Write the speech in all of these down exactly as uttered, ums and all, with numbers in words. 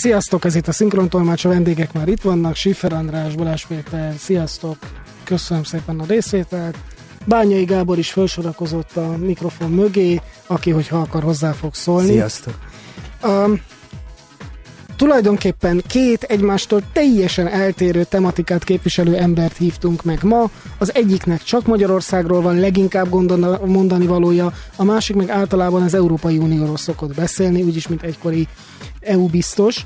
Sziasztok, ez itt a Szinkrontolmács, a vendégek már itt vannak, Schiffer András, Balázs Péter, sziasztok, köszönöm szépen a részvételt. Bányai Gábor is felsorakozott a mikrofon mögé, aki, hogyha akar, hozzá fog szólni. Sziasztok. Um, Tulajdonképpen két egymástól teljesen eltérő tematikát képviselő embert hívtunk meg ma. Az egyiknek csak Magyarországról van leginkább gondol- mondani valója, a másik meg általában az Európai Unióról szokott beszélni, úgyis mint egykori é u biztos.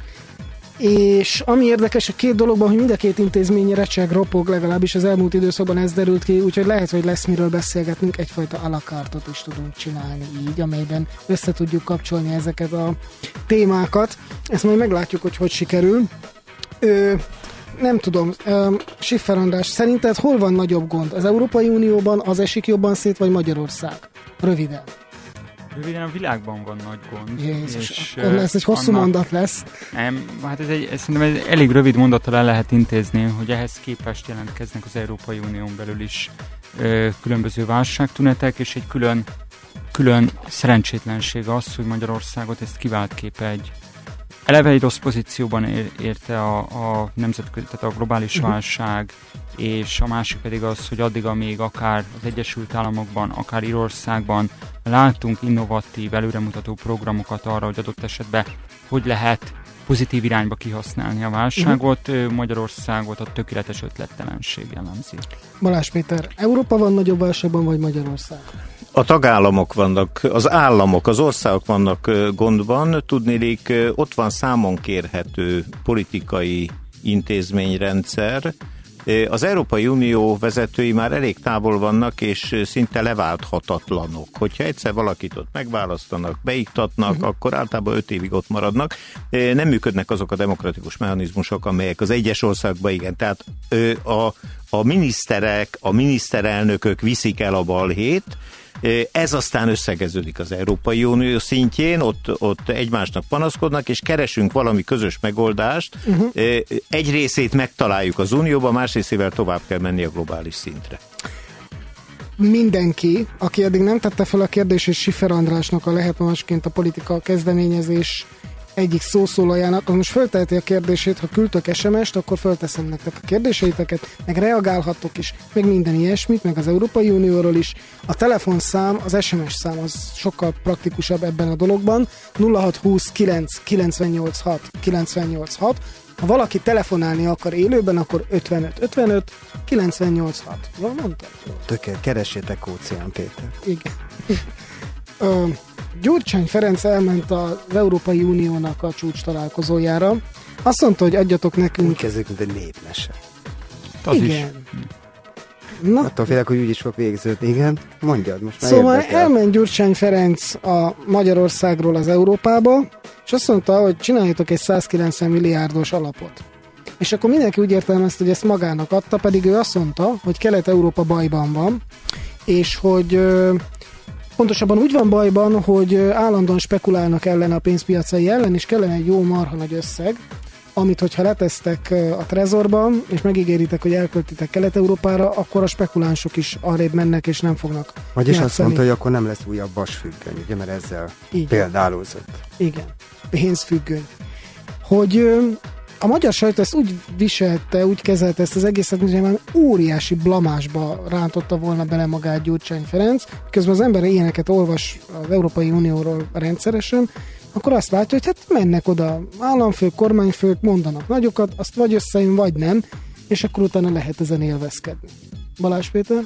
És ami érdekes a két dologban, hogy mind a két intézmény recseg, ropog, legalábbis az elmúlt időszakban ez derült ki, úgyhogy lehet, hogy lesz miről beszélgetnünk, egyfajta à la carte-ot is tudunk csinálni így, amelyben össze tudjuk kapcsolni ezeket a témákat. Ezt majd meglátjuk, hogy hogy sikerül. Ö, nem tudom, ö, Schiffer András, szerinted hol van nagyobb gond? Az Európai Unióban az esik jobban szét, vagy Magyarország? Röviden. Röviden a világban van nagy gond. Jézus, és akkor ez egy hosszú annak, mondat lesz. Nem, hát ez egy, ez szerintem egy elég rövid mondattal el lehet intézni, hogy ehhez képest jelentkeznek az Európai Unión belül is ö, különböző válságtünetek, és egy külön, külön szerencsétlenség az, hogy Magyarországot ezt kivált képe egy eleve egy rossz pozícióban ér, érte a, a nemzetközi, tehát a globális uh-huh. válság, és a másik pedig az, hogy addig, amíg akár az Egyesült Államokban, akár Írországban látunk innovatív, előremutató programokat arra, hogy adott esetben hogy lehet pozitív irányba kihasználni a válságot, uh-huh. Magyarországot a tökéletes ötlettelenség jellemzi. Balázs Péter, Európa van nagyobb válságban, vagy Magyarország? A tagállamok vannak, az államok, az országok vannak gondban, tudniillik ott van számon kérhető politikai intézményrendszer. Az Európai Unió vezetői már elég távol vannak, és szinte leválthatatlanok. Hogyha egyszer valakit ott megválasztanak, beiktatnak, uh-huh. akkor általában öt évig ott maradnak. Nem működnek azok a demokratikus mechanizmusok, amelyek az egyes országban igen. Tehát a, a miniszterek, a miniszterelnökök viszik el a balhét. Ez aztán összegeződik az Európai Unió szintjén, ott, ott egymásnak panaszkodnak, és keresünk valami közös megoldást. Uh-huh. Egy részét megtaláljuk az Unióban, más részével tovább kell menni a globális szintre. Mindenki, aki eddig nem tette fel a kérdést, és Schiffer Andrásnak a Lehet Másként a Politika kezdeményezés egyik szószólójának, most fölteheti a kérdését, ha küldtök es em est, akkor fölteszem nektek a kérdéseiteket, meg reagálhattok is, meg minden ilyesmit, meg az Európai Unióról is. A telefonszám, az es em es szám az sokkal praktikusabb ebben a dologban, nulla hat húsz kilenc kilencvennyolc hat kilencvennyolc hat. Ha valaki telefonálni akar élőben, akkor ötvenöt ötvenöt kilencvennyolc hat. Jól mondtam? Tökéletes, keressétek Óceán Péter. Igen. Ö, Gyurcsány Ferenc elment az Európai Uniónak a csúcs találkozójára. Azt mondta, hogy adjatok nekünk... Úgy kezdődik, mint egy népmese. Az igen. Is. Na. Attól félek, hogy úgy is fog végződni, igen. Mondjad, most már Szóval érdekel. elment Gyurcsány Ferenc a Magyarországról az Európába, és azt mondta, hogy csináljatok egy százkilencven milliárdos alapot. És akkor mindenki úgy értelmezte, hogy ezt magának adta, pedig ő azt mondta, hogy Kelet-Európa bajban van, és hogy... Pontosabban úgy van bajban, hogy állandóan spekulálnak ellen a pénzpiacai ellen, és kellene egy jó marha nagy összeg, amit hogyha letesztek a trezorban, és megígéritek, hogy elköltitek Kelet-Európára, akkor a spekulánsok is arrébb mennek, és nem fognak Vagyis játszani. azt mondta, hogy akkor nem lesz újabb vasfüggöny, ugye, mert ezzel Igen. példálózott. Igen, pénzfüggöny. Hogy a magyar sajtó ezt úgy viselte, úgy kezelte ezt az egészet, mint hogy óriási blamásba rántotta volna bele magát Gyurcsány Ferenc. Közben az ember ilyeneket olvas az Európai Unióról rendszeresen, akkor azt látja, hogy hát mennek oda államfők, kormányfők, mondanak nagyokat, azt vagy összejön, vagy nem, és akkor utána lehet ezen élvezkedni. Balázs Péter?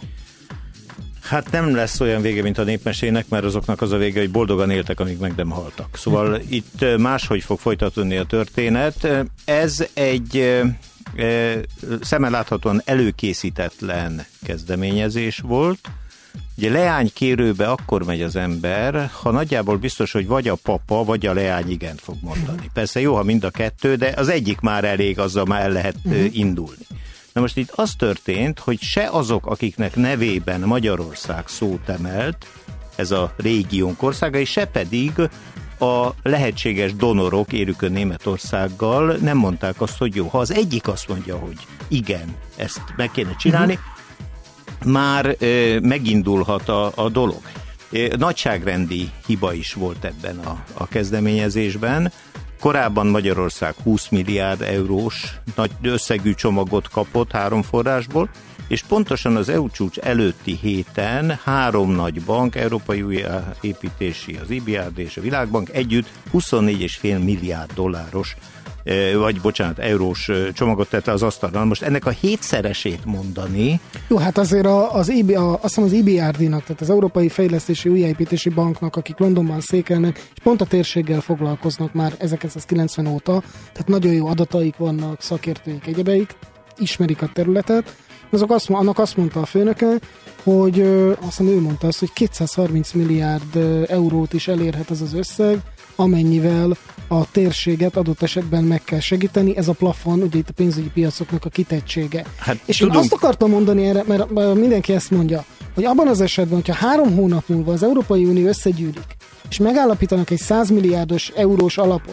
Hát nem lesz olyan vége, mint a népmesének, mert azoknak az a vége, hogy boldogan éltek, amíg meg nem haltak. Szóval itt máshogy fog folytatódni a történet. Ez egy e, szemmel láthatóan előkészítetlen kezdeményezés volt. Ugye leánykérőbe akkor megy az ember, ha nagyjából biztos, hogy vagy a papa, vagy a leány igent fog mondani. Persze jó, ha mind a kettő, de az egyik már elég, azzal már el lehet uh-huh. indulni. Na most itt az történt, hogy se azok, akiknek nevében Magyarország szót emelt, ez a régiónk országa, és se pedig a lehetséges donorok érükön Németországgal nem mondták azt, hogy jó. Ha az egyik azt mondja, hogy igen, ezt meg kéne csinálni, uh-huh. már e, megindulhat a, a dolog. E, nagyságrendi hiba is volt ebben a, a kezdeményezésben. Korábban Magyarország húsz milliárd eurós nagy összegű csomagot kapott három forrásból, és pontosan az é u csúcs előtti héten három nagy bank, Európai Újjáépítési, az i bé er dé és a Világbank együtt huszonnégy egész öt milliárd dolláros, vagy bocsánat, eurós csomagot tette az asztalra. Most ennek a hétszeresét mondani... Jó, hát azért az, I B, a, azt hiszem az i bé er dé-nak, tehát az Európai Fejlesztési Újjáépítési Banknak, akik Londonban székelnek, és pont a térséggel foglalkoznak már ezerkilencszázkilencven óta, tehát nagyon jó adataik vannak, szakértőik, egyebeik, ismerik a területet. Azok azt, annak azt mondta a főnöke, hogy azt hiszem ő mondta azt, hogy kétszázharminc milliárd eurót is elérhet ez az összeg, amennyivel a térséget adott esetben meg kell segíteni. Ez a plafon, ugye itt a pénzügyi piacoknak a kitettsége. Hát, és tudunk... én azt akartam mondani erre, mert mindenki ezt mondja, hogy abban az esetben, hogyha három hónap múlva az Európai Unió összegyűlik, és megállapítanak egy száz milliárdos eurós alapot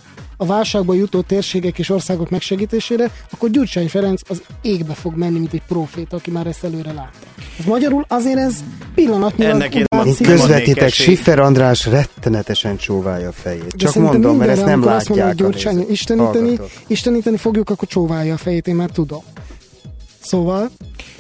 a válságba jutó térségek és országok megsegítésére, akkor Gyurcsány Ferenc az égbe fog menni, mint egy proféta, aki már ezt előre látta. Ez magyarul azért ez pillanatnyilag... Én közvetítek, Schiffer András rettenetesen csóválja a fejét. Csak mondom, mert ezt nem látják mondom, Gyurcsány, isteníteni, isteníteni fogjuk, akkor csóválja a fejét, én már tudom. Szóval...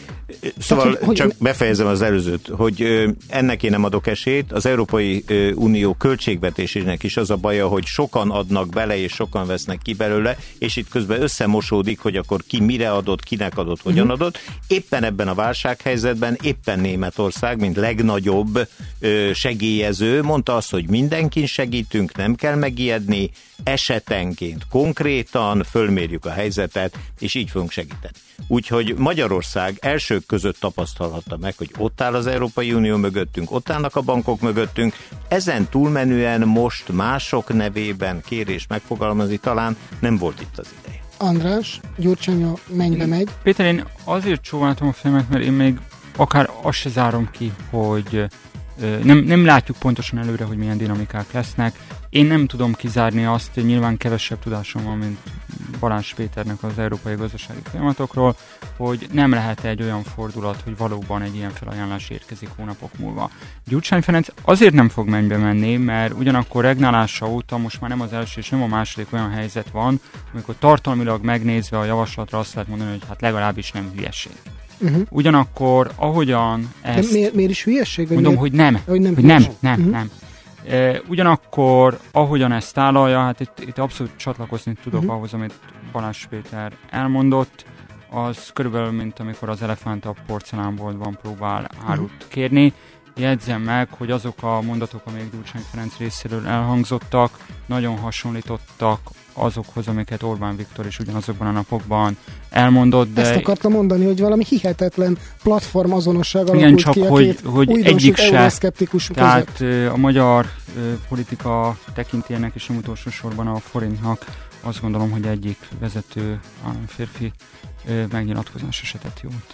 Szóval Tehát, hogy, csak hogy... befejezem az előzőt, hogy ennek én nem adok esélyt. Az Európai Unió költségvetésének is az a baja, hogy sokan adnak bele, és sokan vesznek ki belőle, és itt közben összemosódik, hogy akkor ki mire adott, kinek adott, hogyan uh-huh. adott. Éppen ebben a válsághelyzetben éppen Németország, mint legnagyobb segélyező, mondta azt, hogy mindenkin segítünk, nem kell megijedni, esetenként, konkrétan fölmérjük a helyzetet, és így fogunk segíteni. Úgyhogy Magyarország elsők között tapasztalhatta meg, hogy ott áll az Európai Unió mögöttünk, ott állnak a bankok mögöttünk, ezen túlmenően most mások nevében kérés megfogalmazni talán nem volt itt az ideje. András, Gyurcsány mennybe megy? Péter, én azért csóváltam a filmet, mert én még akár azt se zárom ki, hogy nem, nem látjuk pontosan előre, hogy milyen dinamikák lesznek. Én nem tudom kizárni azt, hogy nyilván kevesebb tudásom van, mint Balázs Péternek az európai gazdasági folyamatokról, hogy nem lehet egy olyan fordulat, hogy valóban egy ilyen felajánlás érkezik hónapok múlva. Gyurcsány Ferenc azért nem fog mennybe menni, mert ugyanakkor regnálása óta most már nem az első és nem a második olyan helyzet van, amikor tartalmilag megnézve a javaslatra azt lehet mondani, hogy hát legalábbis nem hülyeség. Uh-huh. Ugyanakkor, ahogyan ezt... Miért, miért is hülyeség? Mondom, miért? hogy nem. Hogy nem, hogy nem, nem, uh-huh. nem. E, ugyanakkor, ahogyan ezt tálalja, hát itt, itt abszolút csatlakozni tudok uh-huh. ahhoz, amit Balázs Péter elmondott, az körülbelül, mint amikor az elefánt a porcelánboltban próbál árut uh-huh. kérni. Jegyzem meg, hogy azok a mondatok, amelyek Gyurcsány Ferenc részéről elhangzottak, nagyon hasonlítottak azokhoz, amiket Orbán Viktor is ugyanazokban a napokban elmondott. De... Ezt akartam mondani, hogy valami hihetetlen platform azonosság alakult igen, csak ki hogy, hogy egyik se. Tehát között. A magyar politika tekintélyének és nem utolsó sorban a forintnak azt gondolom, hogy egyik vezető államférfi megnyilatkozása se tett jót.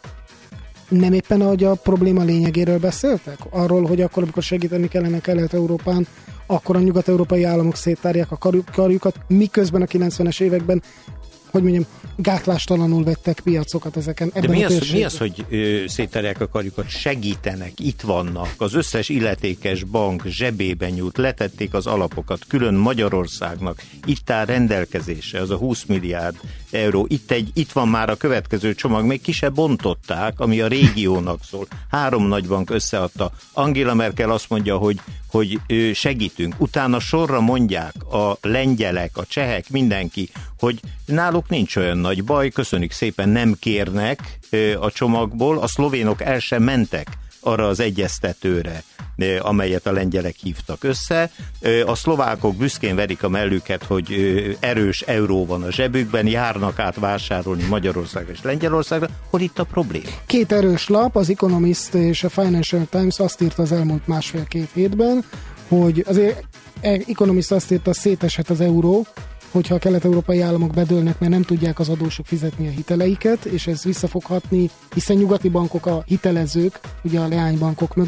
Nem éppen ahogy a probléma lényegéről beszéltek? Arról, hogy akkor, amikor segíteni kellene Kelet-Európán, akkor a nyugat-európai államok széttárják a karjukat, miközben a kilencvenes években, hogy mondjam, gátlástalanul vettek piacokat ezeken. De mi az, mi az, hogy ö, széttárják a karjukat? Segítenek, itt vannak, az összes illetékes bank zsebében nyújt, letették az alapokat, külön Magyarországnak, itt áll rendelkezésre, az a húsz milliárd euró, itt, egy, itt van már a következő csomag, még ki se bontották, ami a régiónak szól. Három nagy bank összeadta. Angela Merkel azt mondja, hogy, hogy ö, segítünk. Utána sorra mondják a lengyelek, a csehek, mindenki, hogy náluk nincs olyan nagy baj, köszönjük szépen, nem kérnek a csomagból, a szlovénok el sem mentek arra az egyeztetőre, amelyet a lengyelek hívtak össze. A szlovákok büszkén verik a mellüket, hogy erős euró van a zsebükben, járnak át vásárolni Magyarországra és Lengyelországra. Hol itt a probléma? Két erős lap, az Economist és a Financial Times azt írta az elmúlt másfél-két hétben, hogy az Economist azt írta, széteshet az euró, hogyha a kelet-európai államok bedőlnek, mert nem tudják az adósok fizetni a hiteleiket, és ez vissza fog hatni, hiszen nyugati bankok a hitelezők, ugye a leánybankok mögött,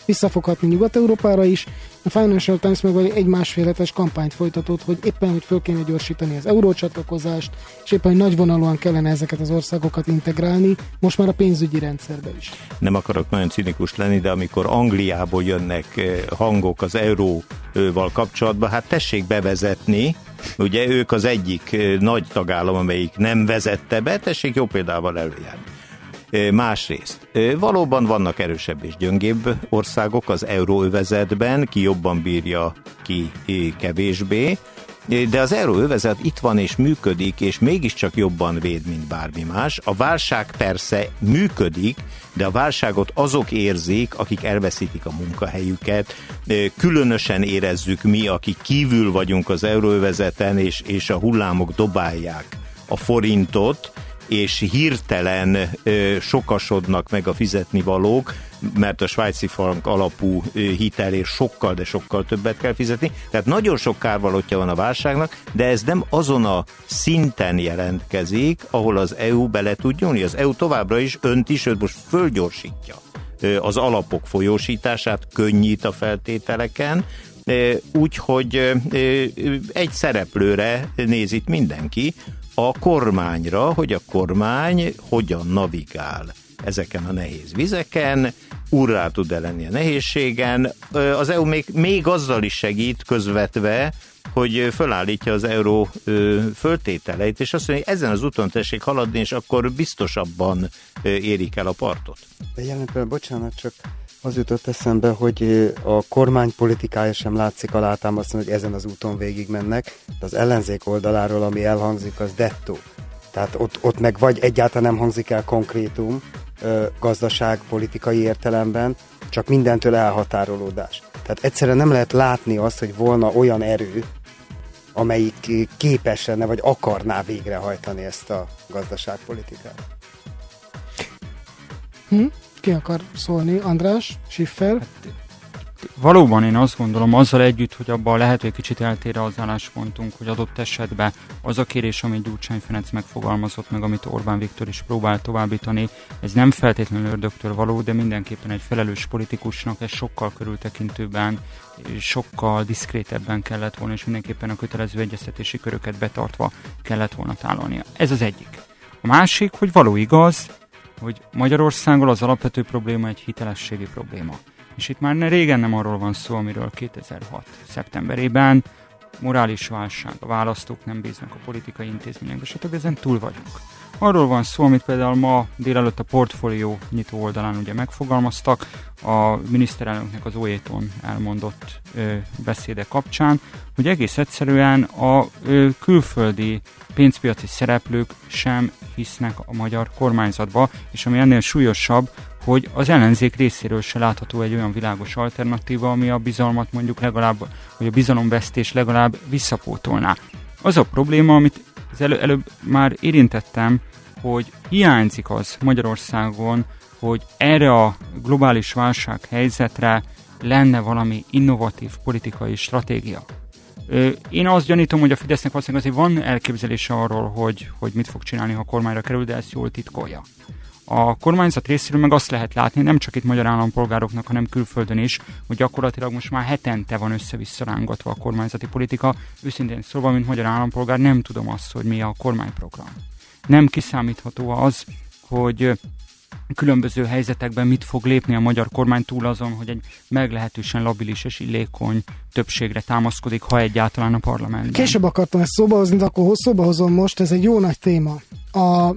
visszafoghatni Nyugat-Európára is. A Financial Times meg egy másfél hetes kampányt folytatott, hogy éppen, hogy föl kéne gyorsítani az eurócsatlakozást, és éppen, hogy nagyvonalúan kellene ezeket az országokat integrálni, most már a pénzügyi rendszerbe is. Nem akarok nagyon cinikus lenni, de amikor Angliából jönnek hangok az euróval kapcsolatban, hát tessék bevezetni, ugye ők az egyik nagy tagállam, amelyik nem vezette be, tessék jó példával előjárni. Másrészt, valóban vannak erősebb és gyöngébb országok az euróövezetben, ki jobban bírja, ki kevésbé, de az euróövezet itt van és működik, és mégiscsak jobban véd, mint bármi más. A válság persze működik, de a válságot azok érzik, akik elveszítik a munkahelyüket. Különösen érezzük mi, akik kívül vagyunk az euróövezeten, és, és a hullámok dobálják a forintot, és hirtelen ö, sokasodnak meg a fizetnivalók, mert a svájci frank alapú ö, hitelért sokkal, de sokkal többet kell fizetni. Tehát nagyon sok kárvalótja van a válságnak, de ez nem azon a szinten jelentkezik, ahol az é u bele tud nyúlni. Az é u továbbra is önt is, önt most fölgyorsítja ö, az alapok folyósítását, könnyít a feltételeken, úgyhogy egy szereplőre néz itt mindenki, a kormányra, hogy a kormány hogyan navigál ezeken a nehéz vizeken, úrrá tud-e lenni a nehézségen. Az é u még, még azzal is segít közvetve, hogy fölállítja az euró föltételeit, és azt mondja, hogy ezen az úton tessék haladni, és akkor biztosabban érik el a partot. De jelentően, bocsánat, csak az jutott eszembe, hogy a kormány politikája sem látszik alátámasztani, hogy ezen az úton végig mennek, de az ellenzék oldaláról, ami elhangzik, az dettó. Tehát ott, ott meg vagy egyáltalán nem hangzik el konkrétum gazdaság, politikai értelemben, csak mindentől elhatárolódás. Tehát egyszerűen nem lehet látni azt, hogy volna olyan erő, amelyik képes lenne, vagy akarná végrehajtani ezt a gazdaságpolitikát. Hm? Ki akar szólni? András? Schiffer? Hát, valóban én azt gondolom, azzal együtt, hogy abban lehet, hogy kicsit eltér az álláspontunk, hogy adott esetben az a kérés, amit Gyurcsány Ferenc megfogalmazott, meg amit Orbán Viktor is próbál továbbítani, ez nem feltétlenül ördögtől való, de mindenképpen egy felelős politikusnak ez sokkal körültekintőbben, sokkal diszkrétebben kellett volna, és mindenképpen a kötelező egyeztetési köröket betartva kellett volna tálalnia. Ez az egyik. A másik, hogy való igaz, hogy Magyarországon az alapvető probléma egy hitelességi probléma. És itt már régen nem arról van szó, amiről kétezer-hat szeptemberében morális válság, a választók nem bíznak a politikai intézményekbe, stb. Ezen túl vagyunk. Arról van szó, amit például ma délelőtt a portfólió nyitó oldalán ugye megfogalmaztak, a miniszterelnöknek az Oéton elmondott ö, beszéde kapcsán, hogy egész egyszerűen a ö, külföldi pénzpiaci szereplők sem hisznek a magyar kormányzatba, és ami ennél súlyosabb, hogy az ellenzék részéről se látható egy olyan világos alternatíva, ami a bizalmat mondjuk legalább, vagy a bizalomvesztés legalább visszapótolná. Az a probléma, amit az elő, előbb már érintettem, hogy hiányzik az Magyarországon, hogy erre a globális válsághelyzetre lenne valami innovatív politikai stratégia. Én azt gyanítom, hogy a Fidesznek valószínűleg azért van elképzelése arról, hogy, hogy mit fog csinálni, ha a kormányra kerül, de ezt jól titkolja. A kormányzat részéről meg azt lehet látni, nem csak itt magyar állampolgároknak, hanem külföldön is, hogy gyakorlatilag most már hetente van össze-vissza rángatva a kormányzati politika. Őszintén szólva, mint magyar állampolgár nem tudom azt, hogy mi a kormányprogram. Nem kiszámítható az, hogy különböző helyzetekben mit fog lépni a magyar kormány túl azon, hogy egy meglehetősen labilis és illékony többségre támaszkodik, ha egyáltalán a parlamentben. Később akartam ezt szóba hozni, de akkor szóba hozom most, ez egy jó nagy téma. A,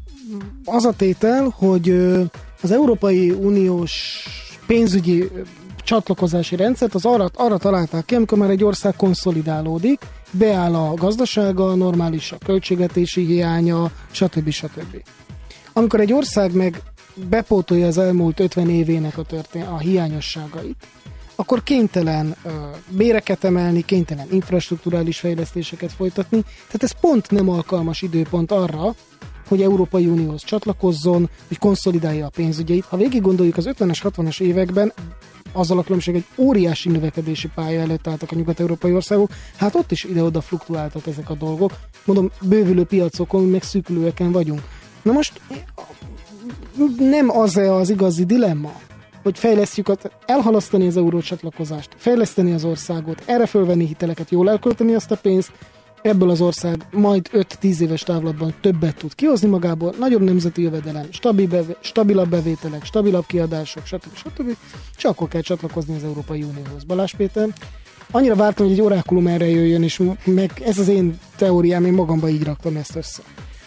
az a tétel, hogy az Európai Uniós pénzügyi csatlakozási rendszert az arra, arra találták ki, amikor már egy ország konszolidálódik, beáll a gazdasága, normális a költségvetési hiánya, stb. stb. Amikor egy ország meg bepótolja az elmúlt ötven évének a, történ- a hiányosságait, akkor kénytelen uh, béreket emelni, kénytelen infrastrukturális fejlesztéseket folytatni, tehát ez pont nem alkalmas időpont arra, hogy Európai Unióhoz csatlakozzon, hogy konszolidálja a pénzügyeit. Ha végig gondoljuk, az ötvenes, hatvanas években azzal a különbség egy óriási növekedési pálya előtt álltak a nyugat-európai országok, hát ott is ide-oda fluktuáltak ezek a dolgok. Mondom, bővülő piacokon, meg szűkülőeken vagyunk. Na most nem az-e az igazi dilemma, hogy fejlesztjük, a, elhalasztani az eurócsatlakozást, fejleszteni az országot, erre fölvenni hiteleket, jól elkölteni azt a pénzt, ebből az ország majd öt-tíz éves távlatban többet tud kihozni magából, nagyobb nemzeti jövedelem, stabil beve, stabilabb bevételek, stabilabb kiadások, stb. stb. És akkor kell csatlakozni az Európai Unióhoz. Balázs Péter, annyira vártam, hogy egy orákulum erre jöjjön, és meg ez az én teóriám, én magamba így raktam ezt össze.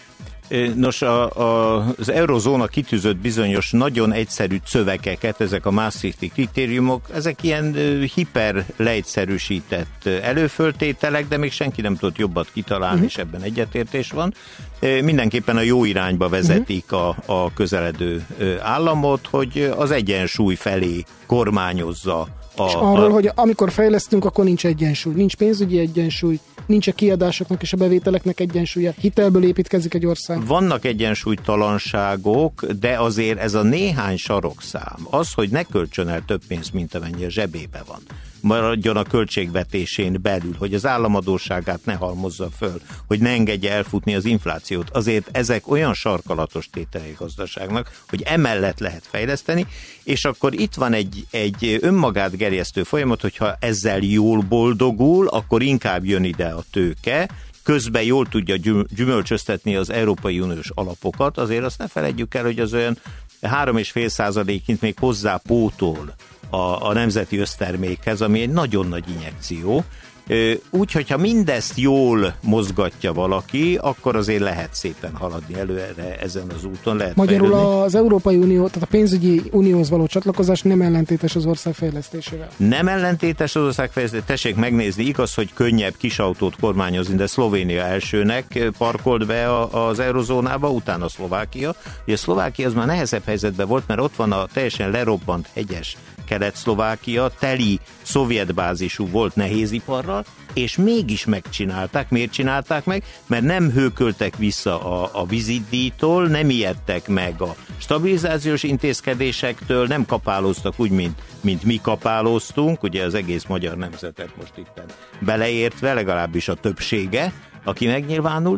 Nos, a, a, az eurozóna kitűzött bizonyos nagyon egyszerű szövegeket, ezek a Maastrichti kritériumok, ezek ilyen hiper leegyszerűsített előföltételek, de még senki nem tudott jobbat kitalálni, uh-huh. és ebben egyetértés van. Mindenképpen a jó irányba vezetik uh-huh. a, a közeledő államot, hogy az egyensúly felé kormányozza. A, és arról, a... hogy amikor fejlesztünk, akkor nincs egyensúly. Nincs pénzügyi egyensúly, nincs a kiadásoknak és a bevételeknek egyensúlya. Hitelből építkezik egy ország. Vannak egyensúlytalanságok, de azért ez a néhány sarokszám, az, hogy ne költsön el több pénzt, mint amennyi a zsebébe van, maradjon a költségvetésén belül, hogy az államadósságát ne halmozza föl, hogy ne engedje elfutni az inflációt. Azért ezek olyan sarkalatos tételei gazdaságnak, hogy emellett lehet fejleszteni, és akkor itt van egy, egy önmagát gerjesztő folyamat, hogyha ezzel jól boldogul, akkor inkább jön ide a tőke, közben jól tudja gyümölcsöztetni az Európai Uniós alapokat, azért azt ne feledjük el, hogy az olyan három egész öt százalékint még hozzá pótol a, a nemzeti össztermékhez, ami egy nagyon nagy injekció. Úgy, hogyha mindezt jól mozgatja valaki, akkor azért lehet szépen haladni előre ezen az úton. Lehet Magyarul fejlődni. Az Európai Unió, tehát a pénzügyi unióhoz való csatlakozás nem ellentétes az ország fejlesztésével. Nem ellentétes az ország fejlesztésével. Tessék megnézni, igaz, hogy könnyebb kisautót kormányozni, de Szlovénia elsőnek parkolt be az eurozónába, utána Szlovákia. Ugye Szlovákia az már nehezebb helyzetben volt, mert ott van a teljesen lerobbant hegyes Kelet-Szlovákia, teli szovjetbázisú volt nehéziparral, és mégis megcsinálták. Miért csinálták meg? Mert nem hőköltek vissza a, a vízidíjtól, nem ijedtek meg a stabilizációs intézkedésektől, nem kapálóztak úgy, mint, mint mi kapálóztunk, ugye az egész magyar nemzetet most itten beleértve, legalábbis a többsége, aki megnyilvánult,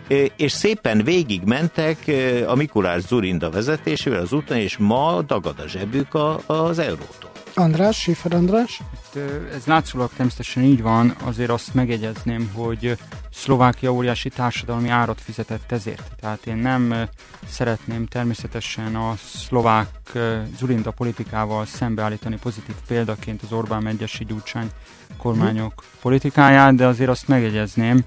és szépen végigmentek a Mikulás-Dzurinda vezetésével az úton, és ma dagad a zsebük a, az eurótól. András, Schiffer András? Ez látszólag természetesen így van, azért azt megjegyezném, hogy Szlovákia óriási társadalmi árat fizetett ezért. Tehát én nem szeretném természetesen a szlovák Dzurinda politikával szembeállítani pozitív példaként az Orbán-Megyesi Gyurcsány kormányok politikáját, de azért azt megjegyezném,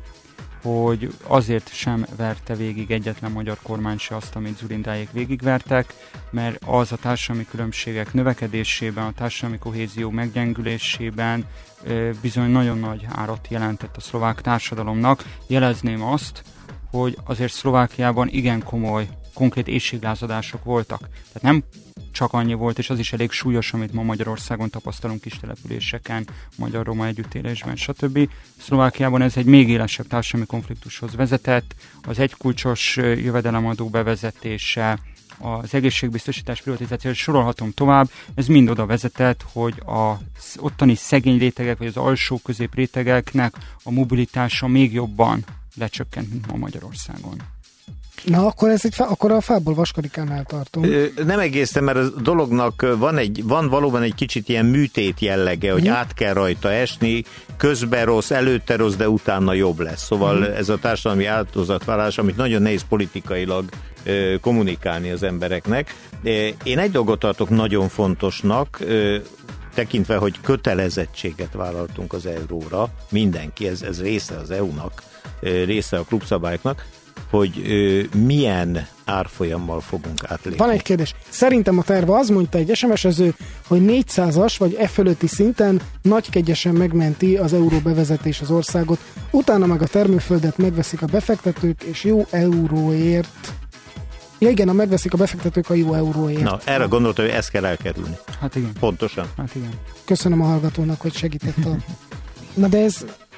hogy azért sem verte végig egyetlen magyar kormány se azt, amit Dzurindáék végigvertek, mert az a társadalmi különbségek növekedésében, a társadalmi kohézió meggyengülésében bizony nagyon nagy árat jelentett a szlovák társadalomnak. Jelezném azt, hogy azért Szlovákiában igen komoly, konkrét éhséglázadások voltak. Tehát nem csak annyi volt, és az is elég súlyos, amit ma Magyarországon tapasztalunk kis településeken, magyar-roma együttélésben, stb. Szlovákiában ez egy még élesebb társadalmi konfliktushoz vezetett, az egykulcsos jövedelemadó bevezetése, az egészségbiztosítás privatizációja, sorolhatom tovább, ez mind oda vezetett, hogy az ottani szegény rétegek, vagy az alsó közép rétegeknek a mobilitása még jobban lecsökkent, mint ma Magyarországon. Na, akkor, ez egy, akkor a fából vaskarikánál tartunk. Nem egészen, mert a dolognak van, egy, van valóban egy kicsit ilyen műtét jellege, hogy mm. át kell rajta esni, közben rossz, előtte rossz, de utána jobb lesz. Szóval mm. ez a társadalmi áldozatvállalás, amit nagyon nehéz politikailag ö, kommunikálni az embereknek. Én egy dolgot tartok nagyon fontosnak, ö, tekintve, hogy kötelezettséget vállaltunk az euróra, mindenki, ez, ez része az é u-nak, része a klubszabályoknak, hogy ö, milyen árfolyammal fogunk átlépni. Van egy kérdés. Szerintem a terve az mondta egy es em es-ező, hogy négyszázas vagy e fölötti szinten nagykegyesen megmenti az euró bevezetés az országot, utána meg a termőföldet megveszik a befektetők, és jó euróért. Ja igen, a megveszik a befektetők a jó euróért. Na, erre gondoltam, hogy ezt kell elkerülni. Hát igen. Pontosan. Hát igen. Köszönöm a hallgatónak, hogy segített a... Na de ez...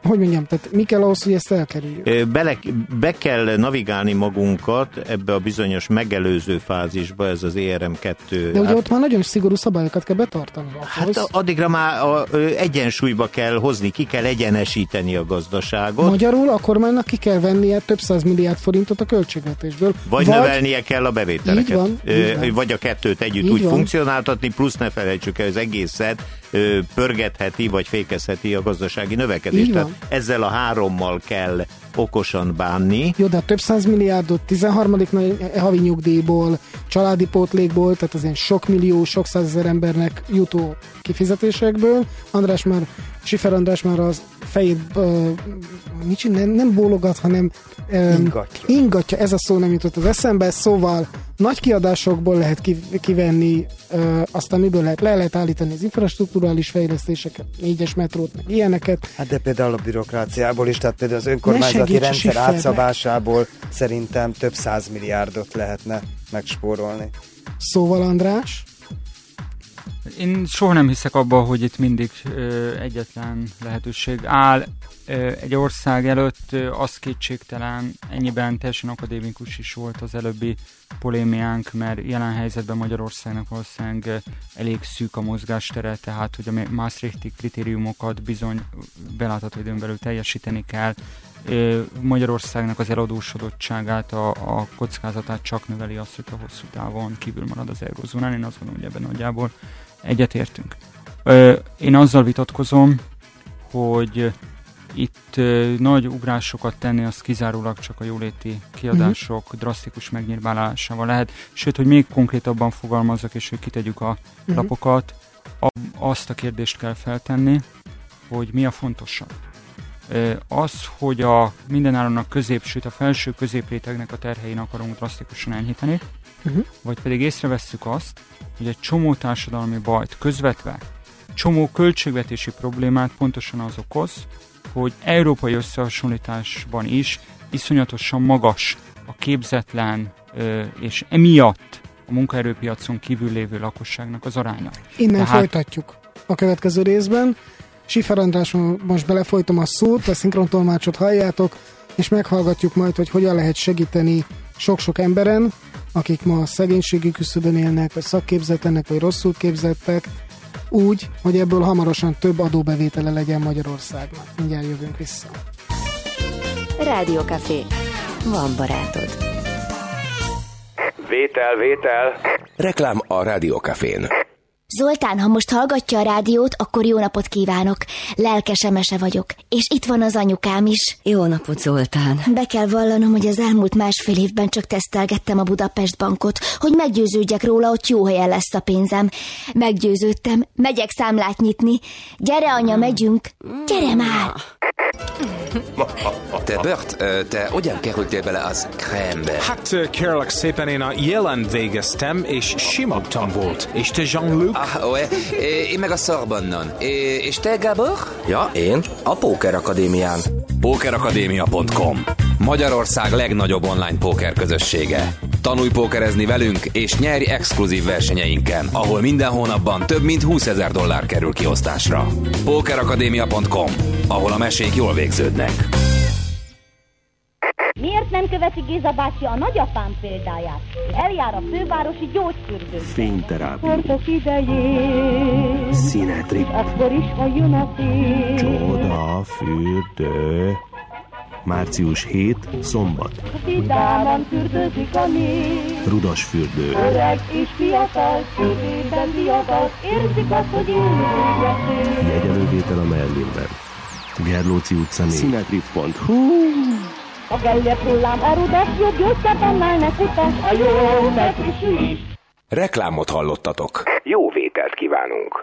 hogy mondjam, tehát mi kell ahhoz, hogy ezt elkerüljük? Bele, be kell navigálni magunkat ebbe a bizonyos megelőző fázisba, ez az é er em kettő. De ugye hát, ott már nagyon szigorú szabályokat kell betartani. Hát a, addigra már a, a, egyensúlyba kell hozni, ki kell egyenesíteni a gazdaságot. Magyarul a kormánynak ki kell vennie több száz milliárd forintot a költségvetésből. Vagy, vagy növelnie kell a bevételeket. Így van, így van. Vagy a kettőt együtt így úgy van. Funkcionáltatni, plusz ne felejtsük el, az egészet ö, pörgetheti, vagy fékezheti a gazdasági növekedést. Tehát ezzel a hárommal kell okosan bánni. Jó, de több száz milliárdot tizenharmadik havi nyugdíjból, családi pótlékból, tehát az ilyen sok millió, sok százezer embernek jutó kifizetésekből. András már, Schiffer András már az fejét uh, nem, nem bólogat, hanem um, ingatja. ingatja. Ez a szó nem jutott az eszembe, szóval nagy kiadásokból lehet kivenni, uh, aztán miből lehet, le lehet állítani az infrastrukturális fejlesztéseket, négyes metrót, meg ilyeneket. Hát de például a bürokráciából is, tehát például az önkormányzati rendszer átszabásából szerintem több száz milliárdot lehetne megspórolni. Szóval András? Én soha nem hiszek abban, hogy itt mindig ö, egyetlen lehetőség áll. Ö, egy ország előtt ö, az kétségtelen, ennyiben teljesen akadémikus is volt az előbbi polémiánk, mert jelen helyzetben Magyarországnak valószínűleg elég szűk a mozgástere, tehát hogy a Maastrichti kritériumokat bizony belátható időn belül teljesíteni kell. Ö, Magyarországnak az eladósodottságát, a, a kockázatát csak növeli azt, hogy a hosszú távon kívül marad az eurozónán. Én azt gondolom, hogy ebben nagyjából egyetértünk. Én azzal vitatkozom, hogy itt nagy ugrásokat tenni, az kizárólag csak a jóléti kiadások uh-huh. drasztikus megnyírbálásával lehet. Sőt, hogy még konkrétabban fogalmazzak, és hogy kitegyük a uh-huh. lapokat, azt a kérdést kell feltenni, hogy mi a fontosabb. Az, hogy a mindenáron a közép, sőt a felső középrétegnek a terhein akarunk drasztikusan enyhíteni, uh-huh. vagy pedig észrevesszük azt, hogy egy csomó társadalmi bajt közvetve, csomó költségvetési problémát pontosan az okoz, hogy európai összehasonlításban is iszonyatosan magas a képzetlen és emiatt a munkaerőpiacon kívül lévő lakosságnak az aránya. Innen Tehát... folytatjuk a következő részben. Schiffer András, most belefolytom a szót, a szinkrontolmácsot halljátok, és meghallgatjuk majd, hogy hogyan lehet segíteni sok-sok emberen, akik ma a szegénységi küszöbön élnek, vagy szakképzetlenek, vagy rosszul képzettek, úgy, hogy ebből hamarosan több adóbevétele legyen Magyarországnak. Mindjárt jövünk vissza. Rádiókafé. Van barátod. Vétel, vétel. Reklám a Rádiókafén. Zoltán, ha most hallgatja a rádiót, akkor jó napot kívánok. Lelkes Emese vagyok, és itt van az anyukám is. Jó napot, Zoltán. Be kell vallanom, hogy az elmúlt másfél évben csak tesztelgettem a Budapest Bankot, hogy meggyőződjek róla, hogy jó helyen lesz a pénzem. Meggyőződtem, megyek számlát nyitni. Gyere, anya, megyünk. Gyere már! Te Bert, te hogyan kerültél bele az krembe? Hát kérlek szépen, én a jelen végeztem, és simagtam volt. És te Jean-Luc? Ah, oé, én meg a Sorbonnon. És te, Gábor? Ja, én a Póker Akadémián. Pókerakadémia pont com. Magyarország legnagyobb online póker közössége. Tanulj pókerezni velünk, és nyerj exkluzív versenyeinken, ahol minden hónapban több mint húszezer dollár kerül kiosztásra. Pókerakadémia pont com, ahol a mesék jól végződnek. Miért nem követi Géza bácsi a nagyapám példáját? Eljár a fővárosi gyógyfürdőbe. Fényterápia. Sportok idején. Színetrip. Akkor is halljon a fény. Csoda fürdő. Március hét, szombat. Vidáman fürdőzik a nép. Rudas fürdő. Öreg és fiatal, szívében fiatal, érzik azt, hogy élni. Jegyelővétel a Merlinben. Gerlóci utca négy. Színetrip pont hu. A Gellért hullám a rudas, jobb gyógyszerben állnak utas, a jó megfrissül is. Reklámot hallottatok. Jó vételt kívánunk.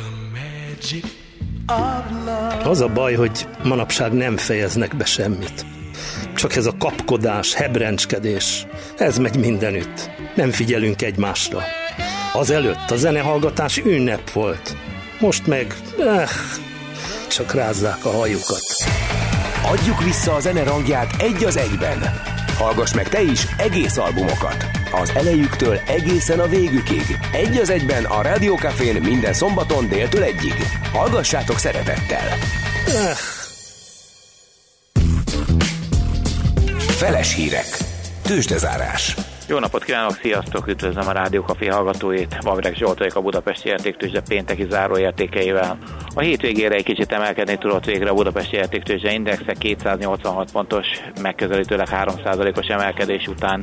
Az a baj, hogy manapság nem fejeznek be semmit. Csak ez a kapkodás, hebrencskedés, ez megy mindenütt. Nem figyelünk egymásra. Azelőtt a zenehallgatás ünnep volt. Most meg, eh, csak rázzák a hajukat. Adjuk vissza a zene rangját egy az egyben. Hallgass meg te is egész albumokat. Az elejüktől egészen a végükig. Egy az egyben a Rádiókafén minden szombaton déltől egyig. Hallgassátok szeretettel! Eh, Feles hírek. Tőzsdezárás. Jó napot kívánok, sziasztok! Üdvözlöm a Rádió Café hallgatóit. Vavreg Zsolt vagyok a Budapesti Értéktőzsde pénteki záróértékeivel. A hétvégére egy kicsit emelkedni tudott végre a Budapesti Értéktőzsde indexe, kétszáznyolcvanhat pontos, megközelítőleg három százalékos emelkedés után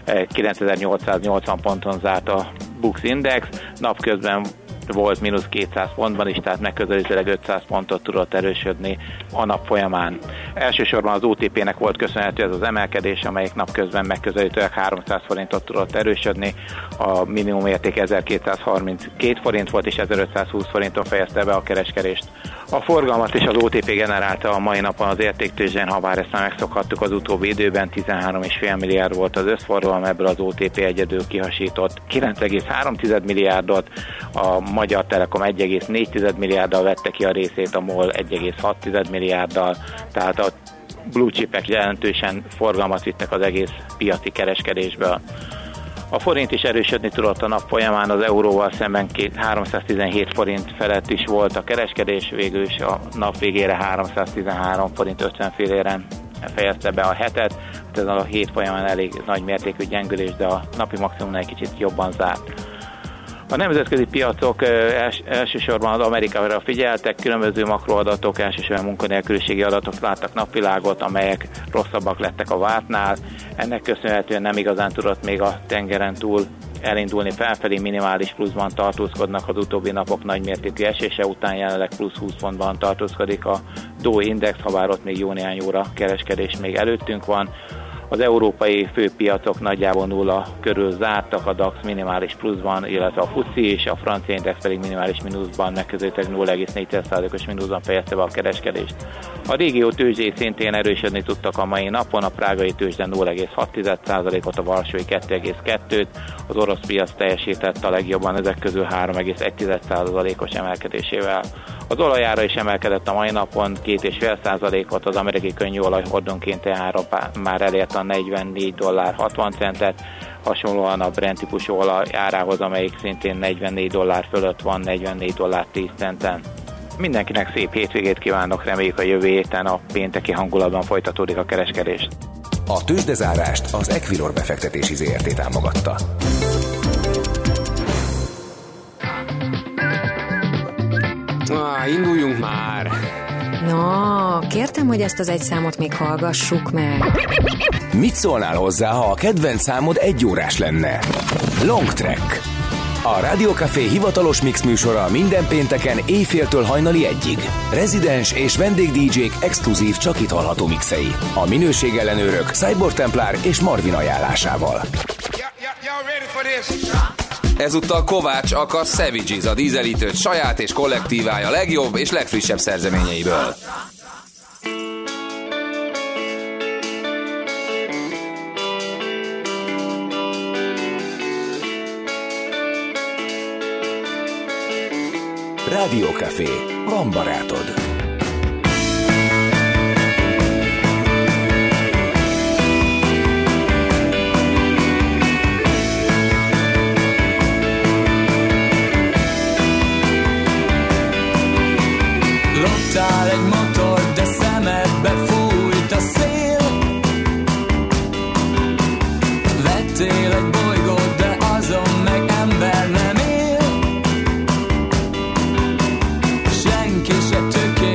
kilencezer-nyolcszáznyolcvan ponton zárt a Bux Index. Napközben volt mínusz kétszáz pontban is, tehát megközelítőleg ötszáz pontot tudott erősödni a nap folyamán. Elsősorban az o té pé-nek volt köszönhető ez az emelkedés, amelyik napközben megközelítőleg háromszáz forintot tudott erősödni. A minimum érték ezerkétszázharminckét forint volt, és ezerötszázhúsz forinton fejezte be a kereskedést. A forgalmat is az o té pé generálta a mai napon az értéktőzsdén, ha bár ezt már megszokhattuk az utóbbi időben, tizenhárom egész öt milliárd volt az összforgalom, ebből az o té pé egyedül kihasított kilenc egész három milliárdot, a Magyar Telekom egy egész négy milliárddal vette ki a részét, a MOL egy egész hat milliárddal, tehát a blue chipek jelentősen forgalmat vittek az egész piaci kereskedésből. A forint is erősödni tudott a nap folyamán, az euróval szemben háromszáztizenhét forint felett is volt a kereskedés, végül is a nap végére háromszáztizenhárom forint ötven filléren fejezte be a hetet. Ez a hét folyamán elég nagy mértékű gyengülés, de a napi maximumnál egy kicsit jobban zárt. A nemzetközi piacok els, elsősorban az Amerikára figyeltek, különböző makroadatok, elsősorban munkanélküliségi adatok láttak napvilágot, amelyek rosszabbak lettek a vártnál. Ennek köszönhetően nem igazán tudott még a tengeren túl elindulni felfelé, minimális pluszban tartózkodnak az utóbbi napok nagymértékű esése után, jelenleg plusz húsz pontban tartózkodik a Dow Index, ha bár ott még jó néhány óra kereskedés még előttünk van. Az európai főpiacok nagyjából nulla körül zártak, a DAX minimális pluszban, illetve a fuci és a francia index pedig minimális mínuszban, megközelítőleg nulla egész négy százalékos mínuszban fejezte be a kereskedést. A régió tőzsdéi szintén erősödni tudtak a mai napon, a prágai tőzsde nulla egész hat százalékot, a varsói kettő egész kettőt, az orosz piac teljesített a legjobban ezek közül három egész egy százalékos emelkedésével. Az olajára is emelkedett a mai napon két egész öt százalékot, az amerikai könnyűolaj hordonkénti ára már elért a negyvennégy dollár hatvan centet, hasonlóan a Brent típusú olaj árához, amelyik szintén negyvennégy dollár fölött van, negyvennégy dollár tíz centen. Mindenkinek szép hétvégét kívánok, reméljük a jövő héten a pénteki hangulatban folytatódik a kereskedés. A tőzsdezárást az Equilor befektetési zé er té támogatta. Ah, induljunk már! Na, kértem, hogy ezt az egy számot még hallgassuk meg. Mit szólnál hozzá, ha a kedvenc számod egy órás lenne? Long Track. A Rádió Café hivatalos mix műsora minden pénteken éjféltől hajnali egyig. Rezidens és vendég dé jék exkluzív, csak itt hallható mixei. A minőségellenőrök Cyborg Templár és Marvin ajánlásával. Ezúttal Kovács aka Savages, a dízelítőt saját és kollektívája legjobb és legfrissebb szerzeményeiből. Rádió Café. Van barátod. Loptál egy motor, de szemedbe fújt a szél. Vettél egy bolygót, de azon meg ember nem él. Senki se tökéletes.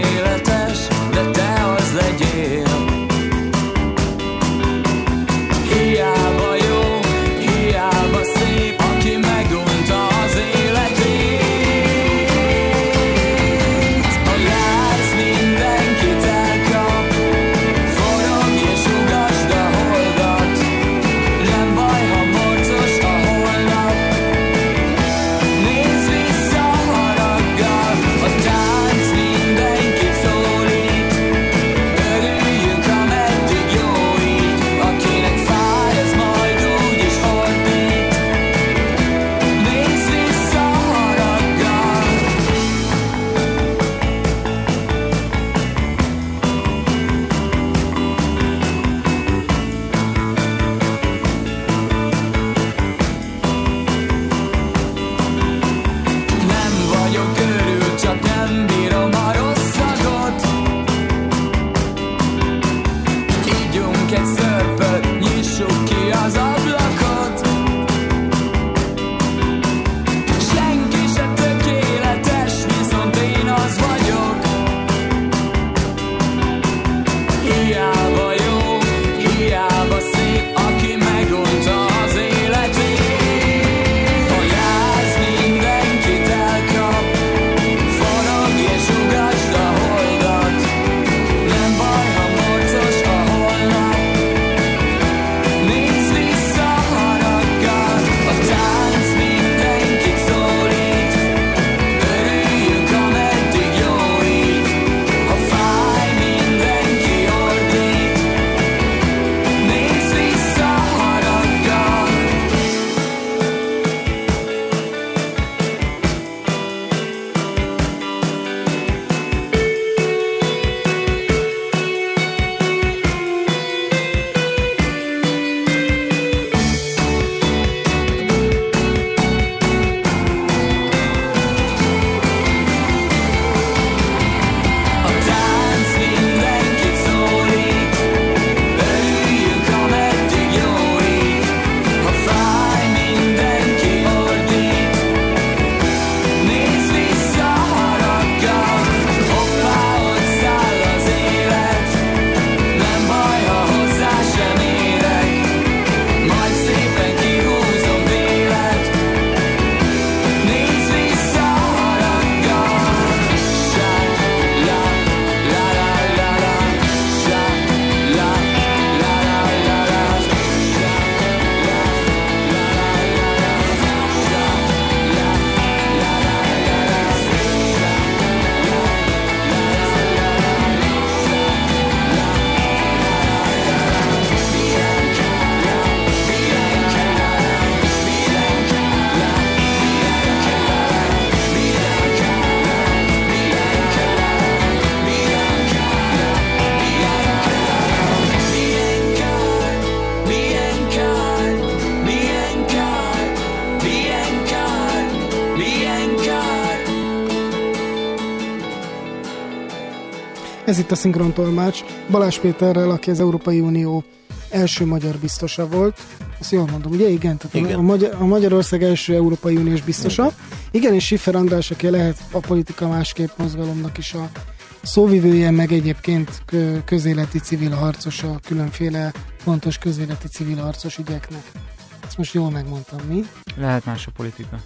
Ez itt a szinkrontolmács Balázs Péterrel, aki az Európai Unió első magyar biztosa volt. Azt jól mondom, ugye? Igen. Tehát igen. A, Magyar, a Magyarország első Európai Uniós biztosa. Igen. Igen, és Schiffer András, aki lehet a Politika Másképp mozgalomnak is a szóvivője, meg egyébként közéleti civil harcosa, különféle fontos közéleti civil harcos ügyeknek. Ezt most jól megmondtam, mi? Lehet más a politika.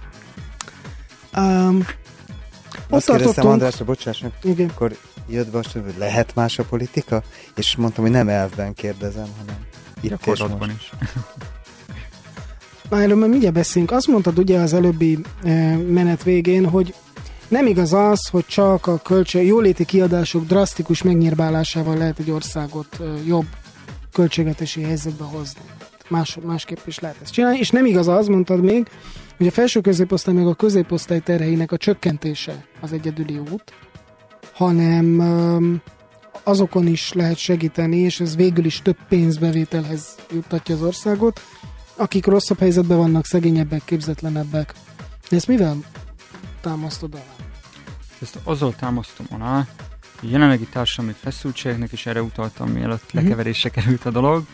Um, Azt kérdeztem Andrásra, bocsáss meg, igen. Akkor jött be azt, hogy lehet más a politika? És mondtam, hogy nem elvben kérdezem, hanem itt és most. is. Na, erről már mindjárt beszélünk. Azt mondtad ugye az előbbi e, menet végén, hogy nem igaz az, hogy csak a költség, jóléti kiadások drasztikus megnyírbálásával lehet egy országot e, jobb költségvetési helyzetbe hozni. Más, másképp is lehet ezt csinálni. És nem igaz az, mondtad még, hogy a felső középosztály meg a középosztály terheinek a csökkentése az egyedüli út, hanem um, azokon is lehet segíteni, és ez végül is több pénzbevételhez juttatja az országot, akik rosszabb helyzetben vannak, szegényebbek, képzetlenebbek. De ezt mivel támasztod alá? Ezt azzal támasztom alá, hogy jelenlegi társadalmi feszültségnek, és erre utaltam, mielőtt mm-hmm. lekeverésre került a dolog,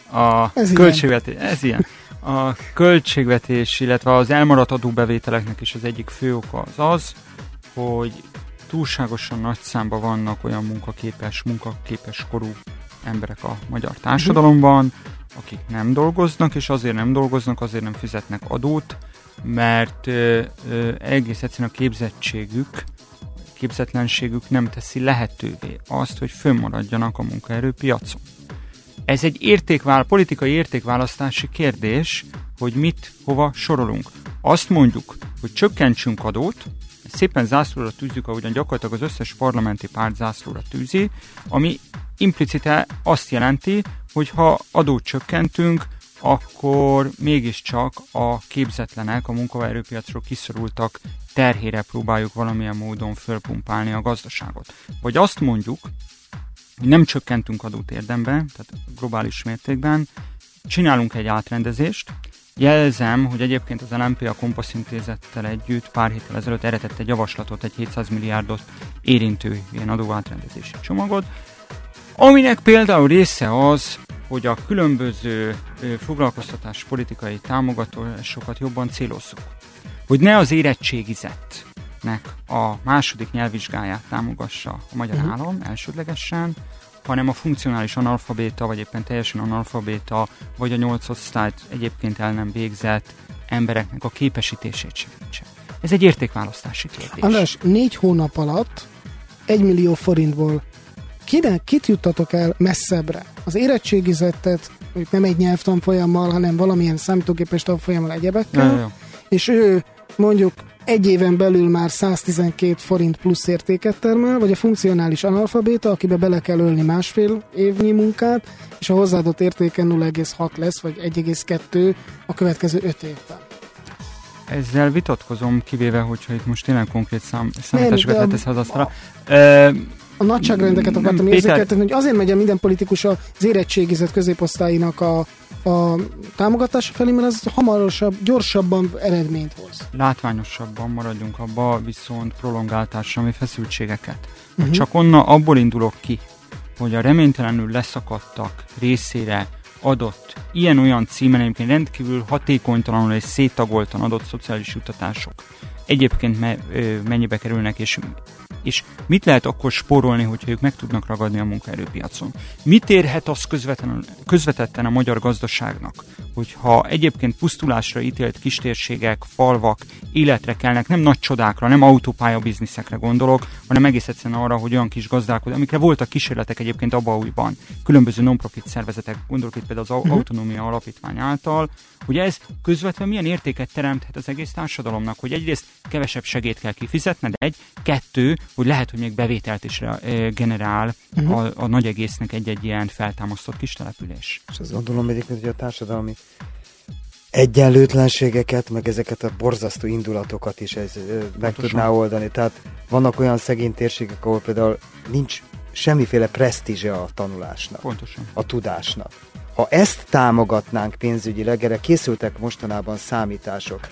a ez költségvetés, ilyen. ez ilyen. A költségvetés, illetve az elmaradt adóbevételeknek is az egyik fő oka az az, hogy túlságosan nagy számban vannak olyan munkaképes, munkaképes korú emberek a magyar társadalomban, akik nem dolgoznak, és azért nem dolgoznak, azért nem fizetnek adót, mert ö, ö, egész egyszerűen a képzettségük, képzetlenségük nem teszi lehetővé azt, hogy fönnmaradjanak a munkaerőpiacon. Ez egy értékvál, politikai értékválasztási kérdés, hogy mit, hova sorolunk. Azt mondjuk, hogy csökkentsünk adót, szépen zászlóra tűzzük, ahogyan gyakorlatilag az összes parlamenti párt zászlóra tűzi, ami implicite azt jelenti, hogy ha adót csökkentünk, akkor mégiscsak a képzetlenek, a munkaerőpiacról kiszorultak terhére próbáljuk valamilyen módon fölpumpálni a gazdaságot. Vagy azt mondjuk, hogy nem csökkentünk adót érdemben, tehát globális mértékben, csinálunk egy átrendezést. Jelzem, hogy egyébként az el em pé a Kompassz Intézettel együtt pár héttel ezelőtt eredett egy javaslatot, egy hétszáz milliárdot érintő ilyen adóátrendezési csomagot, aminek például része az, hogy a különböző foglalkoztatás politikai támogatásokat jobban célozzuk. Hogy ne az érettségizettnek a második nyelvvizsgáját támogassa a magyar uh-huh. állam elsődlegesen, hanem a funkcionális analfabéta, vagy éppen teljesen analfabéta, vagy a nyolc osztályt egyébként el nem végzett embereknek a képesítését segítse. Ez egy értékválasztási kérdés. András, négy hónap alatt egy millió forintból kinek, kit juttatok el messzebbre? Az érettségizettet, hogy nem egy nyelvtanfolyammal, hanem valamilyen számítógépes tanfolyammal egyebekkel, ja, ja. És ő mondjuk egy éven belül már száztizenkét forint plusz értéket termel, vagy a funkcionális analfabéta, akibe bele kell ölni másfél évnyi munkát, és a hozzáadott értéke nulla egész hat lesz, vagy egy egész kettő a következő öt évben. Ezzel vitatkozom, kivéve, hogyha itt most tényleg konkrét szám, számításokat letesz az asztalra. E, a nagyságrendeket akartam érzékeltetni, hogy azért megy a minden politikus az érettségizett középosztálynak a, a támogatása felé, mert az hamarosabb, gyorsabban eredményt hoz. Látványosabban maradjunk abba, viszont prolongált társadalmi feszültségeket. Uh-huh. Csak onnan abból indulok ki, hogy a reménytelenül leszakadtak részére adott ilyen-olyan címen, egyébként rendkívül hatékonytalanul és széttagoltan adott szociális juttatások egyébként me, ö, mennyibe kerülnek, és, és mit lehet akkor spórolni, hogyha ők meg tudnak ragadni a munkaerőpiacon? Mit érhet az közvetlen, közvetetten a magyar gazdaságnak, hogyha egyébként pusztulásra ítélt kistérségek, falvak életre kelnek, nem nagy csodákra, nem autópálya bizniszekre gondolok, hanem egész egyszerűen arra, hogy olyan kis gazdálkodók, amikre voltak kísérletek egyébként Abaújban, különböző non-profit szervezetek, gondolok itt például az uh-huh. Autonómia Alapítvány által, hogy ez közvetlenül milyen értéket teremthet az egész társadalomnak, hogy egyrészt kevesebb segélyt kell kifizetni, de egy, kettő, hogy lehet, hogy még bevételt is generál uh-huh. a, a nagy egésznek egy-egy ilyen feltámasztott kis település. És azt gondolom egyébként, hogy a társadalmi egyenlőtlenségeket, meg ezeket a borzasztó indulatokat is ez meg tudná oldani. Tehát vannak olyan szegény térségek, ahol például nincs semmiféle presztízse a tanulásnak, pontosan. A tudásnak. Ha ezt támogatnánk pénzügyileg, erre készültek mostanában számítások,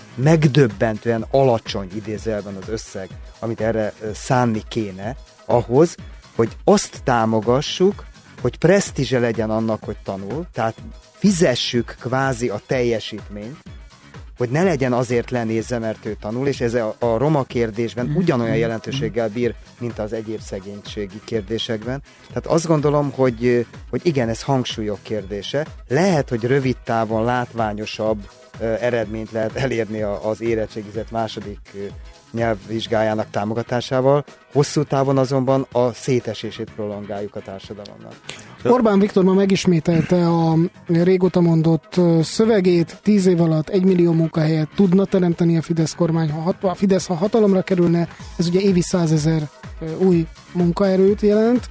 megdöbbentően alacsony idézőjelben az összeg, amit erre szánni kéne, ahhoz, hogy azt támogassuk, hogy presztízse legyen annak, hogy tanul, tehát fizessük kvázi a teljesítményt, hogy ne legyen azért lenézve, mert ő tanul, és ez a, a roma kérdésben ugyanolyan jelentőséggel bír, mint az egyéb szegénységi kérdésekben. Tehát azt gondolom, hogy, hogy igen, ez hangsúlyok kérdése. Lehet, hogy rövid távon látványosabb uh, eredményt lehet elérni a, az érettségizett második uh, nyelvvizsgájának támogatásával, hosszú távon azonban a szétesését prolongáljuk a társadalomnak. Orbán Viktor ma megismételte a régóta mondott szövegét, tíz év alatt egy millió munkahelyet tudna teremteni a Fidesz kormány, ha hat, a Fidesz ha hatalomra kerülne, ez ugye évi százezer új munkaerőt jelent.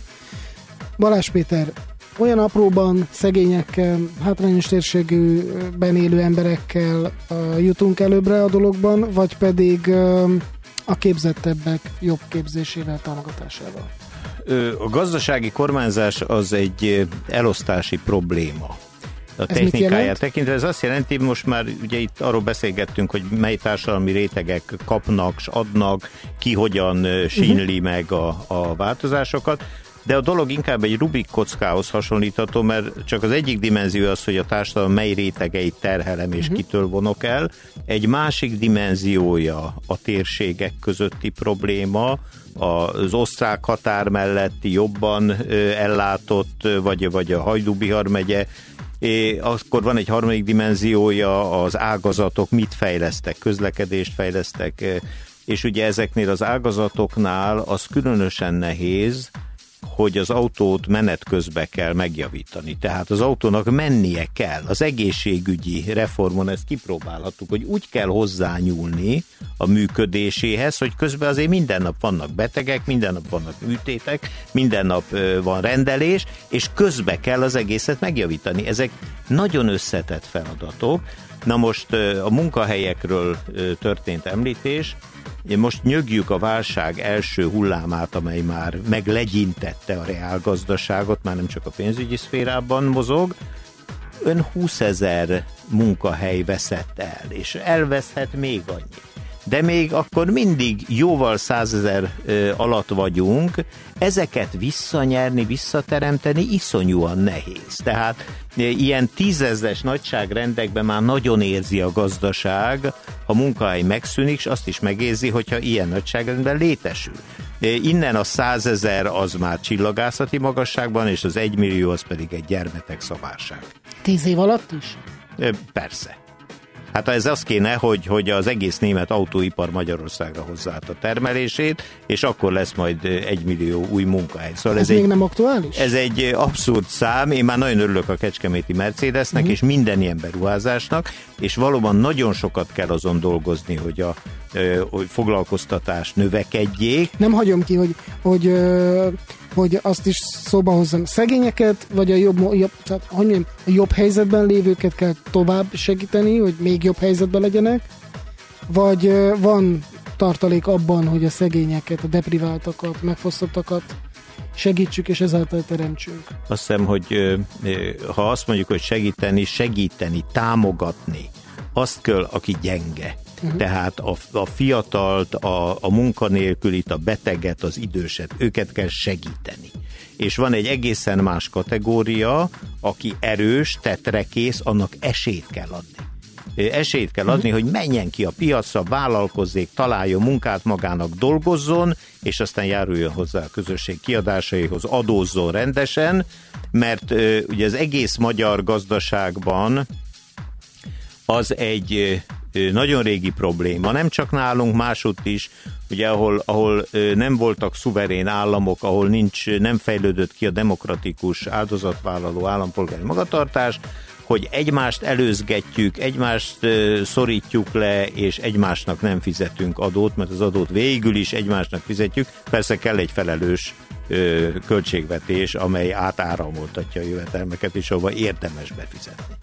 Balázs Péter, olyan apróban szegényekkel, hátrányos térségben élő emberekkel uh, jutunk előbbre a dologban, vagy pedig uh, a képzettebbek jobb képzésével, támogatásával? A gazdasági kormányzás az egy elosztási probléma. A ez technikáját tekintve ez azt jelenti, most már ugye itt arról beszélgettünk, hogy mely társadalmi rétegek kapnak, s adnak, ki hogyan sínli uh-huh. meg a, a változásokat, de a dolog inkább egy Rubik kockához hasonlítható, mert csak az egyik dimenzió az, hogy a társadalom mely rétegeit terhelem és uh-huh. kitől vonok el. Egy másik dimenziója a térségek közötti probléma, az osztrák határ melletti jobban ellátott, vagy, vagy a Hajdú-Bihar megye. É, akkor van egy harmadik dimenziója, az ágazatok mit fejlesztek, közlekedést fejlesztek, és ugye ezeknél az ágazatoknál az különösen nehéz, hogy az autót menet közben kell megjavítani. Tehát az autónak mennie kell. Az egészségügyi reformon ezt kipróbálhattuk, hogy úgy kell hozzányúlni a működéséhez, hogy közben azért minden nap vannak betegek, minden nap vannak műtétek, minden nap van rendelés, és közben kell az egészet megjavítani. Ezek nagyon összetett feladatok. Na most a munkahelyekről történt említés, most nyögjük a válság első hullámát, amely már meglegyintette a reálgazdaságot, már nem csak a pénzügyi szférában mozog. Ön húszezer munkahely veszett el, és elveszhet még annyi. De még akkor mindig jóval százezer alatt vagyunk, ezeket visszanyerni, visszateremteni iszonyúan nehéz. Tehát ilyen tízezres nagyságrendekben már nagyon érzi a gazdaság, ha munkahely megszűnik, és azt is megérzi, hogyha ilyen nagyságrendben létesül. Innen a százezer az már csillagászati magasságban, és az egymillió az pedig egy gyermetek szamárság. Tíz év alatt is? Persze. Hát ez az kéne, hogy, hogy az egész német autóipar Magyarországra hozzá a termelését, és akkor lesz majd egymillió új munkahely. Szóval ez, ez még egy, nem aktuális? Ez egy abszurd szám, én már nagyon örülök a kecskeméti Mercedesnek, uh-huh. és minden ilyen beruházásnak, és valóban nagyon sokat kell azon dolgozni, hogy a hogy foglalkoztatás növekedjék. Nem hagyom ki, hogy, hogy, hogy azt is szóba hozzam. Szegényeket, vagy a jobb, jobb, tehát, hogy mondjam, a jobb helyzetben lévőket kell tovább segíteni, hogy még jobb helyzetben legyenek, vagy van tartalék abban, hogy a szegényeket, a depriváltakat, megfosztottakat segítsük, és ezáltal teremtsünk. Azt hiszem, hogy ha azt mondjuk, hogy segíteni, segíteni, támogatni, azt kell, aki gyenge. Uh-huh. Tehát a, a fiatalt, a, a munkanélkülit, a beteget, az időset, őket kell segíteni. És van egy egészen más kategória, aki erős, tetrekész, annak esélyt kell adni. Esélyt kell adni, uh-huh. hogy menjen ki a piacra, vállalkozzék, találjon munkát magának, dolgozzon, és aztán járuljon hozzá a közösség kiadásaihoz, adózzon rendesen, mert uh, ugye az egész magyar gazdaságban az egy nagyon régi probléma, nem csak nálunk, másutt is, ugye ahol, ahol nem voltak szuverén államok, ahol nincs, nem fejlődött ki a demokratikus áldozatvállaló állampolgári magatartás, hogy egymást előzgetjük, egymást szorítjuk le, és egymásnak nem fizetünk adót, mert az adót végül is egymásnak fizetjük. Persze kell egy felelős költségvetés, amely átáramoltatja a jövedelmeket, és ahova érdemes befizetni.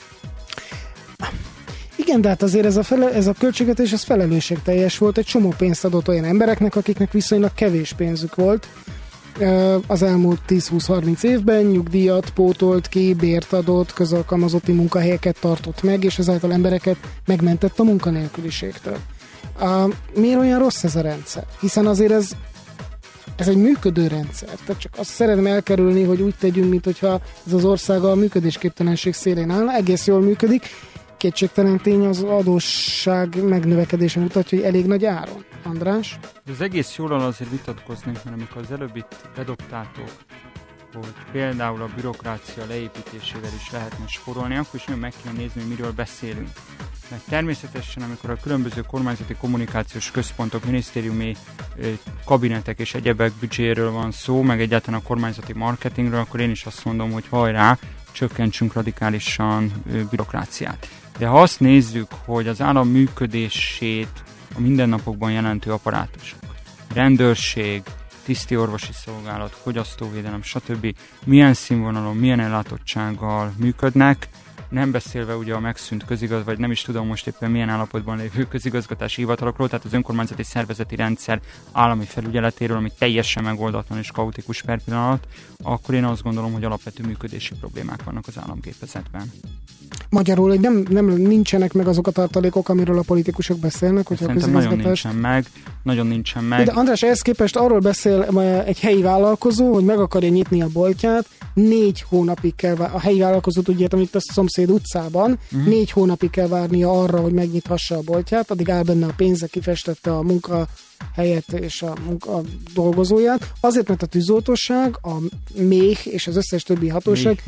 Igen, de hát azért ez a, fele, ez a költségvetés ez felelősségteljes volt, egy csomó pénzt adott olyan embereknek, akiknek viszonylag kevés pénzük volt az elmúlt tíz-húsz-harminc évben, nyugdíjat pótolt ki, bért adott, közalkalmazotti munkahelyeket tartott meg, és ezáltal embereket megmentett a munkanélküliségtől. Miért olyan rossz ez a rendszer? Hiszen azért ez ez egy működő rendszer. Tehát csak azt szeretném elkerülni, hogy úgy tegyünk, mintha ez az ország a működésképtelenség szélén állna. Egész jól működik. Kétségtelen tény az adósság megnövekedése mutatja, hogy elég nagy áron. András? Az egész jól azért vitatkoznék, mert amikor az előbb itt bedobtátok, hogy például a bürokrácia leépítésével is lehetne sporolni, akkor is nagyon meg kell nézni, hogy miről beszélünk. Mert természetesen, amikor a különböző kormányzati kommunikációs központok, minisztériumi kabinetek és egyebek büdzséről van szó, meg egyáltalán a kormányzati marketingről, akkor én is azt mondom, hogy hajrá, csökkentsünk radikálisan bürokráciát. De ha azt nézzük, hogy az állam működését a mindennapokban jelentő apparátusok, rendőrség, tiszti orvosi szolgálat, fogyasztóvédelem, stb. Milyen színvonalon, milyen ellátottsággal működnek, nem beszélve ugye a megszűnt közigaz, vagy nem is tudom most éppen milyen állapotban lévő közigazgatási hivatalokról, tehát az önkormányzati szervezeti rendszer állami felügyeletéről, ami teljesen megoldatlan és kaotikus per pillanat, akkor én azt gondolom, hogy alapvető működési problémák vannak az államgépezetben. Magyarul, hogy nem, nem nincsenek meg azok a tartalékok, amiről a politikusok beszélnek, hogyha a közigazgatás... nagyon nincsen meg, nagyon nincsen meg. De András, ehhez képest arról beszél egy helyi vállalkozó, hogy meg akarja nyitni a boltját, négy hónapig kell várni, a helyi vállalkozót úgy értem, itt a szomszéd utcában, uh-huh. négy hónapig kell várnia arra, hogy megnyithassa a boltját, addig áll benne a pénze, kifestette a munka helyet és a, munka, a dolgozóját. Azért, mert a tűzoltóság, a méh és az összes többi hatóság...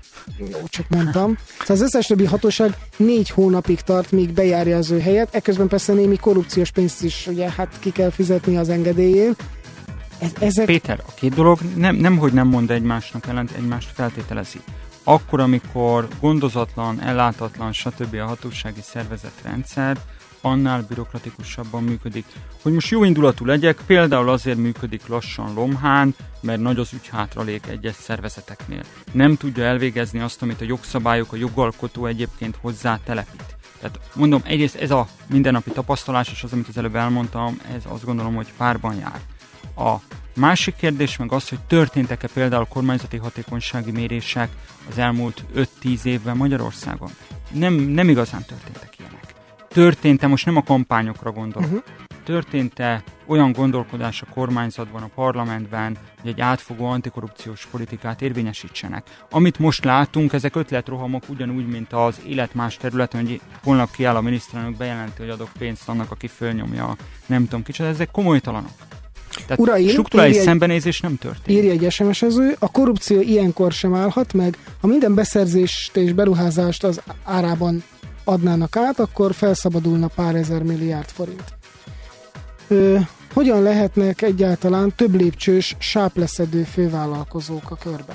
Jó, csak mondtam. Szóval az összes többi hatóság négy hónapig tart, míg bejárja az ő helyet. Ekközben persze némi korrupciós pénzt is ugye, hát ki kell fizetni az engedélyén. Ez, ezek... Péter, a két dolog nem, nem, hogy nem mond egymásnak ellent, egymást feltételezi. Akkor, amikor gondozatlan, ellátatlan, stb. A hatósági szervezetrendszer, annál bürokratikusabban működik. Hogy most jó indulatú legyek, például azért működik lassan Lomhán, mert nagy az ügyhátralék egyes szervezeteknél. Nem tudja elvégezni azt, amit a jogszabályok, a jogalkotó egyébként hozzá telepít. Tehát mondom, egyrészt ez a mindennapi tapasztalás, és az, amit az előbb elmondtam, ez azt gondolom, hogy párban jár. A másik kérdés meg az, hogy történtek-e például kormányzati hatékonysági mérések az elmúlt öt-tíz évben Magyarországon? Nem, nem igazán történtek ilyenek. Történt-e, most nem a kampányokra gondolok, uh-huh. történt-e olyan gondolkodás a kormányzatban, a parlamentben, hogy egy átfogó antikorrupciós politikát érvényesítsenek. Amit most látunk, ezek ötletrohamok ugyanúgy, mint az élet más területen, hogy holnap kiáll a miniszterelnök, bejelenti, hogy adok pénzt annak, aki fölnyomja, nem tudom kicsit, ezek komolytalanok. Tehát Uraim, struktúrális szembenézés nem történt. Írja egy es em es-ező, a korrupció ilyenkor sem állhat meg, ha minden beszerzést és beruházást az árában adnának át, akkor felszabadulna pár ezer milliárd forint. Ö, hogyan lehetnek egyáltalán több lépcsős sápleszedő fővállalkozók a körben?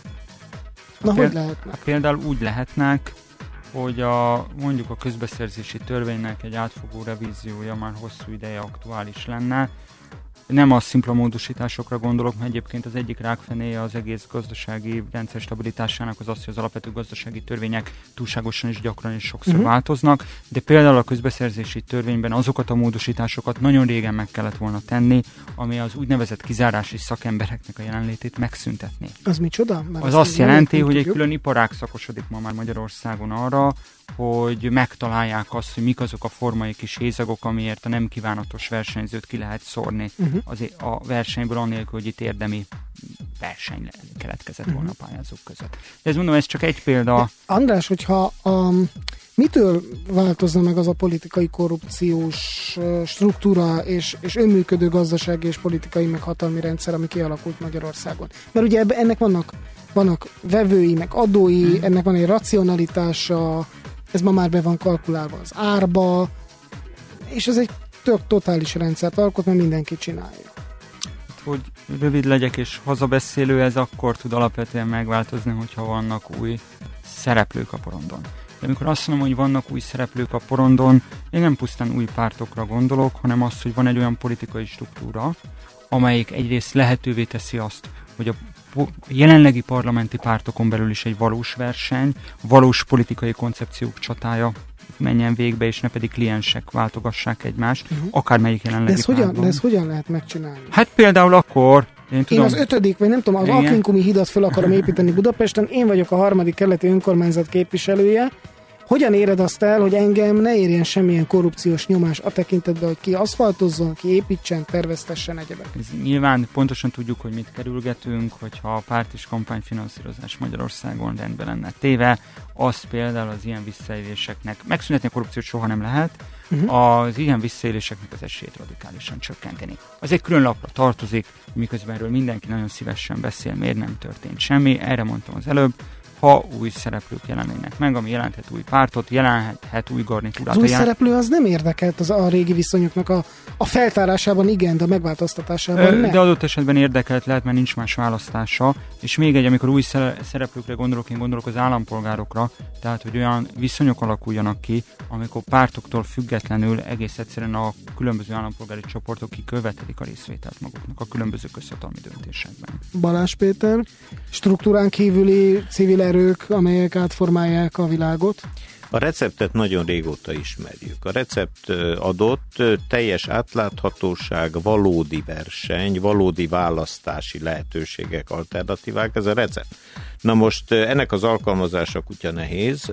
Na, Péld- hogy lehetnek? Például úgy lehetnek, hogy a, mondjuk a közbeszerzési törvénynek egy átfogó revíziója már hosszú ideje aktuális lenne. Nem a szimpla módosításokra gondolok, mert egyébként az egyik rákfenéje az egész gazdasági rendszer stabilitásának az az, hogy az alapvető gazdasági törvények túlságosan és gyakran és sokszor uh-huh. változnak, de például a közbeszerzési törvényben azokat a módosításokat nagyon régen meg kellett volna tenni, ami az úgynevezett kizárási szakembereknek a jelenlétét megszüntetné. Az micsoda? Már az azt jelenti, hogy egy külön iparág szakosodik ma már Magyarországon arra, hogy megtalálják azt, hogy mik azok a formai kis hézagok, amiért a nem kívánatos versenyzőt ki lehet szórni uh-huh. azért a versenyből, annélkül, hogy itt érdemi verseny keletkezett volna uh-huh. a pályázók között. De ez mondom, ez csak egy példa. De András, hogyha a, mitől változna meg az a politikai korrupciós struktúra és, és önműködő gazdasági és politikai meg hatalmi rendszer, ami kialakult Magyarországon? Mert ugye ennek vannak, vannak vevői, meg adói, uh-huh. ennek van egy racionalitása, ez ma már be van kalkulálva az árba, és ez egy tök totális rendszert alkot, mert mindenki csinálja. Hogy rövid legyek és hazabeszélő, ez akkor tud alapvetően megváltozni, hogyha vannak új szereplők a porondon. De amikor azt mondom, hogy vannak új szereplők a porondon, én nem pusztán új pártokra gondolok, hanem azt, hogy van egy olyan politikai struktúra, amelyik egyrészt lehetővé teszi azt, hogy a jelenlegi parlamenti pártokon belül is egy valós verseny, valós politikai koncepciók csatája menjen végbe, és ne pedig kliensek váltogassák egymást, uh-huh. akármelyik jelenlegi de ez pártban. Hogyan, de ezt hogyan lehet megcsinálni? Hát például akkor... Én, tudom, én az ötödik, vagy nem tudom, az Aquincumi hidat föl akarom építeni Budapesten, én vagyok a harmadik kerületi önkormányzat képviselője, Hogyan éred azt el, hogy engem ne érjen semmilyen korrupciós nyomás a tekintetben, hogy ki aszfaltozzon, ki építsen, terveztessen egyebek? Ez nyilván pontosan tudjuk, hogy mit kerülgetünk, hogyha a párt és kampányfinanszírozás Magyarországon rendben lenne téve, az például az ilyen visszaéléseknek, megszüntetni a korrupciót soha nem lehet, uh-huh. az ilyen visszaéléseknek az esélyét radikálisan csökkenteni. Az egy külön lapra tartozik, miközben erről mindenki nagyon szívesen beszél, miért nem történt semmi, erre mondtam az előbb, ha új szereplők jelennének meg, ami jelenthet új pártot, jelenthet új garnitúrát. Az új jelen... szereplő az nem érdekelt az a régi viszonyoknak a, a feltárásában, igen, de a megváltoztatásában nem. De adott esetben érdekelt lehet, mert nincs más választása, és még egy, amikor új szereplőkre gondolok, én gondolok az állampolgárokra, tehát, hogy olyan viszonyok alakuljanak ki, amikor pártoktól függetlenül egész egyszerűen a különböző állampolgári csoportok kikövetelik a részvételt maguknak a különböző közhatalmi döntésekben. Balázs Péter, struktúrán kívüli civil erők, amelyek átformálják a világot? A receptet nagyon régóta ismerjük. A recept adott teljes átláthatóság, valódi verseny, valódi választási lehetőségek, alternatívák, ez a recept. Na most ennek az alkalmazása kutya nehéz.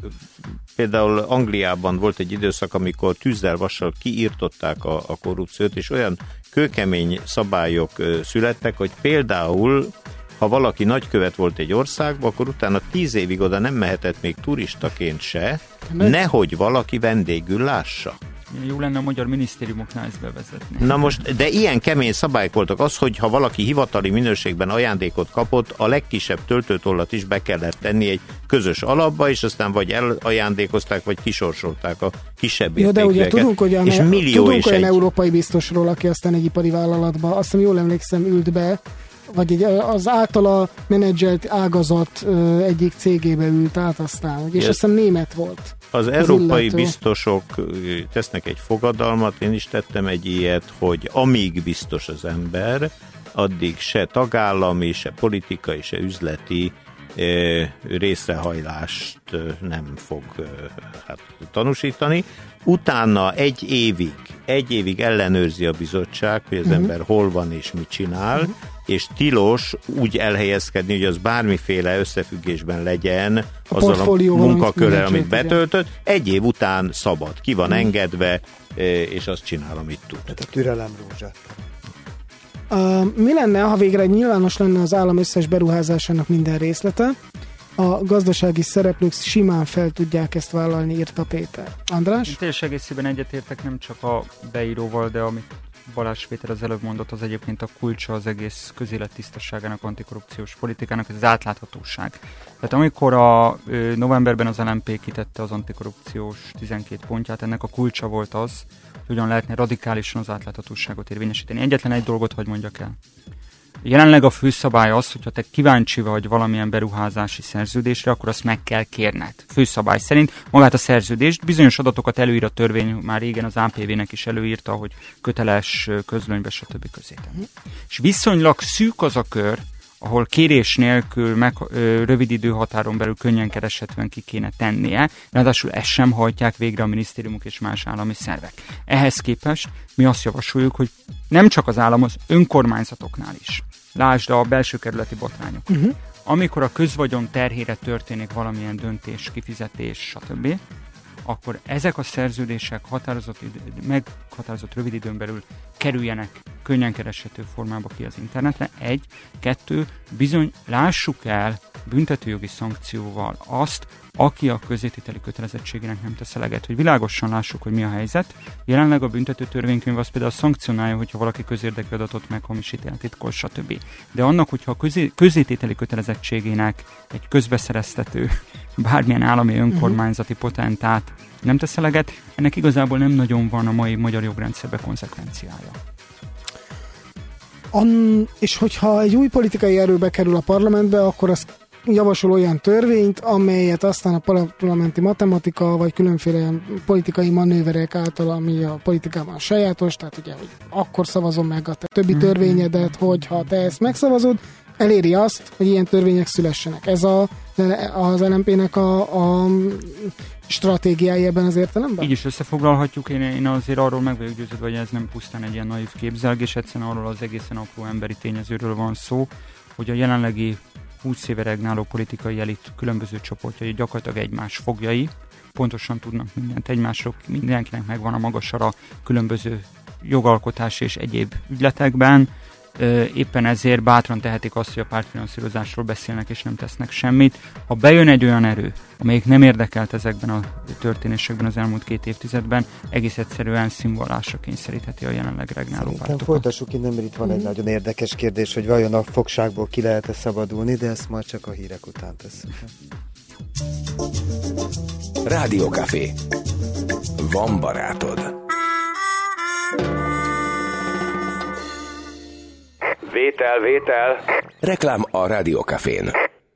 Például Angliában volt egy időszak, amikor tűzzel, vassal kiírtották a, a korrupciót, és olyan kőkemény szabályok születtek, hogy például ha valaki nagykövet volt egy országban, akkor utána tíz évig oda nem mehetett még turistaként se, nehogy valaki vendégül lássa. Jó lenne a magyar minisztériumoknál ezt bevezetni. Na most, de ilyen kemény szabályok voltak. Az, hogy ha valaki hivatali minőségben ajándékot kapott, a legkisebb töltőtollat is be kellett tenni egy közös alapba, és aztán vagy elajándékozták, vagy kisorsolták a kisebb értékűeket. Ja, de ugye tudunk, hogy és millió tudunk és olyan egy... európai biztosról, aki aztán egy ipari vállalatba, azt hiszem jól emlékszem, ült be, vagy egy, az általa menedzselt ágazat ö, egyik cégébe ült át aztán, és yes. azt hiszem német volt. Az, az európai illető. Biztosok tesznek egy fogadalmat, én is tettem egy ilyet, hogy amíg biztos az ember, addig se tagállami, se politikai, se üzleti eh, részrehajlást eh, nem fog eh, hát, tanúsítani. Utána egy évig, egy évig ellenőrzi a bizottság, hogy az uh-huh. ember hol van és mit csinál, uh-huh. és tilos úgy elhelyezkedni, hogy az bármiféle összefüggésben legyen a azzal a munkakörrel, amit, amit betöltött. Egy év után szabad, ki van uh-huh. engedve, és azt csinál, amit tud. Tehát a türelem rózsát. Uh, mi lenne, ha végre nyilvános lenne az állam összes beruházásának minden részlete? A gazdasági szereplők simán fel tudják ezt vállalni, írta Péter. András? Én teljes egészében egyetértek, nem csak a beíróval, de amit Balázs Péter az előbb mondott, az egyébként a kulcsa az egész közélet tisztaságának, antikorrupciós politikának, ez az átláthatóság. Tehát amikor a ö, novemberben az el em pé kitette az antikorrupciós tizenkét pontját, ennek a kulcsa volt az, hogy hogyan lehetne radikálisan az átláthatóságot érvényesíteni. Egyetlen egy dolgot hadd mondjak el. Jelenleg a főszabály az, hogyha te kíváncsi vagy valamilyen beruházási szerződésre, akkor azt meg kell kérned. Főszabály szerint magát a szerződést, bizonyos adatokat előír a törvény, már régen az á pé vé-nek is előírta, hogy köteles közlönybe, stb. Közé tenni. És viszonylag szűk az a kör, ahol kérés nélkül meg, ö, rövid időhatáron belül könnyen kereshetően ki kéne tennie, ráadásul ezt sem hajtják végre a minisztériumok és más állami szervek. Ehhez képest mi azt javasoljuk, hogy nem csak az állam, az önkormányzatoknál is. Lásd a belső kerületi botrányok. Uh-huh. Amikor a közvagyon terhére történik valamilyen döntés, kifizetés, stb., akkor ezek a szerződések határozott, meghatározott rövid időn belül kerüljenek könnyen kereshető formába ki az internetre. Egy, kettő, bizony lássuk el büntetőjogi szankcióval azt, aki a közétételi kötelezettségének nem tesz eleget, hogy világosan lássuk, hogy mi a helyzet. Jelenleg a büntető törvénykönyv az például szankcionálja, hogyha valaki közérdekű adatot meghomisít, eltitkol, stb. De annak, hogyha a közé, közétételi kötelezettségének egy közbeszereztető, bármilyen állami önkormányzati potentát nem tesz eleget, ennek igazából nem nagyon van a mai magyar jogrendszerbe konzekvenciája. An, és hogyha egy új politikai erő bekerül a parlamentbe, akkor az javasol olyan törvényt, amelyet aztán a parlamenti matematika, vagy különféle politikai manőverek által, ami a politikában sajátos, tehát ugye, hogy akkor szavazom meg a te többi törvényedet, hogyha te ezt megszavazod, eléri azt, hogy ilyen törvények szülessenek. Ez a, az el em pé-nek a, a stratégiája ebben az értelemben? Így is összefoglalhatjuk, én, én azért arról meg vagyok győződve, hogy ez nem pusztán egy ilyen naív képzelgés, egyszerűen arról az egészen apró emberi tényezőről van szó, hogy a jelenlegi húsz éve regnáló politikai elit különböző csoportjai gyakorlatilag egymás fogjai, pontosan tudnak mindent egymásról, mindenkinek megvan a maga sara különböző jogalkotási és egyéb ügyletekben. Éppen ezért bátran tehetik azt, hogy a pártfinanszírozásról beszélnek és nem tesznek semmit. Ha bejön egy olyan erő, amelyik nem érdekelt ezekben a történésekben az elmúlt két évtizedben, egész egyszerűen színvallásra kényszerítheti a jelenleg regnáló pártokat. Folytassuk innen, mert itt van egy mm. nagyon érdekes kérdés, hogy vajon a fogságból ki lehet-e szabadulni, de ezt majd csak a hírek után tesszük. Rádiókafé. Van barátod. Vétel, vétel. Reklám a Rádiókafén.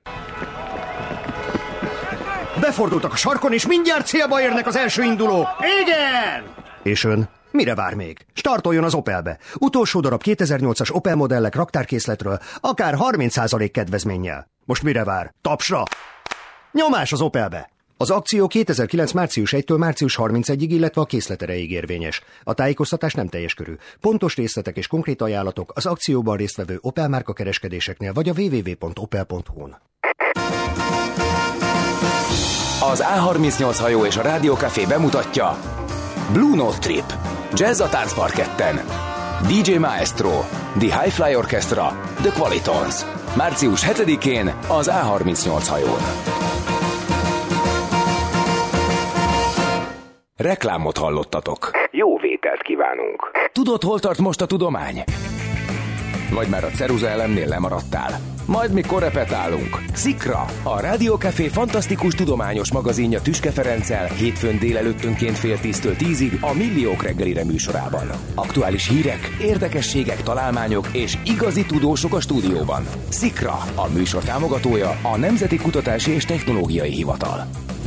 Befordultak a sarkon, és mindjárt célba érnek az első indulók. Igen! És ön? Mire vár még? Startoljon az Opelbe. Utolsó darab kétezer-nyolcas Opel modellek raktárkészletről, akár harminc százalék kedvezménnyel. Most mire vár? Tapsra! Nyomás az Opelbe! Az akció kétezer-kilenc március elsejétől március harmincegyedikéig, illetve a készlet erejéig érvényes. A tájékoztatás nem teljes körű. Pontos részletek és konkrét ajánlatok az akcióban résztvevő Opel márka kereskedéseknél vagy a double-u double-u double-u pont opel pont hu-n. Az á harmincnyolc hajó és a Rádiókafé bemutatja Blue Note Trip, Jazz a táncparketten, dé dzsé Maestro, The Hi-Fly Orchestra, The Qualitons. március hetedikén az á harmincnyolc hajón. Reklámot hallottatok. Jó vételt kívánunk. Tudod, hol tart most a tudomány? Vagy már a ceruza elemnél lemaradtál? Majd mikor repetálunk. Szikra, a Rádiókafé fantasztikus tudományos magazinja Tüske Ferenccel hétfőn délelőttönként fél tíztől tízig a Milliók reggelire műsorában. Aktuális hírek, érdekességek, találmányok és igazi tudósok a stúdióban. Szikra, a műsor támogatója a Nemzeti Kutatási és Technológiai Hivatal.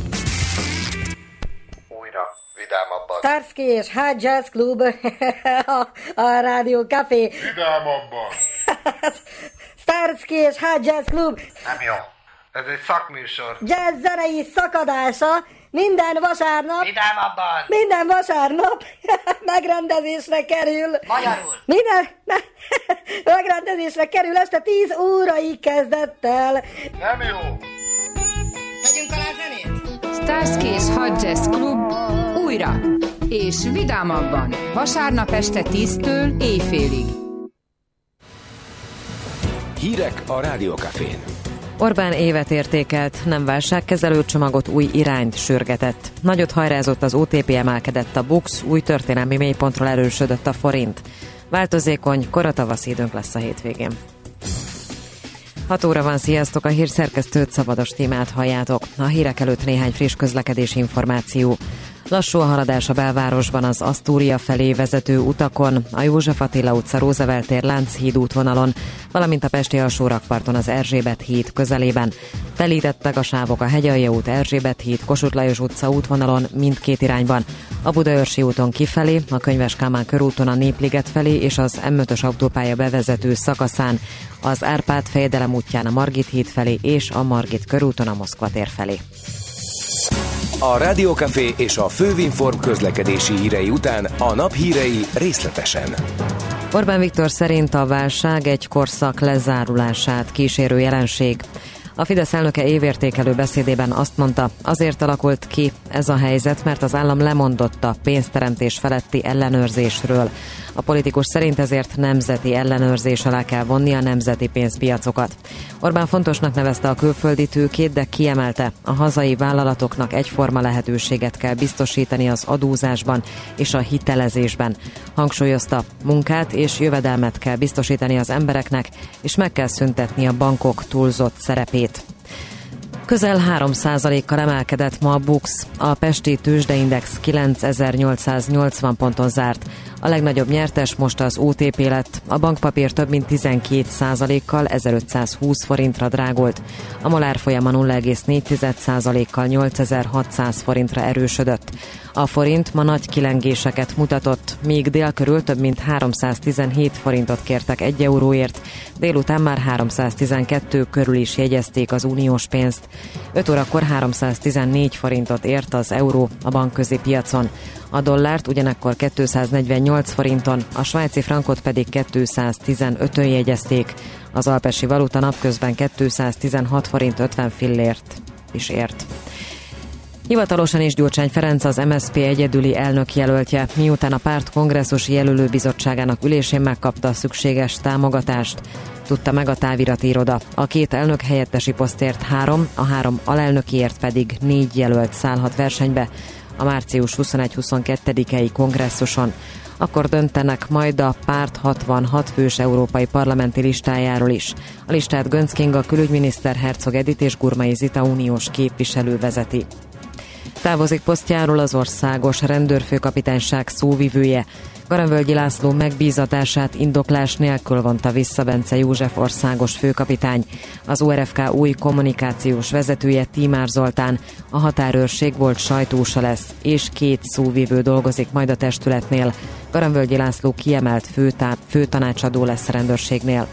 Starsky és High Jazz Club a, a Rádiókafé. Vidámabban. Starsky és High Jazz Club. Nem jó. Ez egy szakműsor. Jazz zenei szakadása minden vasárnap. Vidámabban. Minden vasárnap megrendezésre kerül. Magyarul. Minden me- megrendezésre kerül este tíz óraig kezdettel. Nem jó. Tegyünk alá zenét. Starsky és High Jazz Club újra és vidámabban vasárnap este tíztől éjfélig. Hírek a Rádiókafén. Orbán évet értékelt, nem válságkezelő csomagot, új irányt sürgetett. Nagyot hajrázott az o té pé, emelkedett a BUX, új történelmi mélypontról erősödött a forint. Változékony, koratavaszi időnk lesz a hétvégén. hat óra van, sziasztok, a hírszerkesztőt, Szabados Tímát halljátok. A hírek előtt néhány friss közlekedési információ. Lassú a haladás a belvárosban az Asztúria felé vezető utakon, a József Attila utca, Roosevelt tér, Lánchíd útvonalon, valamint a Pesti alsórakparton az Erzsébet híd közelében. Telítettek a sávok a Hegyalja út, Erzsébet híd, Kossuth Lajos utca útvonalon mindkét irányban. A Budaörsi úton kifelé, a Könyves Kálmán körúton a Népliget felé és az em ötös autópálya bevezető szakaszán, az Árpád fejedelem útján a Margit híd felé és a Margit körúton a Moszkva tér felé. A Rádiókafé és a Fővinform közlekedési hírei után a nap hírei részletesen. Orbán Viktor szerint a válság egy korszak lezárulását kísérő jelenség. A Fidesz elnöke évértékelő beszédében azt mondta, azért alakult ki ez a helyzet, mert az állam lemondott a pénzteremtés feletti ellenőrzésről. A politikus szerint ezért nemzeti ellenőrzés alá kell vonni a nemzeti pénzpiacokat. Orbán fontosnak nevezte a külföldi tőkét, de kiemelte, a hazai vállalatoknak egyforma lehetőséget kell biztosítani az adózásban és a hitelezésben. Hangsúlyozta, munkát és jövedelmet kell biztosítani az embereknek, és meg kell szüntetni a bankok túlzott szerepét. Közel három százalékkal emelkedett ma a BUX. A pesti tőzsdeindex kilencezer-nyolcszáznyolcvan ponton zárt. A legnagyobb nyertes most az o té pé lett. A bankpapír több mint tizenkét százalékkal ezerötszázhúsz forintra drágult. A MOL árfolyama nulla egész négy százalékkal nyolcezer-hatszáz forintra erősödött. A forint ma nagy kilengéseket mutatott, míg dél körül több mint háromszáztizenhét forintot kértek egy euróért, délután már háromszáztizenkettő körül is jegyezték az uniós pénzt. öt órakor háromszáztizennégy forintot ért az euró a bankközi piacon. A dollárt ugyanekkor kétszáznegyvennyolc forinton, a svájci frankot pedig kétszáztizenötön jegyezték. Az alpesi valuta napközben kétszáztizenhat forint ötven fillért is ért. Hivatalosan is Gyurcsány Ferenc az em es zé pé egyedüli elnök jelöltje, miután a párt kongresszusi jelölőbizottságának ülésén megkapta a szükséges támogatást, tudta meg a távirati iroda. A két elnök helyettesi posztért három, a három alelnökiért pedig négy jelölt szállhat versenybe a március huszonegy-huszonkettedikei kongresszuson. Akkor döntenek majd a párt hatvanhat fős európai parlamenti listájáról is. A listát Göncz Kinga külügyminiszter, Herzog Edit és Gurmai Zita uniós képviselő vezeti. Távozik posztjáról az országos rendőrfőkapitányság szóvivője. Garamvölgyi László megbízatását indoklás nélkül vonta vissza Bence József országos főkapitány. Az o er ef ká új kommunikációs vezetője, Tímár Zoltán a határőrség volt sajtósa lesz, és két szóvivő dolgozik majd a testületnél. Garamvölgyi László kiemelt főtá- főtanácsadó lesz a rendőrségnél.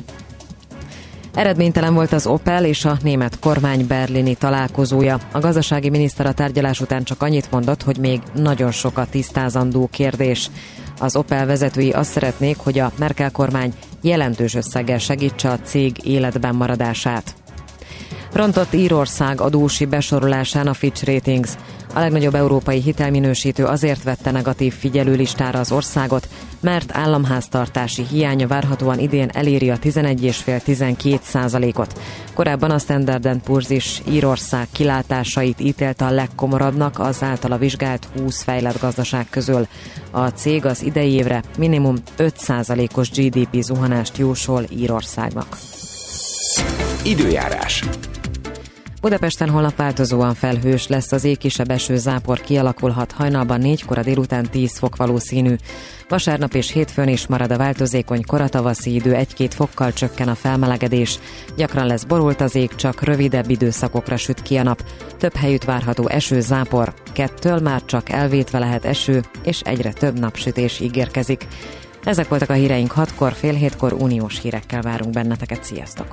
Eredménytelen volt az Opel és a német kormány berlini találkozója. A gazdasági miniszter a tárgyalás után csak annyit mondott, hogy még nagyon sok a tisztázandó kérdés. Az Opel vezetői azt szeretnék, hogy a Merkel kormány jelentős összeggel segítse a cég életben maradását. Rontott Írország adósi besorolásán a Fitch Ratings. A legnagyobb európai hitelminősítő azért vette negatív figyelőlistára az országot, mert államháztartási hiánya várhatóan idén eléri a tizenegy egész öt-tizenkét százalékot. Korábban a Standard and Poor's is Írország kilátásait ítélte a legkomorabbnak az általa vizsgált húsz fejlett gazdaság közül. A cég az idei évre minimum öt százalékos gé dé pé zuhanást jósol Írországnak. Időjárás. Budapesten holnap változóan felhős lesz, az ég, kisebb eső, zápor kialakulhat, hajnalban négykor, a délután tíz fok valószínű. Vasárnap és hétfőn is marad a változékony koratavaszi idő, egy-két fokkal csökken a felmelegedés. Gyakran lesz borult az ég, csak rövidebb időszakokra süt ki a nap. Több helyütt várható eső, zápor. Kettől már csak elvétve lehet eső, és egyre több napsütés ígérkezik. Ezek voltak a híreink hatkor, fél hétkor, uniós hírekkel várunk benneteket. Sziasztok!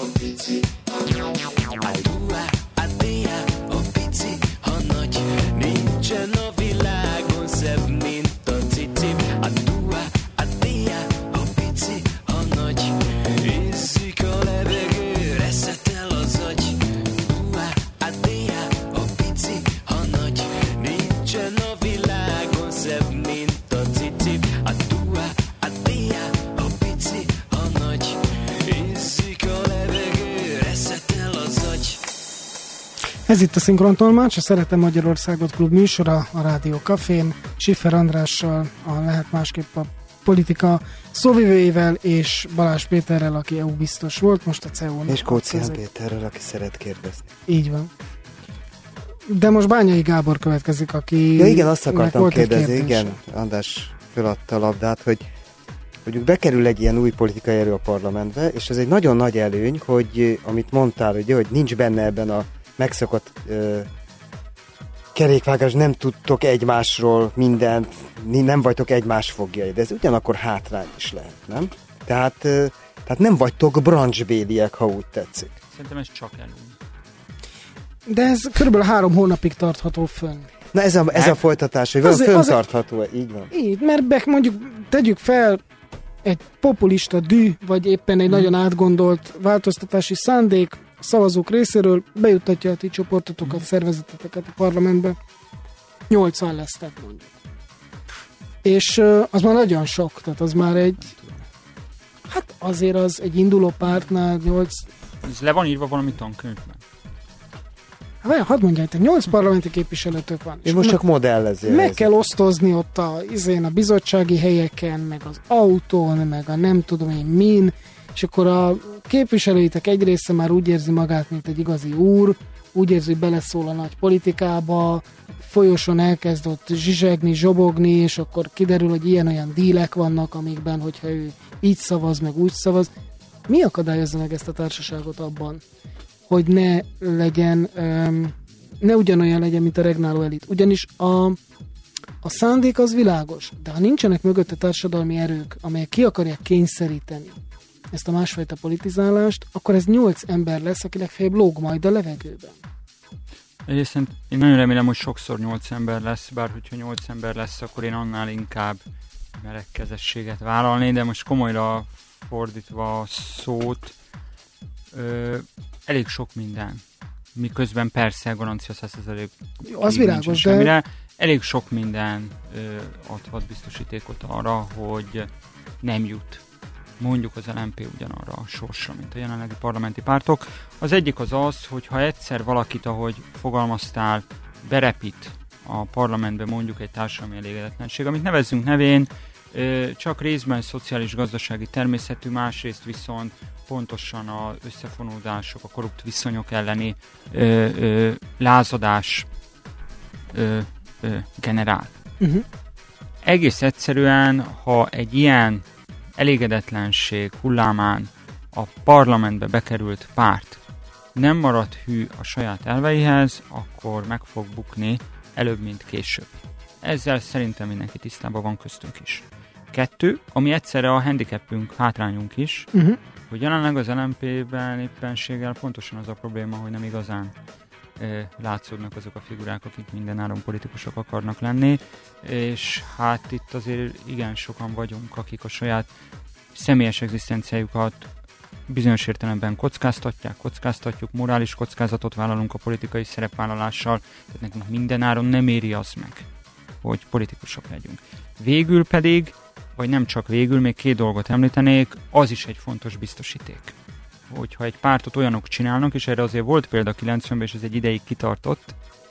pici, ha nagy. A dua, a dia, a pici, ha nagy. Nincsen a világon szebb, mint a cici. A dua, a dia, a pici, ha nagy. Ízik a levegő, reszetel az agy. Dua, a dia, a pici, ha nagy. Nincsen a világon szebb, mint a cici. A dua, a dia, a pici, ha nagy. Ízik a levegő, reszetel az agy. Ez itt a Szinkrontolmács, a Szeretem Magyarországot klub műsora a Rádió Cafén, Schiffer Andrással, a Lehet Másképp a politika szóvivőjével, és Balázs Péterrel, aki é u biztos volt, most a cé e u-n. És Kócián Péterrel, aki szeret kérdezni. Így van. De most Bányai Gábor következik, aki... Ja igen, azt akartam kérdezni, igen, András föladta a labdát, hogy hogy bekerül egy ilyen új politikai erő a parlamentbe, és ez egy nagyon nagy előny, hogy amit mondtál, ugye, hogy nincs benne ebben a megszokott uh, kerékvágás, nem tudtok egymásról mindent, nem vagytok egymás fogjai, de ez ugyanakkor hátrány is lehet, nem? Tehát, uh, tehát nem vagytok brancsbéliek, ha úgy tetszik. Szerintem ez csak előny. De ez körülbelül három hónapig tartható fönn. Na ez a, ez a folytatás, hogy van fönntartható, így van. Így, mert be, mondjuk tegyük fel egy populista dű, vagy éppen egy hmm. nagyon átgondolt változtatási szándék szavazók részéről bejuttatja a ti csoportotokat, hmm. szervezeteteket a parlamentbe. nyolcvan lesztek mondjuk. És uh, az már nagyon sok, tehát az már egy hát azért az egy induló pártnál nyolc... Ez le van írva valami tankönyvben. Hát hadd mondjátok, nyolc parlamenti képviselőtök van. És most csak modellezél. Meg kell osztozni ott a, izén, a bizottsági helyeken, meg az autón, meg a nem tudom én min, és akkor a képviselőitek egy része már úgy érzi magát, mint egy igazi úr, úgy érzi, hogy beleszól a nagy politikába, folyosón elkezd ott zsizsegni, zsobogni, és akkor kiderül, hogy ilyen-olyan dílek vannak, amikben, hogyha ő így szavaz, meg úgy szavaz. Mi akadályozza meg ezt a társaságot abban, hogy ne legyen, um, ne ugyanolyan legyen, mint a regnáló elit. Ugyanis a, a szándék az világos, de ha nincsenek mögötte társadalmi erők, amelyek ki akarják kényszeríteni ezt a másfajta politizálást, akkor ez nyolc ember lesz, aki legfeljebb lóg majd a levegőben. Egyrészt én nagyon remélem, hogy sokszor nyolc ember lesz, bár hogyha nyolc ember lesz, akkor én annál inkább melegkezességet vállalni, de most komolyra fordítva a szót, ö, elég sok minden. Miközben persze garancia száz százalék az világos, de... semmire. Elég sok minden ö, adhat biztosítékot arra, hogy nem jut mondjuk az el em pé ugyanarra a sorsra, mint a jelenlegi parlamenti pártok. Az egyik az az, hogy ha egyszer valakit, ahogy fogalmaztál, berepít a parlamentbe mondjuk egy társadalmi elégedetlenség, amit nevezzünk nevén, csak részben szociális-gazdasági természetű, másrészt viszont pontosan az összefonódások, a korrupt viszonyok elleni ö, ö, lázadás ö, ö, generál. Uh-huh. Egész egyszerűen, ha egy ilyen elégedetlenség hullámán a parlamentbe bekerült párt nem marad hű a saját elveihez, akkor meg fog bukni előbb, mint később. Ezzel szerintem mindenki tisztában van, köztünk is. Kettő, ami egyszerre a handicapünk, hátrányunk is, uh-huh. hogy jelenleg az el em pé-ben éppenséggel pontosan az a probléma, hogy nem igazán e, látszódnak azok a figurák, akik mindenáron politikusok akarnak lenni, és hát itt azért igen sokan vagyunk, akik a saját személyes egzisztenciájukat bizonyos értelemben kockáztatják, kockáztatjuk, morális kockázatot vállalunk a politikai szerepvállalással, tehát nekünk mindenáron nem éri az meg, hogy politikusok legyünk. Végül pedig, vagy nem csak végül, még két dolgot említenék, az is egy fontos biztosíték. Hogyha egy pártot olyanok csinálnak, és erre azért volt példa kilencvenben, és ez egy ideig kitartott,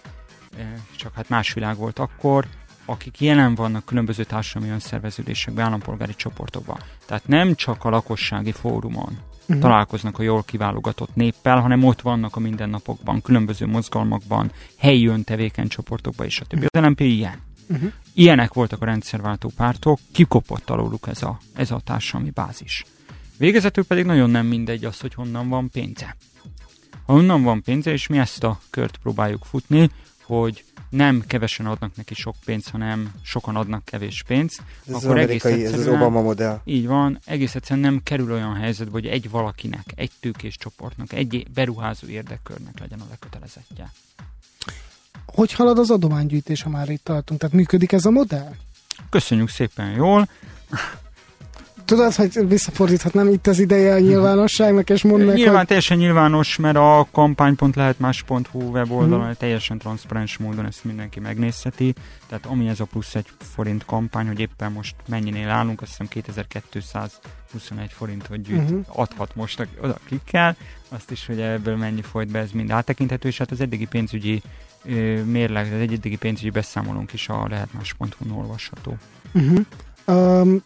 csak hát más világ volt akkor, akik jelen vannak különböző társadalmi önszerveződésekben, állampolgári csoportokban. Tehát nem csak a lakossági fórumon uh-huh. találkoznak a jól kiválogatott néppel, hanem ott vannak a mindennapokban, különböző mozgalmakban, helyi öntevékeny csoportokban és a többi. Az el em pé ilyen. Uh-huh. Ilyenek voltak a rendszerváltó pártok, kikopott alóluk ez a, ez a társadalmi bázis. Végezetül pedig nagyon nem mindegy az, hogy honnan van pénze. Ha honnan van pénze, és mi ezt a kört próbáljuk futni, hogy nem kevesen adnak neki sok pénzt, hanem sokan adnak kevés pénzt. Ez akkor az amerikai, ez az Obama modell. Így van, egész egyszerűen nem kerül olyan helyzetbe, hogy egy valakinek, egy tőkés csoportnak, egy beruházó érdekkörnek legyen a lekötelezettje. Hogy halad az adománygyűjtés, ha már itt tartunk? Tehát működik ez a modell? Köszönjük szépen, jól. Tudod, hogy visszafordíthatnám itt az ideje a nyilvánosságnak, és mondd meg, Nyilván hogy... teljesen nyilvános, mert a kampány pont lehet más pont hu weboldalon uh-huh. teljesen transzparens módon ezt mindenki megnézheti. Tehát ami ez a plusz egy forint kampány, hogy éppen most mennyinél állunk, azt hiszem kétezer-kétszázhuszonegy forintot gyűjt, uh-huh. adhat most oda klikkel, azt is, hogy ebből mennyi folyt be, ez mind áttekinthető, és hát az eddigi pénzügyi ö, mérleg, az eddigi pénzügyi beszámolónk is a lehet más pont hu-n olvasható. Uh-huh. Um...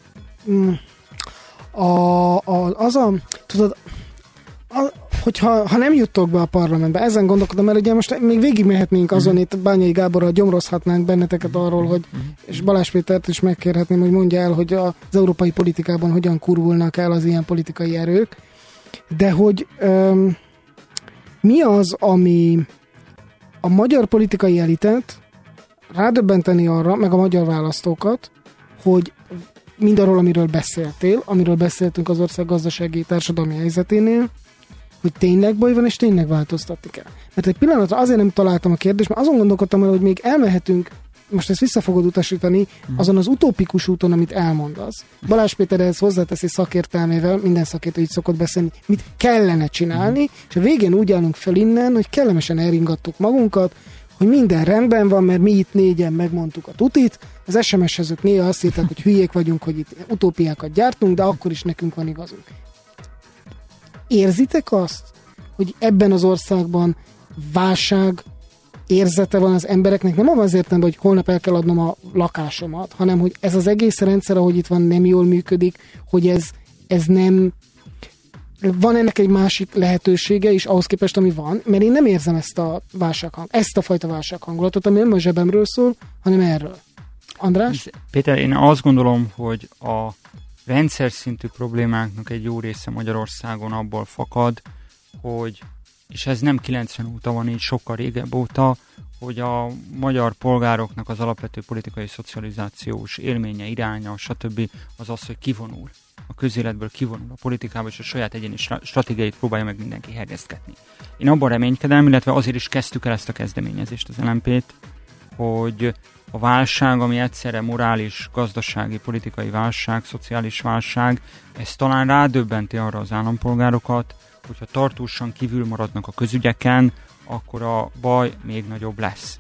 A, a, az a, tudod, a, hogyha ha nem juttok be a parlamentbe, ezen gondolkodom, mert ugye most még végigmehetnénk azon, mm. itt Bányai Gáborral gyomrozhatnánk benneteket arról, hogy, mm. és Balázs Pétert is megkérhetném, hogy mondja el, hogy az európai politikában hogyan kurvulnak el az ilyen politikai erők, de hogy öm, mi az, ami a magyar politikai elitet rádöbbenteni arra, meg a magyar választókat, hogy mindarról, amiről beszéltél, amiről beszéltünk az ország gazdasági társadalmi helyzeténél, hogy tényleg baj van, és tényleg változtatni kell. Mert egy pillanatra azért nem találtam a kérdést, mert azon gondolkodtam el, hogy még elmehetünk, most ezt vissza fogod utasítani, azon az utópikus úton, amit elmondasz. Balázs Péter ehhez hozzáteszi szakértelmével, minden szakértő így szokott beszélni, mit kellene csinálni, és a végén úgy állunk fel innen, hogy kellemesen elringattuk magunkat, hogy minden rendben van, mert mi itt négyen megmondtuk a tutit, az es em es-hez ők néha azt írták, hogy hülyék vagyunk, hogy itt utópiákat gyártunk, de akkor is nekünk van igazunk. Érzitek azt, hogy ebben az országban válság érzete van az embereknek? Nem abban az értelemben, hogy holnap el kell adnom a lakásomat, hanem hogy ez az egész rendszer, ahogy itt van, nem jól működik, hogy ez, ez nem... Van ennek egy másik lehetősége is ahhoz képest, ami van, mert én nem érzem ezt a válsághang, ezt a fajta válsághangulatot, ami nem a zsebemről szól, hanem erről. András? Péter, én azt gondolom, hogy a rendszer szintű problémáknak egy jó része Magyarországon abból fakad, hogy, és ez nem kilencven óta van így, sokkal régebb óta, hogy a magyar polgároknak az alapvető politikai szocializációs élménye, iránya, stb. Az az, hogy kivonul. A közéletből kivonul a politikába, és a saját egyéni stratégiáit próbálja meg mindenki hegesztgetni. Én abban reménykedem, illetve azért is kezdtük el ezt a kezdeményezést, az el em pét, hogy a válság, ami egyszerre morális, gazdasági, politikai válság, szociális válság, ez talán rádöbbenti arra az állampolgárokat, hogyha tartósan kívül maradnak a közügyeken, akkor a baj még nagyobb lesz.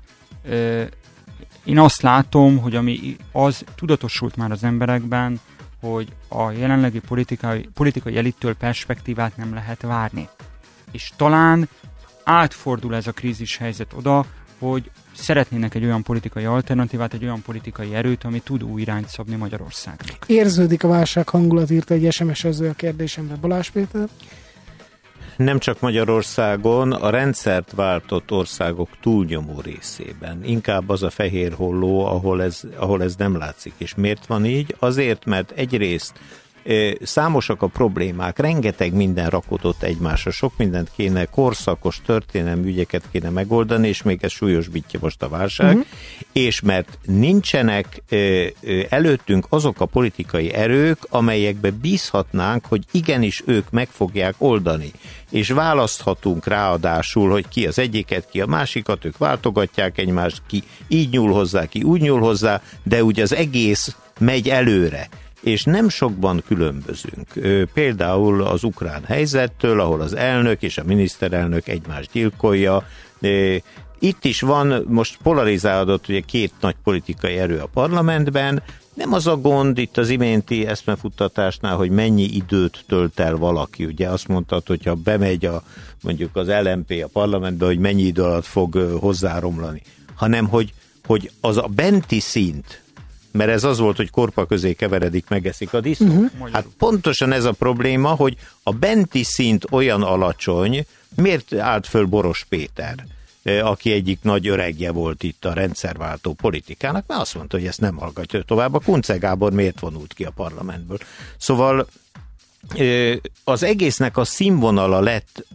Én azt látom, hogy ami az tudatosult már az emberekben, hogy a jelenlegi politikai, politikai elittől perspektívát nem lehet várni. És talán átfordul ez a krízis helyzet oda, hogy szeretnének egy olyan politikai alternatívát, egy olyan politikai erőt, ami tud új irányt szabni Magyarországnak. Érződik a válság hangulat, írta egy es em es-ező a kérdésemre Balázs Péter. Nem csak Magyarországon, a rendszert váltott országok túlnyomó részében. Inkább az a fehér holló, ahol ez, ahol ez nem látszik. És miért van így? Azért, mert egyrészt számosak a problémák, rengeteg minden rakodott egymásra, sok mindent kéne, korszakos történelmi ügyeket kéne megoldani, és még ez súlyosbítja most a válság, uh-huh. és mert nincsenek előttünk azok a politikai erők, amelyekbe bízhatnánk, hogy igenis ők meg fogják oldani. És választhatunk ráadásul, hogy ki az egyiket, ki a másikat, ők váltogatják egymást, ki így nyúl hozzá, ki úgy nyúl hozzá, de ugye az egész megy előre. És nem sokban különbözünk. Például az ukrán helyzettől, ahol az elnök és a miniszterelnök egymást gyilkolja. Itt is van, most polarizálódott ugye két nagy politikai erő a parlamentben. Nem az a gond itt az iménti eszmefuttatásnál, hogy mennyi időt tölt el valaki. Ugye azt mondtad, hogyha bemegy a, mondjuk az el em pé a parlamentbe, hogy mennyi idő alatt fog hozzáromlani. Hanem, hogy, hogy az a benti szint, mert ez az volt, hogy korpa közé keveredik, megeszik a disznó. Uh-huh. Hát pontosan ez a probléma, hogy a benti szint olyan alacsony, miért állt föl Boros Péter, aki egyik nagy öregje volt itt a rendszerváltó politikának, mert azt mondta, hogy ezt nem hallgatja tovább. A Kunce Gábor miért vonult ki a parlamentből? Szóval az egésznek a színvonala lett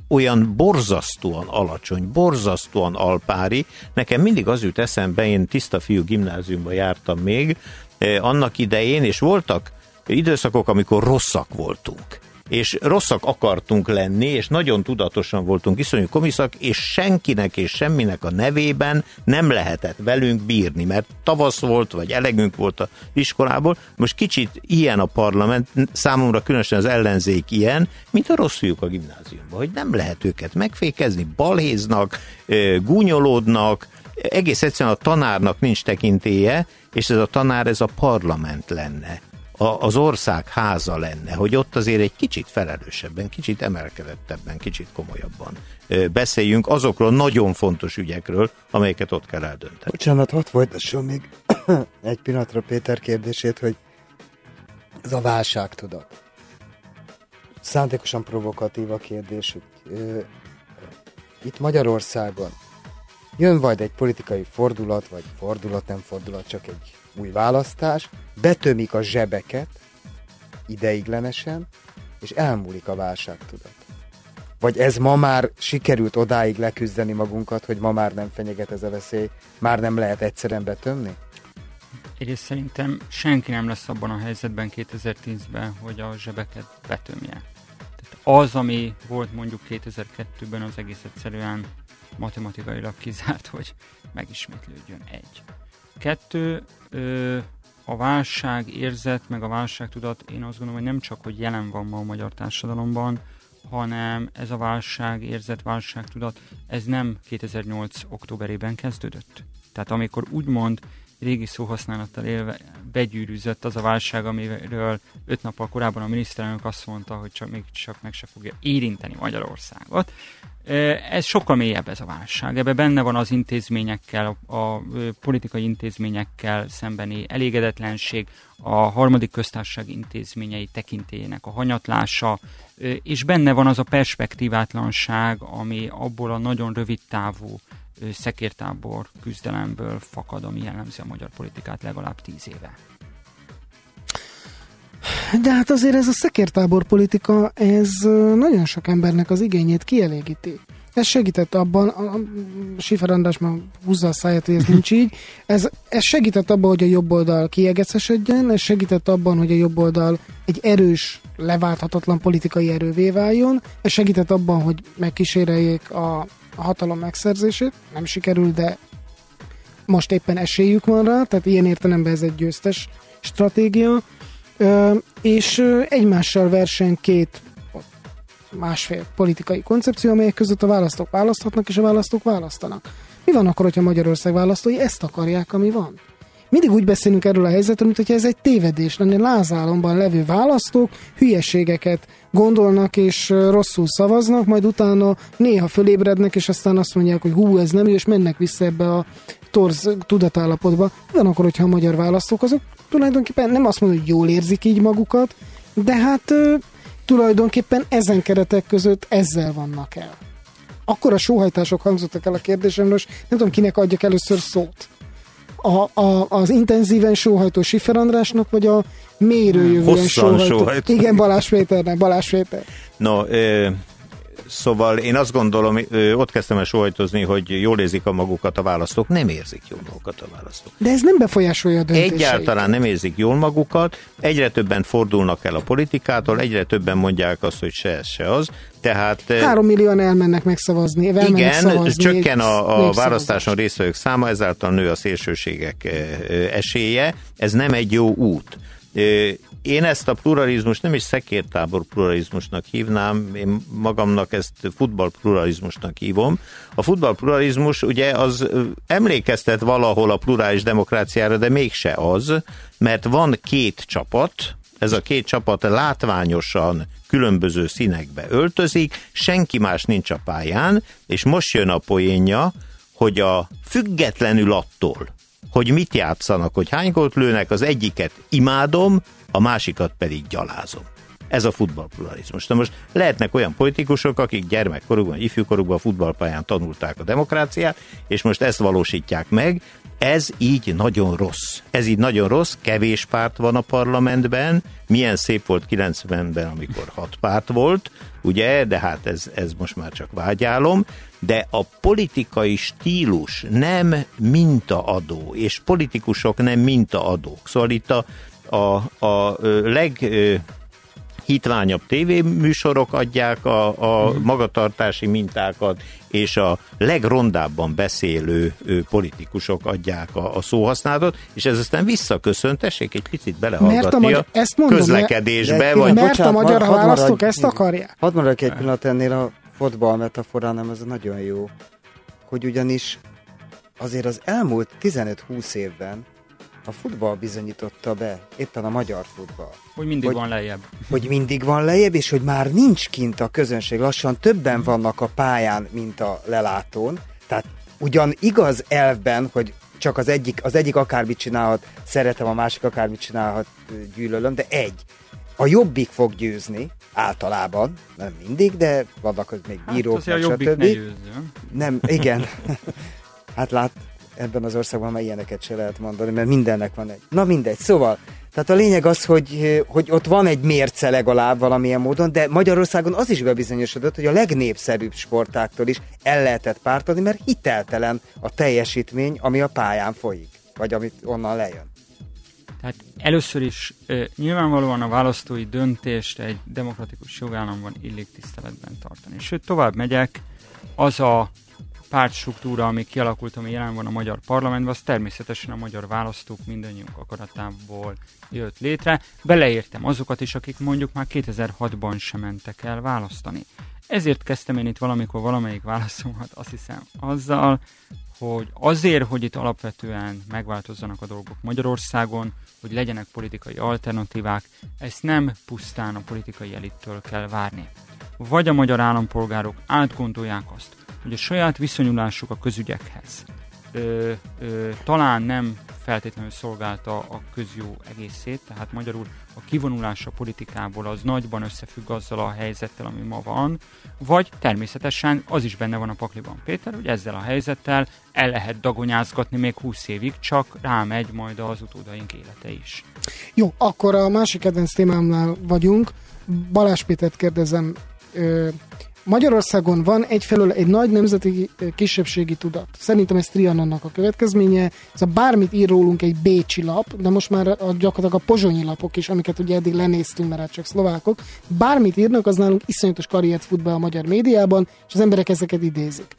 olyan borzasztóan alacsony, borzasztóan alpári. Nekem mindig az jut eszembe, én Tiszta Fiú Gimnáziumba jártam még eh, annak idején, és voltak időszakok, amikor rosszak voltunk. És rosszak akartunk lenni, és nagyon tudatosan voltunk iszonyú komiszak, és senkinek és semminek a nevében nem lehetett velünk bírni, mert tavasz volt, vagy elegünk volt az iskolából. Most kicsit ilyen a parlament, számomra különösen az ellenzék ilyen, mint a rossz fiúk a gimnáziumban, hogy nem lehet őket megfékezni, balhéznak, gúnyolódnak, egész egyszerűen a tanárnak nincs tekintélye, és ez a tanár, ez a parlament lenne. Az ország háza lenne, hogy ott azért egy kicsit felelősebben, kicsit emelkedettebben, kicsit komolyabban beszéljünk azokról nagyon fontos ügyekről, amelyeket ott kell eldönteni. Bocsánat, hadd folytasson még egy pillanatra Péter kérdését, hogy ez a válságtudat. Szándékosan provokatív a kérdés, hogy ö, itt Magyarországon jön majd egy politikai fordulat, vagy fordulat, nem fordulat, csak egy új választás, betömik a zsebeket ideiglenesen, és elmúlik a válságtudat. Vagy ez ma már sikerült odáig leküzdeni magunkat, hogy ma már nem fenyeget ez a veszély, már nem lehet egyszerűen betömni? Egyrészt szerintem senki nem lesz abban a helyzetben kétezer-tízben, hogy a zsebeket betömje. Tehát az, ami volt mondjuk kétezer-kettőben, az egész egyszerűen matematikailag kizárt, hogy megismétlődjön egy. Kettő, a válság érzet, meg a válságtudat, én azt gondolom, hogy nem csak, hogy jelen van ma a magyar társadalomban, hanem ez a válság érzet, válságtudat, ez nem kétezer-nyolc októberében kezdődött. Tehát amikor úgymond régi szóhasználattal élve begyűrűzött az a válság, amiről öt nappal korábban a miniszterelnök azt mondta, hogy csak, még csak meg se fogja érinteni Magyarországot. Ez sokkal mélyebb ez a válság. Ebben benne van az intézményekkel, a, a politikai intézményekkel szembeni elégedetlenség, a harmadik köztársaság intézményei tekintélyének a hanyatlása, és benne van az a perspektívátlanság, ami abból a nagyon rövid távú szekértábor küzdelemből fakad, ami jellemzi a magyar politikát legalább tíz éve. De hát azért ez a szekértábor politika, ez nagyon sok embernek az igényét kielégíti. Ez segített abban, a Schiffer András már húzza a száját, hogy ez nincs így, ez, ez segített abban, hogy a jobb oldal kiegecesedjen, ez segített abban, hogy a jobb oldal egy erős, leválthatatlan politikai erővé váljon, ez segített abban, hogy megkíséreljék a, a hatalom megszerzését, nem sikerül, de most éppen esélyük van rá, tehát ilyen értelemben ez egy győztes stratégia, Ö, és ö, egymással verseny két másfél politikai koncepció, amelyek között a választók választhatnak, és a választók választanak. Mi van akkor, hogyha Magyarország választói ezt akarják, ami van? Mindig úgy beszélünk erről a helyzetről, mint hogyha ez egy tévedés lenne. Lázálomban levő választók hülyeségeket gondolnak, és rosszul szavaznak, majd utána néha fölébrednek, és aztán azt mondják, hogy hú, ez nem jó, és mennek vissza ebbe a torz tudatállapotba. Mi van akkor, hogyha a magyar választók azok tulajdonképpen nem azt mondom, hogy jól érzik így magukat, de hát ö, tulajdonképpen ezen keretek között ezzel vannak el. Akkor a sóhajtások hangzottak el a kérdésemről, és nem tudom, kinek adjak először szót. A, a, az intenzíven sóhajtó Schiffer Andrásnak, vagy a mérőjövően sóhajtó? sóhajtó? Igen, Balázs Péternek, Balázs Péter. No, ö, szóval én azt gondolom, ö, ott kezdtem el sóhajtozni, hogy jól érzik a magukat a választók. Nem érzik jól magukat a választók. De ez nem befolyásolja a döntéseit. Egyáltalán nem érzik jól magukat, egyre többen fordulnak el a politikától, egyre többen mondják azt, hogy se ez, se az. Tehát, Három millióan elmennek megszavazni. Igen, szavazni, csökken a, a választáson résztvevők száma, ezáltal nő a szélsőségek esélye. Ez nem egy jó út. Én ezt a pluralizmus nem is szekértábor pluralizmusnak hívnám, én magamnak ezt futballpluralizmusnak hívom. A futballpluralizmus ugye az emlékeztet valahol a plurális demokráciára, de mégse az, mert van két csapat, ez a két csapat látványosan különböző színekbe öltözik, senki más nincs a pályán, és most jön a poénja, hogy a függetlenül attól, hogy mit játszanak, hogy hány gólt lőnek, az egyiket imádom, a másikat pedig gyalázom. Ez a futballpluralizmus. Na most lehetnek olyan politikusok, akik gyermekkorukban, ifjúkorukban a futballpályán tanulták a demokráciát, és most ezt valósítják meg. Ez így nagyon rossz. Ez így nagyon rossz, kevés párt van a parlamentben, milyen szép volt kilencvenben, amikor hat párt volt, ugye, de hát ez, ez most már csak vágyálom, de a politikai stílus nem mintaadó, és politikusok nem mintaadók. Szóval itt a, a, a leg... hitványabb tévéműsorok adják a, a magatartási mintákat, és a legrondábban beszélő politikusok adják a, a szóhasználatot, és ez aztán visszaköszön, tessék egy picit belehallgatni a, a mondom, közlekedésbe. Mert, vagy... mert bocsánat, a magyar választók ezt akarják. Hadd maradjak egy pillanat ennél a fotball metaforánál, ez nagyon jó, hogy ugyanis azért az elmúlt tizenöt-húsz évben a futball bizonyította be, éppen a magyar futball. Hogy mindig hogy, van lejjebb. Hogy mindig van lejjebb, és hogy már nincs kint a közönség. Lassan többen vannak a pályán, mint a lelátón. Tehát ugyan igaz elvben, hogy csak az egyik, az egyik akármit csinálhat, szeretem, a másik akármit csinálhat, gyűlölöm, de egy. A jobbik fog győzni, általában, nem mindig, de vannak még bírók, hát meg, a jobbik ne győzzön. Nem, igen. Hát lát, ebben az országban már ilyeneket se lehet mondani, mert mindennek van egy. Na mindegy, szóval, tehát a lényeg az, hogy, hogy ott van egy mérce legalább valamilyen módon, de Magyarországon az is bebizonyosodott, hogy a legnépszerűbb sportáktól is el lehetett pártolni, mert hiteltelen a teljesítmény, ami a pályán folyik, vagy amit onnan lejön. Tehát először is e, nyilvánvalóan a választói döntést egy demokratikus jogállamban illik tiszteletben tartani. Sőt, tovább megyek, az a pártstruktúra, ami kialakult, ami jelen van a magyar parlamentben, az természetesen a magyar választók mindannyiunk akaratából jött létre. Beleértem azokat is, akik mondjuk már kétezer-hatban sem mentek el választani. Ezért kezdtem én itt valamikor valamelyik válaszomat, azt hiszem, azzal, hogy azért, hogy itt alapvetően megváltozzanak a dolgok Magyarországon, hogy legyenek politikai alternatívák, ezt nem pusztán a politikai elittől kell várni. Vagy a magyar állampolgárok átgondolják azt, hogy a saját viszonyulásuk a közügyekhez ö, ö, talán nem feltétlenül szolgálta a közjó egészét, tehát magyarul a kivonulás a politikából az nagyban összefügg azzal a helyzettel, ami ma van, vagy természetesen az is benne van a pakliban, Péter, hogy ezzel a helyzettel el lehet dagonyázgatni még húsz évig, csak rámegy majd az utódaink élete is. Jó, akkor a másik kedvenc témámnál vagyunk. Balázs Pétert kérdezem, ö, Magyarországon van egyfelől egy nagy nemzeti kisebbségi tudat. Szerintem ez Trianonnak a következménye. Ez a bármit ír rólunk egy bécsi lap, de most már a, gyakorlatilag a pozsonyi lapok is, amiket ugye eddig lenéztünk, mert hát csak szlovákok. Bármit írnak, az nálunk iszonyatos karriert fut be a magyar médiában, és az emberek ezeket idézik.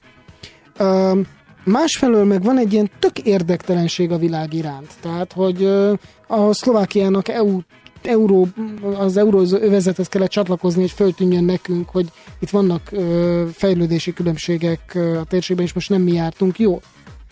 Uh, másfelől meg van egy ilyen tök érdektelenség a világ iránt. Tehát, hogy uh, a Szlovákiának é u Euró, az euróövezethez kellett csatlakozni, hogy föltűnjön nekünk, hogy itt vannak ö, fejlődési különbségek ö, a térségben, és most nem mi jártunk jól.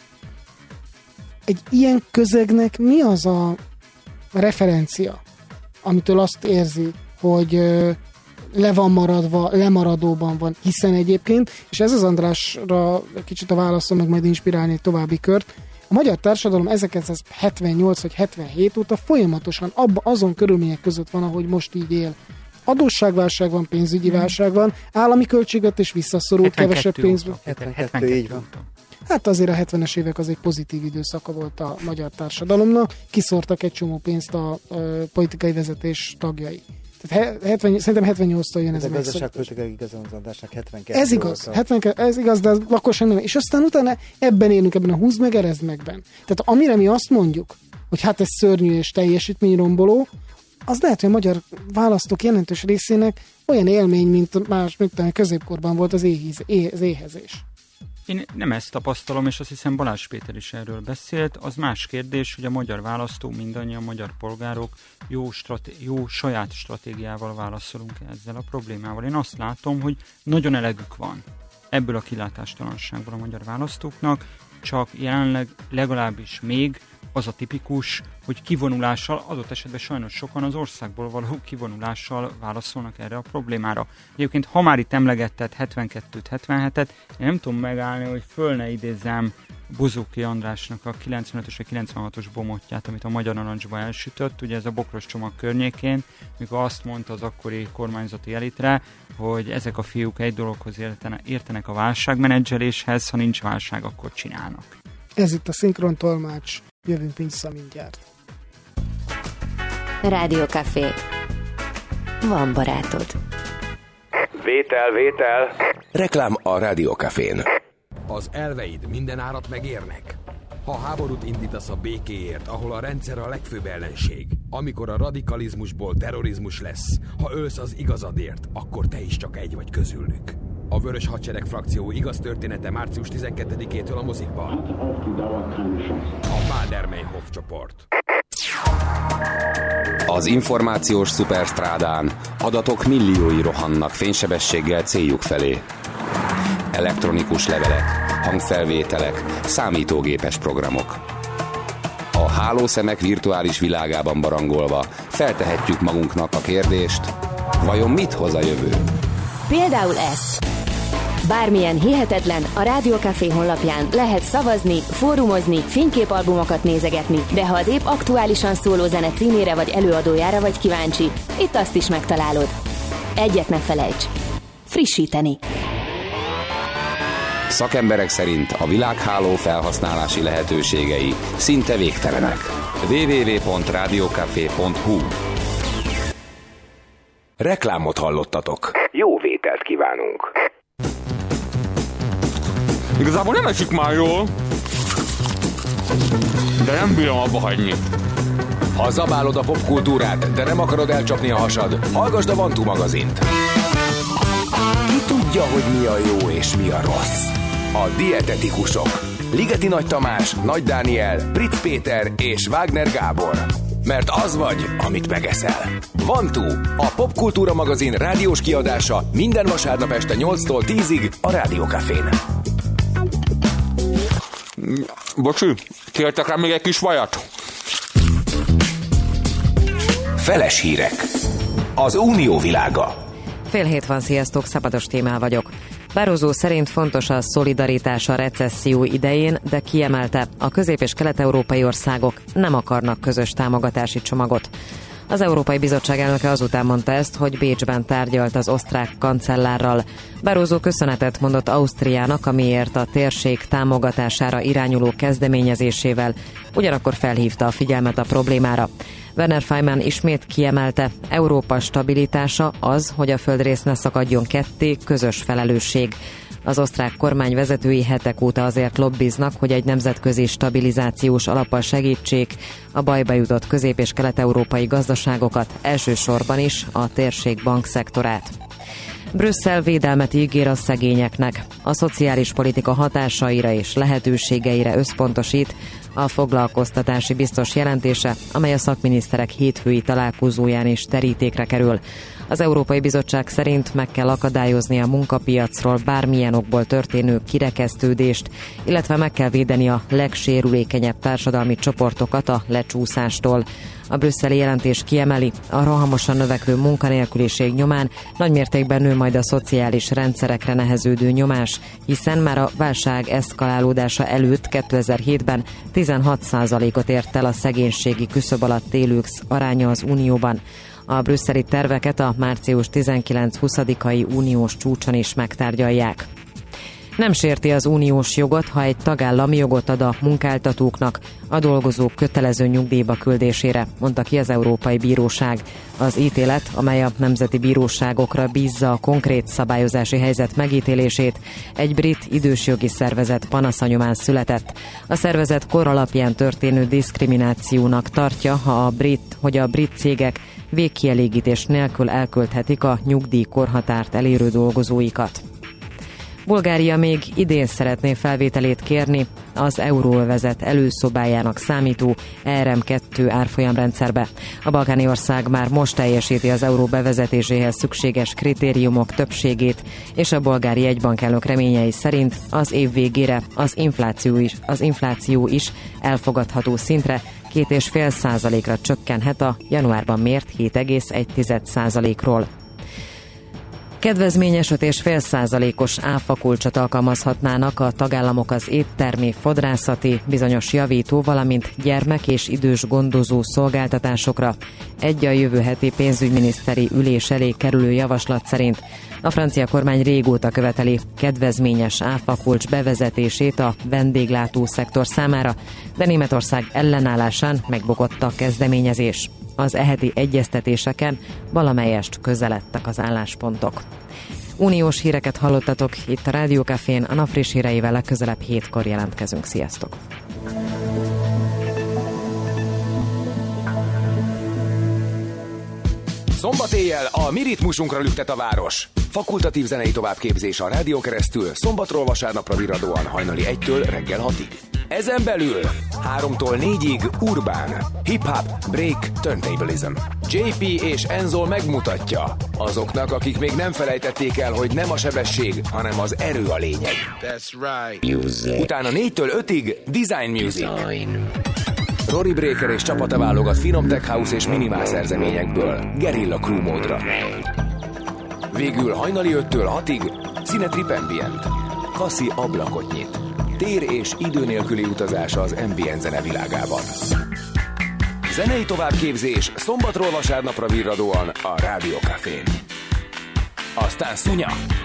Egy ilyen közegnek mi az a referencia, amitől azt érzi, hogy ö, le van maradva, lemaradóban van, hiszen egyébként, és ez az Andrásra kicsit a válaszom, meg majd inspirálni egy további kört, a magyar társadalom ezerkilencszázhetvennyolc vagy hetvenhét óta folyamatosan abba, azon körülmények között van, ahogy most így él. Adósságválság van, pénzügyi válság van, állami költségvetés visszaszorult, kevesebb pénzben. hetvenkettő, így van. Hát azért a hetvenes évek az egy pozitív időszaka volt a magyar társadalomnak, kiszórtak egy csomó pénzt a, a politikai vezetés tagjai. Tehát hetven, szerintem hetvennyolctól jön ez a gazdaságpolitikai igazolódásnak hetvenkettő. Ez igaz, hetvenkettő, ez igaz, de lakosság nem. És aztán utána ebben élünk, ebben a húzd meg, erezd megben. Tehát amire mi azt mondjuk, hogy hát ez szörnyű és teljesítményromboló, az lehet, hogy a magyar választók jelentős részének olyan élmény, mint más, mint a középkorban volt az, éhiz, é, az éhezés. Én nem ezt tapasztalom, és azt hiszem Balázs Péter is erről beszélt. Az más kérdés, hogy a magyar választó, mindannyian magyar polgárok jó, straté- jó saját stratégiával válaszolunk ezzel a problémával. Én azt látom, hogy nagyon elegük van ebből a kilátástalanságból a magyar választóknak, csak jelenleg legalábbis még az a tipikus, hogy kivonulással, adott esetben sajnos sokan az országból való kivonulással válaszolnak erre a problémára. Egyébként, ha már itt emlegetted hetvenkettőt, hetvenhetet, én nem tudom megállni, hogy föl ne idézzem Bozóki Andrásnak a kilencvenötös vagy kilencvenhatos bomotját, amit a Magyar Narancsba elsütött, ugye ez a Bokros csomag környékén, mikor azt mondta az akkori kormányzati elitre, hogy ezek a fiúk egy dologhoz értene, értenek a válságmenedzseléshez, ha nincs válság, akkor csinálnak. Ez itt a Szinkron Tolmács, jövünk vissza mindjárt. Rádió Café. Van barátod. Vétel, vétel! Reklám a Rádió Cafén. Az elveid minden árat megérnek? Ha háborút indítasz a békéért, ahol a rendszer a legfőbb ellenség, amikor a radikalizmusból terrorizmus lesz, ha ölsz az igazadért, akkor te is csak egy vagy közülük. A Vörös Hadsereg frakció igaz története március tizenkettedikétől a mozikban. A Baader-Meinhof csoport. Az információs szuperstrádán adatok milliói rohannak fénysebességgel céljuk felé. Elektronikus levelek, hangfelvételek, számítógépes programok. A hálószemek virtuális világában barangolva feltehetjük magunknak a kérdést, vajon mit hoz a jövő? Például ez. Bármilyen hihetetlen, a Rádió Café honlapján lehet szavazni, fórumozni, fényképalbumokat nézegetni, de ha az épp aktuálisan szóló zene címére vagy előadójára vagy kíváncsi, itt azt is megtalálod. Egyet ne felejts. Frissíteni. Szakemberek szerint a világháló felhasználási lehetőségei szinte végtelenek. double-u double-u double-u pont rádiókafé pont hu Reklámot hallottatok. Jó vételt kívánunk. Igazából nem esik már jól, de nem bírom abba hagyni. Ha zabálod a popkultúrát, de nem akarod elcsapni a hasad, hallgasd a Vantú magazint. Ki tudja, hogy mi a jó és mi a rossz? A dietetikusok. Ligeti Nagy Tamás, Nagy Dániel, Britz Péter és Wagner Gábor. Mert az vagy, amit megeszel. Vantú, a popkultúra magazin rádiós kiadása minden vasárnap este nyolctól tízig a Rádió Cafén. Bocsi, kértek rá még egy kis vajat? Feles hírek. Az Unió világa. Fél hét van, sziasztok, Szabados Témál vagyok. Barroso szerint fontos a szolidaritás a recesszió idején, de kiemelte, a közép- és kelet-európai országok nem akarnak közös támogatási csomagot. Az Európai Bizottság elnöke azután mondta ezt, hogy Bécsben tárgyalt az osztrák kancellárral. Barroso köszönetet mondott Ausztriának, amiért a térség támogatására irányuló kezdeményezésével, ugyanakkor felhívta a figyelmet a problémára. Werner Faymann ismét kiemelte, Európa stabilitása az, hogy a földrész ne szakadjon ketté, közös felelősség. Az osztrák kormány vezetői hetek óta azért lobbiznak, hogy egy nemzetközi stabilizációs alappal segítsék a bajba jutott közép- és kelet-európai gazdaságokat, elsősorban is a térség bankszektorát. Brüsszel védelmet ígér a szegényeknek. A szociális politika hatásaira és lehetőségeire összpontosít a foglalkoztatási biztos jelentése, amely a szakminiszterek hétfői találkozóján is terítékre kerül. Az Európai Bizottság szerint meg kell akadályozni a munkapiacról bármilyen okból történő kirekesztődést, illetve meg kell védeni a legsérülékenyebb társadalmi csoportokat a lecsúszástól. A brüsszeli jelentés kiemeli, a rohamosan növekvő munkanélküliség nyomán nagymértékben nő majd a szociális rendszerekre neheződő nyomás, hiszen már a válság eszkalálódása előtt kétezer-hétben tizenhat százalékot ért el a szegénységi küszöb alatt élők aránya az Unióban. A brüsszeli terveket a március tizenkilenc-huszadikai uniós csúcson is megtárgyalják. Nem sérti az uniós jogot, ha egy tagállam jogot ad a munkáltatóknak a dolgozók kötelező nyugdíjba küldésére, mondta ki az Európai Bíróság. Az ítélet, amely a nemzeti bíróságokra bízza a konkrét szabályozási helyzet megítélését, egy brit idősjogi szervezet panasza nyomán született. A szervezet kor alapján történő diszkriminációnak tartja, ha a brit, hogy a brit cégek végkielégítés nélkül elkölthetik a nyugdíjkorhatárt elérő dolgozóikat. Bulgária még idén szeretné felvételét kérni az euróövezet előszobájának számító er em kettő árfolyamrendszerbe. A balkáni ország már most teljesíti az euró bevezetéséhez szükséges kritériumok többségét, és a bolgári jegybankelnök reményei szerint az év végére az infláció is, az infláció is elfogadható szintre, két egész öt százalékra csökkenhet a januárban mért hét egész egy százalékról. Kedvezményes öt egész öt százalékos áfakulcsot alkalmazhatnának a tagállamok az éttermi, fodrászati, bizonyos javító, valamint gyermek és idős gondozó szolgáltatásokra. Egy a jövő heti pénzügyminiszteri ülés elé kerülő javaslat szerint a francia kormány régóta követeli kedvezményes áfakulcs bevezetését a vendéglátó szektor számára, de Németország ellenállásán megbukott a kezdeményezés. Az eheti egyeztetéseken valamelyest közeledtek az álláspontok. Uniós híreket hallottatok itt a Rádió Cafén, a nap friss híreivel legközelebb hétkor jelentkezünk. Sziasztok! Szombat éjjel a mi ritmusunkra lüktet a város. Fakultatív zenei továbbképzés a rádió keresztül szombatról vasárnapra virradóan hajnali egytől reggel hatig. Ezen belül háromtól négyig urbán, hip-hop, break, turntablism. jé pé és Enzo megmutatja azoknak, akik még nem felejtették el, hogy nem a sebesség, hanem az erő a lényeg. That's right. Music. Utána négytől ötig Design Music. Design. Rory Breaker és csapata válogat finom tech house és minimál szerzeményekből Guerilla Crew módra. Végül hajnali öttől hatig Cinetrip Ambient. Kassi ablakot nyit. Tér és idő nélküli utazás az ambient zene világában. Zenei továbbképzés szombatról vasárnapra virradóan a Rádió Cafén. Aztán szunya!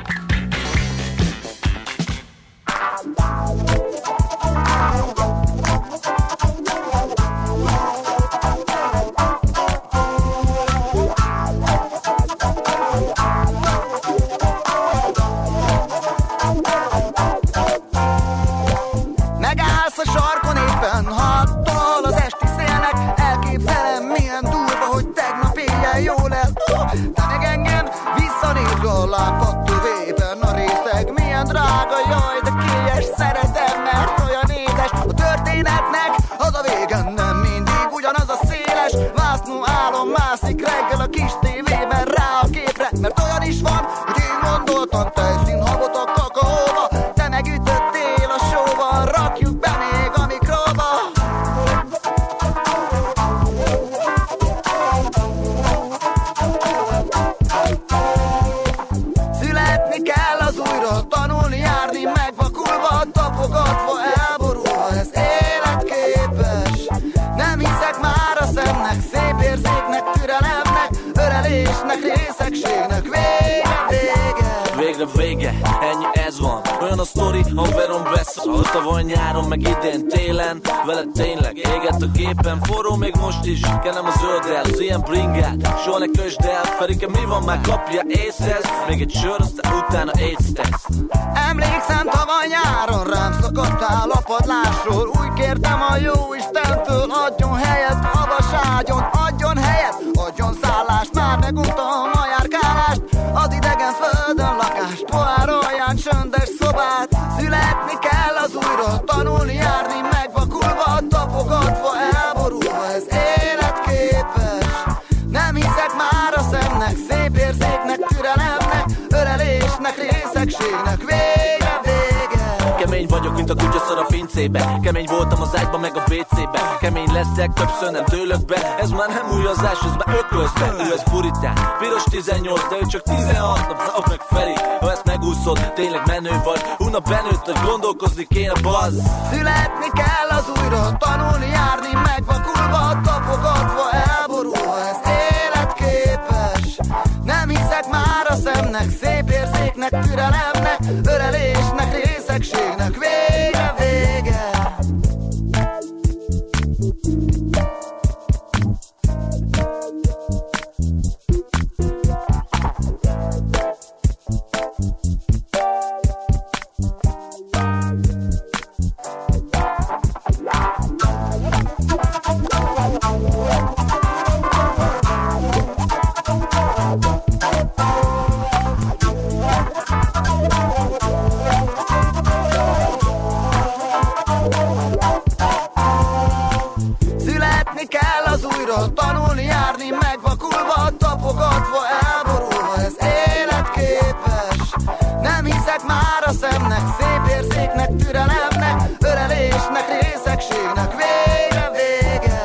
Tavaly nyáron, meg idén télen, veled tényleg éget a gépen, forró még most is, kenem a zölddel, az ilyen bringát, soha ne kösd el, Ferike mi van, már kapja észhez, még egy sör, aztán utána AIDS teszt. Emlékszem, tavaly nyáron rám szakadtál a padlásról, úgy kértem a jó Istentől, adjon helyet a vaságyon, adjon helyet, adjon szállást, már meguntam a járkálást, az idegen földön lakást, pohár alján csöndes szobát, születni kell az újra, tanulni, járni, megvakulva, tapogatva, elborulva, ez életképes. Nem hiszek már a szemnek, szép érzéknek, türelemnek, ölelésnek, részegségnek, végre vége. Kemény vagyok, mint a kutyaszar a pincébe, kemény voltam az ágyban, meg a vécébe, kemény leszek, többször nem tőlök be, ez már nem újazás, ez már ökölszbe, ő ez puritán, piros tizennyolc, de ő csak tizenhat nap, szab meg Feri, ha ezt megúszod, tényleg menő vagy, unna benőtt, hogy gondolkozni kéne, bazz. Születni kell az újra, tanulni, járni, megvakulva, tapogatva, elborulva, ez életképes. Nem hiszek már a szemnek, szép érzéknek, türelemnek, ölelésnek, részegségnek, végre vége. Tanulni, járni, megvakulva, tapogatva, elborulva, ez életképes. Nem hiszek már a szemnek, szép érzéknek, türelemnek, ölelésnek, részegségnek, végre vége.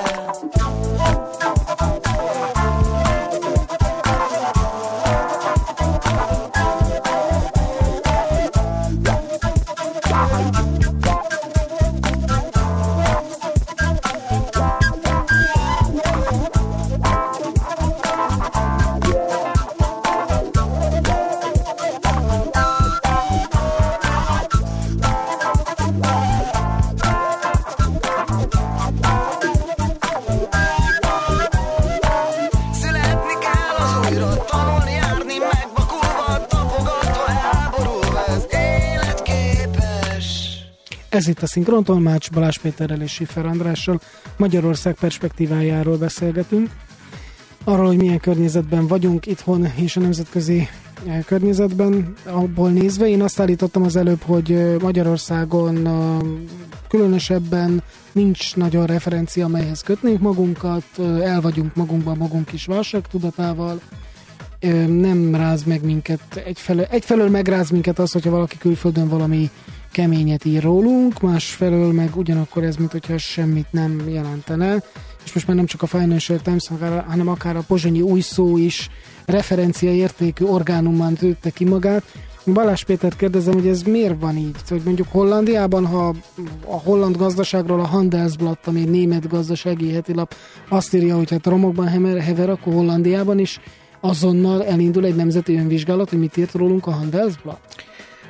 Ez itt a Szinkrontolmács, Balázs Péterrel és Schiffer Andrással Magyarország perspektívájáról beszélgetünk. Arról, hogy milyen környezetben vagyunk itthon és a nemzetközi környezetben, abból nézve. Én azt állítottam az előbb, hogy Magyarországon különösebben nincs nagyon referencia, amelyhez kötnénk magunkat, el vagyunk magunkban magunk is válságtudatával, nem ráz meg minket, egyfelől, egyfelől megráz minket az, hogyha valaki külföldön valami keményet ír rólunk, másfelől meg ugyanakkor ez, mint hogyha semmit nem jelentene, és most már nem csak a Financial Times, hanem akár a pozsonyi új szó is referencia értékű orgánumban tűzte ki magát. Balázs Pétert kérdezem, hogy ez miért van így? Hogy mondjuk Hollandiában, ha a holland gazdaságról a Handelsblatt, ami német gazdasági hetilap, azt írja, hogy hát romokban hever, akkor Hollandiában is azonnal elindul egy nemzeti önvizsgálat, hogy mit írt rólunk a Handelsblatt?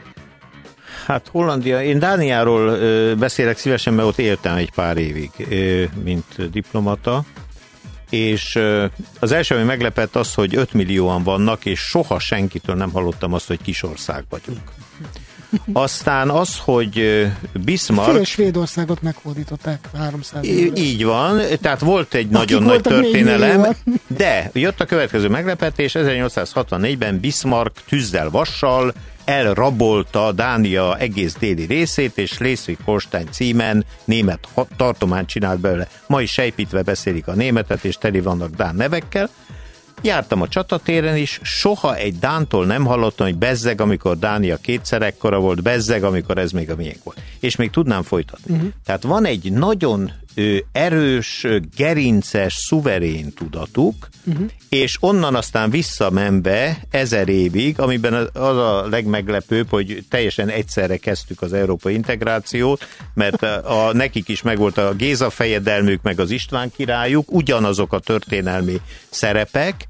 Hát Hollandia, én Dániáról ö, beszélek szívesen, mert ott éltem egy pár évig, ö, mint diplomata, és ö, az első, ami meglepett az, hogy öt millióan vannak, és soha senkitől nem hallottam azt, hogy kis ország vagyunk. Aztán az, hogy Bismarck... Fél Svédországot meghódították háromszáz évre. Így van, tehát volt egy nagyon nagy történelem, de jött a következő meglepetés, ezernyolcszázhatvannégyben Bismarck tűzzel vassal elrabolta Dánia egész déli részét, és Schleswig-Holstein címen német tartományt csinált belőle. Ma is sejpítve beszélik a németet, és teli vannak dán nevekkel. Jártam a csatatéren is, soha egy dántól nem hallottam, hogy bezzeg, amikor Dánia kétszer ekkora volt, bezzeg, amikor ez még a miénk volt. És még tudnám folytatni. Uh-huh. Tehát van egy nagyon ö, erős, gerinces, szuverén tudatuk, uh-huh. és onnan aztán visszamenve ezer évig, amiben az a legmeglepőbb, hogy teljesen egyszerre kezdtük az európai integrációt, mert a, a, nekik is megvolt a Géza fejedelmük, meg az István királyuk, ugyanazok a történelmi szerepek,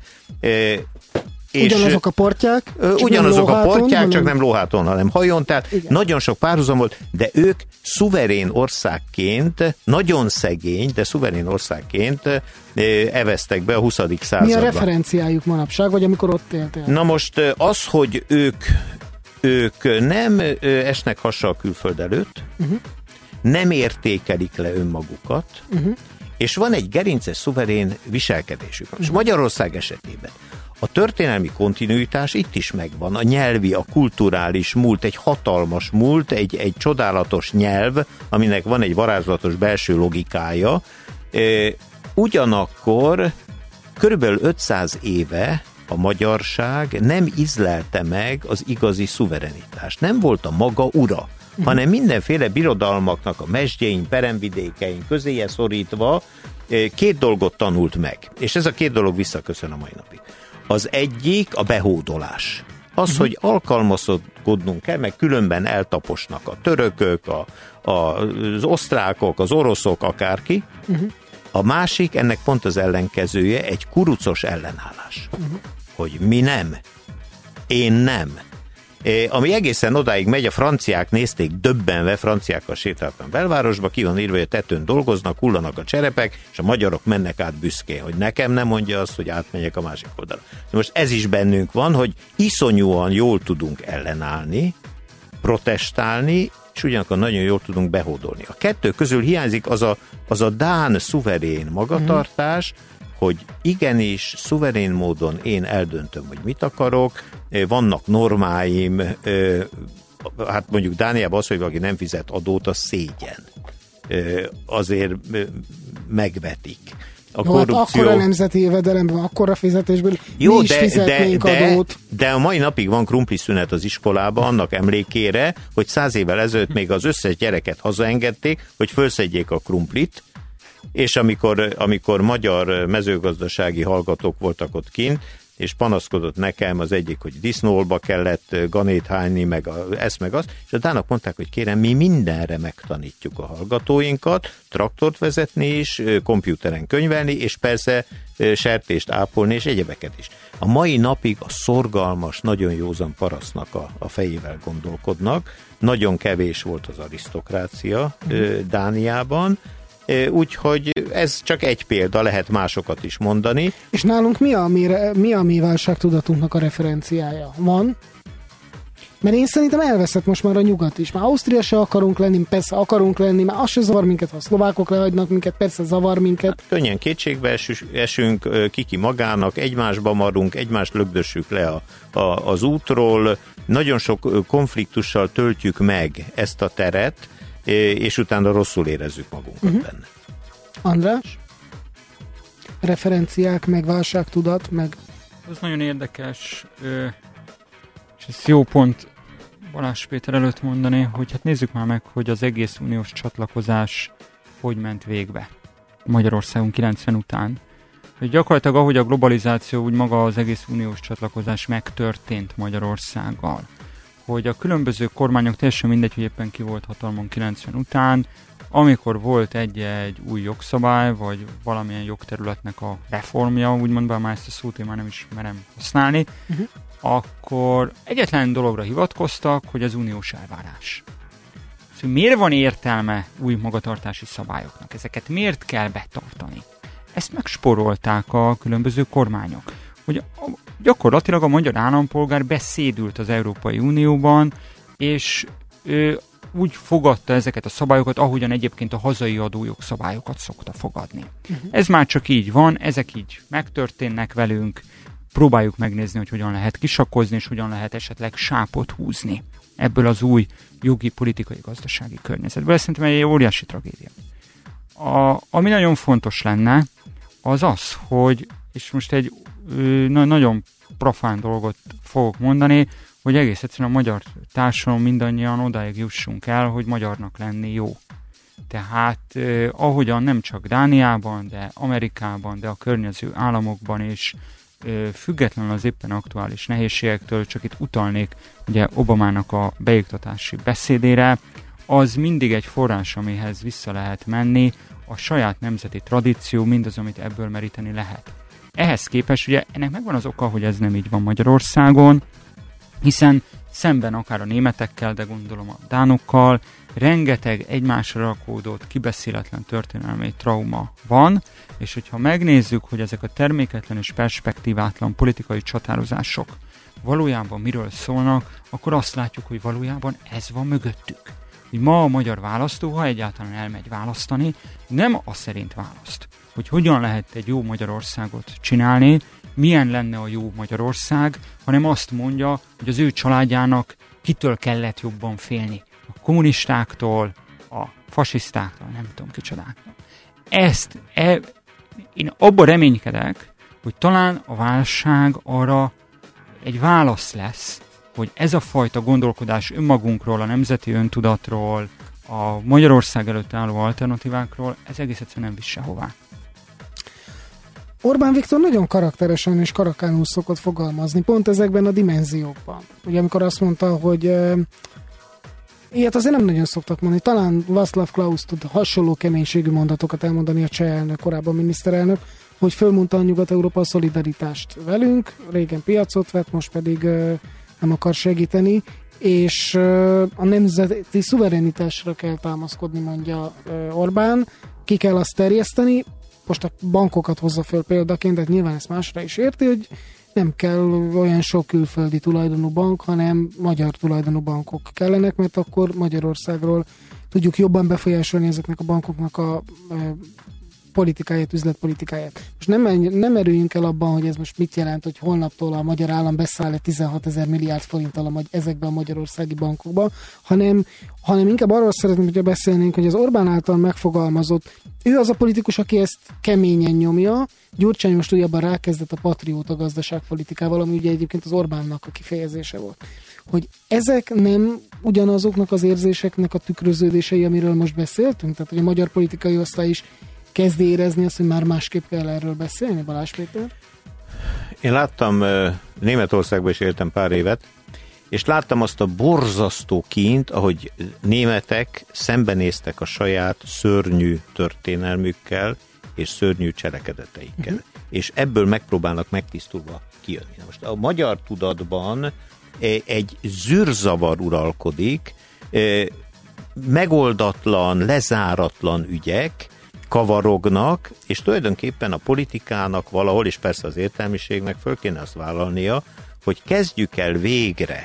és ugyanazok a portyák, ugyanazok a portyák, hanem... csak nem lóháton, hanem hajón, tehát igen. Nagyon sok párhuzam volt, de ők szuverén országként, nagyon szegény, de szuverén országként eveztek be a huszadik században. Mi a referenciájuk manapság, vagy amikor ott éltél? Na most az, hogy ők, ők nem esnek hassal külföld előtt, uh-huh. nem értékelik le önmagukat, uh-huh. és van egy gerinces, szuverén viselkedésük. Most Magyarország esetében a történelmi kontinuitás itt is megvan. A nyelvi, a kulturális múlt, egy hatalmas múlt, egy, egy csodálatos nyelv, aminek van egy varázslatos belső logikája. Ugyanakkor körülbelül ötszáz éve a magyarság nem ízlelte meg az igazi szuverenitást. Nem volt a maga ura, hanem mindenféle birodalmaknak a mesdjein, peremvidékein közéje szorítva két dolgot tanult meg. És ez a két dolog visszaköszön a mai napig. Az egyik a behódolás. Az, uh-huh. hogy alkalmazkodnunk kell, meg különben eltaposnak a törökök, a, a, az osztrákok, az oroszok, akárki. Uh-huh. A másik, ennek pont az ellenkezője, egy kurucos ellenállás. Uh-huh. Hogy mi nem, én nem. Ami egészen odáig megy, a franciák nézték döbbenve, franciákkal sétáltam belvárosba, ki van írva, hogy a tetőn dolgoznak, hullanak a cserepek, és a magyarok mennek át büszkén, hogy nekem nem mondja azt, hogy átmegyek a másik oldalra. De most ez is bennünk van, hogy iszonyúan jól tudunk ellenállni, protestálni, és ugyanakkor nagyon jól tudunk behódolni. A kettő közül hiányzik az a, az a dán szuverén magatartás, mm. hogy igenis, szuverén módon én eldöntöm, hogy mit akarok, vannak normáim, hát mondjuk Dániában az, hogy valaki nem fizet adót, az szégyen. Azért megvetik. A jó, korrupció... hát akkora nemzeti jövedelemben, akkora fizetésből jó, mi is de, fizetnénk de, adót. De, de a mai napig van krumpliszünet az iskolában, annak emlékére, hogy száz évvel ezelőtt még az összes gyereket hazaengedték, hogy fölszedjék a krumplit, és amikor, amikor magyar mezőgazdasági hallgatók voltak ott kint, és panaszkodott nekem az egyik, hogy disznóolba kellett ganét hányni, meg a, ezt meg azt, és a dánok mondták, hogy kérem, mi mindenre megtanítjuk a hallgatóinkat, traktort vezetni is, kompjúteren könyvelni, és persze sertést ápolni, és egyebeket is. A mai napig a szorgalmas, nagyon józan parasztnak a, a fejével gondolkodnak, nagyon kevés volt az arisztokrácia mm. Dániában, úgyhogy ez csak egy példa, lehet másokat is mondani. És nálunk mi a mi, mi, a mi válságtudatunknak a referenciája? Van? Mert én szerintem elveszett most már a nyugat is. Már Ausztria se akarunk lenni, persze akarunk lenni, már az se zavar minket, ha a szlovákok lehagynak minket, persze zavar minket. Hát, könnyen kétségbe esünk, kiki magának, egymásba marunk, egymást lögdössük le a, a, az útról, nagyon sok konfliktussal töltjük meg ezt a teret, és utána rosszul érezzük magunkat uh-huh. benne. András? Referenciák, meg válságtudat, meg... Ez nagyon érdekes, és ez jó pont Balázs Péter előtt mondani, hogy hát nézzük már meg, hogy az egész uniós csatlakozás hogy ment végbe Magyarországon kilencven után. Hogy gyakorlatilag ahogy a globalizáció, úgy maga az egész uniós csatlakozás megtörtént Magyarországgal. Hogy a különböző kormányok, teljesen mindegy, hogy éppen ki volt hatalmon kilencven után, amikor volt egy-egy új jogszabály, vagy valamilyen jogterületnek a reformja, úgymond, bár már ezt a szót én már nem is merem használni, uh-huh. akkor egyetlen dologra hivatkoztak, hogy az uniós elvárás. Szóval miért van értelme új magatartási szabályoknak? Ezeket miért kell betartani? Ezt megsporolták a különböző kormányok. Hogy gyakorlatilag a magyar állampolgár beszédült az Európai Unióban, és ő úgy fogadta ezeket a szabályokat, ahogyan egyébként a hazai adójogszabályokat szokta fogadni. Uh-huh. Ez már csak így van, ezek így megtörténnek velünk, próbáljuk megnézni, hogy hogyan lehet kisakkozni, és hogyan lehet esetleg sápot húzni ebből az új jogi, politikai, gazdasági környezetből. Ez szerintem egy óriási tragédia. A, ami nagyon fontos lenne, az az, hogy, és most egy ö, nagyon profán dolgot fogok mondani, hogy egész egyszerűen a magyar társadalom mindannyian odáig jussunk el, hogy magyarnak lenni jó. Tehát eh, ahogyan nem csak Dániában, de Amerikában, de a környező államokban is, eh, függetlenül az éppen aktuális nehézségektől, csak itt utalnék ugye Obamának a beiktatási beszédére, az mindig egy forrás, amihez vissza lehet menni, a saját nemzeti tradíció, mindaz, amit ebből meríteni lehet. Ehhez képest ugye ennek megvan az oka, hogy ez nem így van Magyarországon, hiszen szemben akár a németekkel, de gondolom a dánokkal, rengeteg egymásra rakódott, kibeszéletlen történelmi trauma van, és hogyha megnézzük, hogy ezek a terméketlen és perspektívátlan politikai csatározások valójában miről szólnak, akkor azt látjuk, hogy valójában ez van mögöttük. Hogy ma a magyar választó, ha egyáltalán elmegy választani, nem az szerint választ, hogy hogyan lehet egy jó Magyarországot csinálni, milyen lenne a jó Magyarország, hanem azt mondja, hogy az ő családjának kitől kellett jobban félni. A kommunistáktól, a fasisztáktól, nem tudom kicsodáktól. Ezt, e, én abban reménykedek, hogy talán a válság arra egy válasz lesz, hogy ez a fajta gondolkodás önmagunkról, a nemzeti öntudatról, a Magyarország előtt álló alternatívákról, ez egész egyszerűen nem visz sehová. Orbán Viktor nagyon karakteresen és karakánul szokott fogalmazni, pont ezekben a dimenziókban. Ugye amikor azt mondta, hogy e, ilyet azért nem nagyon szoktak mondani, talán Václav Klaus tud hasonló keménységű mondatokat elmondani, a cseh elnök, korábban miniszterelnök, hogy fölmondta a Nyugat-Európa a szolidaritást velünk, régen piacot vett, most pedig e, nem akar segíteni, és e, a nemzeti szuverenitásra kell támaszkodni, mondja e, Orbán, ki kell azt terjeszteni. Most a bankokat hozza föl példaként, de nyilván ezt másra is érti, hogy nem kell olyan sok külföldi tulajdonú bank, hanem magyar tulajdonú bankok kellenek, mert akkor Magyarországról tudjuk jobban befolyásolni ezeknek a bankoknak a e, politikáját, üzletpolitikáját. Most nem, nem erüljünk el abban, hogy ez most mit jelent, hogy holnaptól a magyar állam beszáll tizenhatezer milliárd forinttal a, ezekbe a magyarországi bankokba, hanem, hanem inkább arról szeretném, hogy beszélnénk, hogy az Orbán által megfogalmazott, ő az a politikus, aki ezt keményen nyomja, Gyurcsány most újabban rákezdett a patrióta gazdaságpolitikával, ami ugye egyébként az Orbánnak a kifejezése volt. Hogy ezek nem ugyanazoknak az érzéseknek a tükröződései, amiről most beszéltünk? Tehát, hogy a magyar politikai osztály is kezd érezni azt, hogy már másképp kell erről beszélni, Balázs Péter? Én láttam, Németországban is éltem pár évet, és láttam azt a borzasztó kínt, ahogy németek szembenéztek a saját szörnyű történelmükkel és szörnyű cselekedeteikkel. Uh-huh. És ebből megpróbálnak megtisztulva kijönni. Most a magyar tudatban egy zűrzavar uralkodik, megoldatlan, lezáratlan ügyek kavarognak, és tulajdonképpen a politikának valahol, és persze az értelmiségnek föl kéne azt vállalnia, hogy kezdjük el végre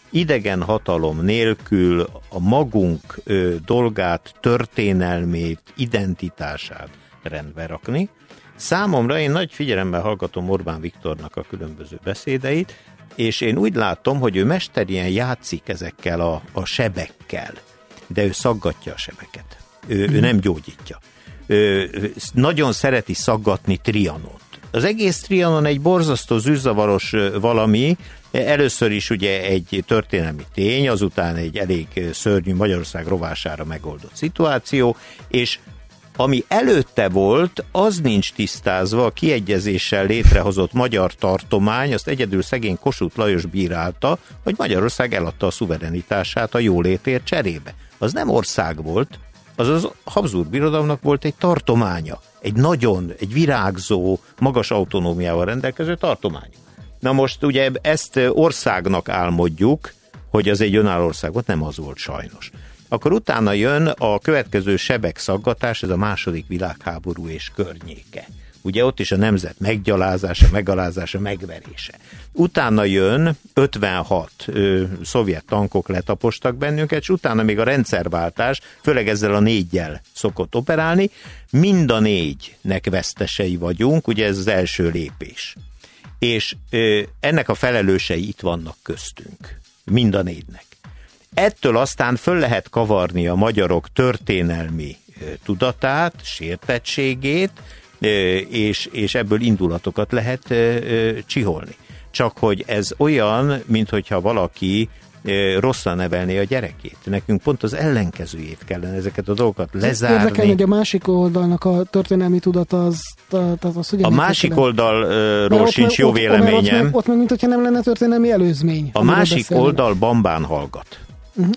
idegen hatalom nélkül a magunk ö, dolgát, történelmét, identitását rendbe rakni. Számomra, én nagy figyelemmel hallgatom Orbán Viktornak a különböző beszédeit, és én úgy látom, hogy ő mesterien játszik ezekkel a, a sebekkel, de ő szaggatja a sebeket. Ő, mm. ő nem gyógyítja. Ő nagyon szereti szaggatni Trianont. Az egész Trianon egy borzasztó zűrzavaros valami, először is ugye egy történelmi tény, azután egy elég szörnyű Magyarország rovására megoldott szituáció, és ami előtte volt, az nincs tisztázva, a kiegyezéssel létrehozott magyar tartomány, azt egyedül szegény Kossuth Lajos bírálta, hogy Magyarország eladta a szuverenitását a jólétért cserébe. Az nem ország volt, az az Habsburg Birodalomnak volt egy tartománya, egy nagyon, egy virágzó, magas autonómiával rendelkező tartomány. Na most ugye ezt országnak álmodjuk, hogy az egy önálló ország volt, nem az volt sajnos. Akkor utána jön a következő sebek szaggatás, ez a második világháború és környéke. Ugye ott is a nemzet meggyalázása, megalázása, megverése. Utána jön ötvenhat ö, szovjet tankok letapostak bennünket, és utána még a rendszerváltás, főleg ezzel a négyjel szokott operálni. Mind a négynek vesztesei vagyunk, ugye ez az első lépés. És ö, ennek a felelősei itt vannak köztünk. Mind a négynek. Ettől aztán föl lehet kavarni a magyarok történelmi ö, tudatát, sértettségét, És, és ebből indulatokat lehet e, e, csiholni. Csak hogy ez olyan, minthogyha valaki e, rosszan nevelné a gyerekét. Nekünk pont az ellenkezőjét kellene ezeket a dolgokat lezárni. Érdekel, hogy a másik oldalnak a történelmi tudata az... Tehát az a másik oldalról sincs jó véleményem. Ott, ott, ott meg minthogyha nem lenne történelmi előzmény. A másik beszélni. Oldal bambán hallgat. Uh-huh.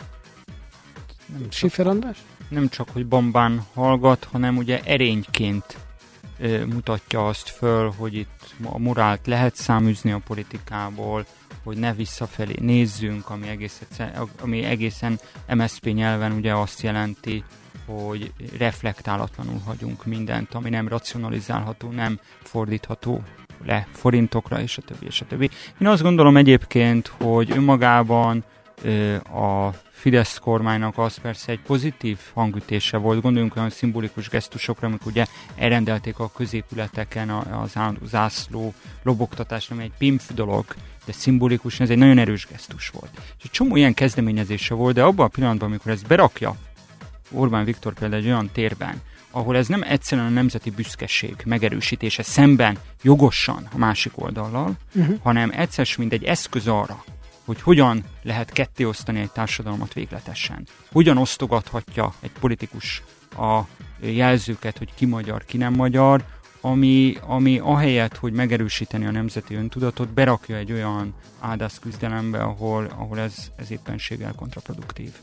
Schiffer András? Nem csak, hogy bambán hallgat, hanem ugye erényként mutatja azt föl, hogy itt a morált lehet száműzni a politikából, hogy ne visszafelé nézzünk, ami, egész, ami egészen em es zé pé nyelven ugye azt jelenti, hogy reflektálatlanul hagyunk mindent, ami nem racionalizálható, nem fordítható le forintokra, és a többi, és a többi. Én azt gondolom egyébként, hogy önmagában a Fidesz kormánynak az persze egy pozitív hangütése volt. Gondoljunk olyan szimbolikus gesztusokra, amikor ugye elrendelték a középületeken a, a zászló lobogtatás, ami egy pimf dolog, de szimbolikus, ez egy nagyon erős gesztus volt. És egy csomó ilyen kezdeményezése volt, de abban a pillanatban, amikor ezt berakja Orbán Viktor például egy olyan térben, ahol ez nem egyszerűen a nemzeti büszkeség megerősítése szemben jogosan a másik oldallal, uh-huh. hanem egyszer mind egy eszköz arra, hogy hogyan lehet kettéosztani egy társadalmat végletesen. Hogyan osztogathatja egy politikus a jelzőket, hogy ki magyar, ki nem magyar, ami, ami ahelyett, hogy megerősíteni a nemzeti öntudatot, berakja egy olyan áldász küzdelembe, ahol, ahol ez, ez éppenséggel kontraproduktív.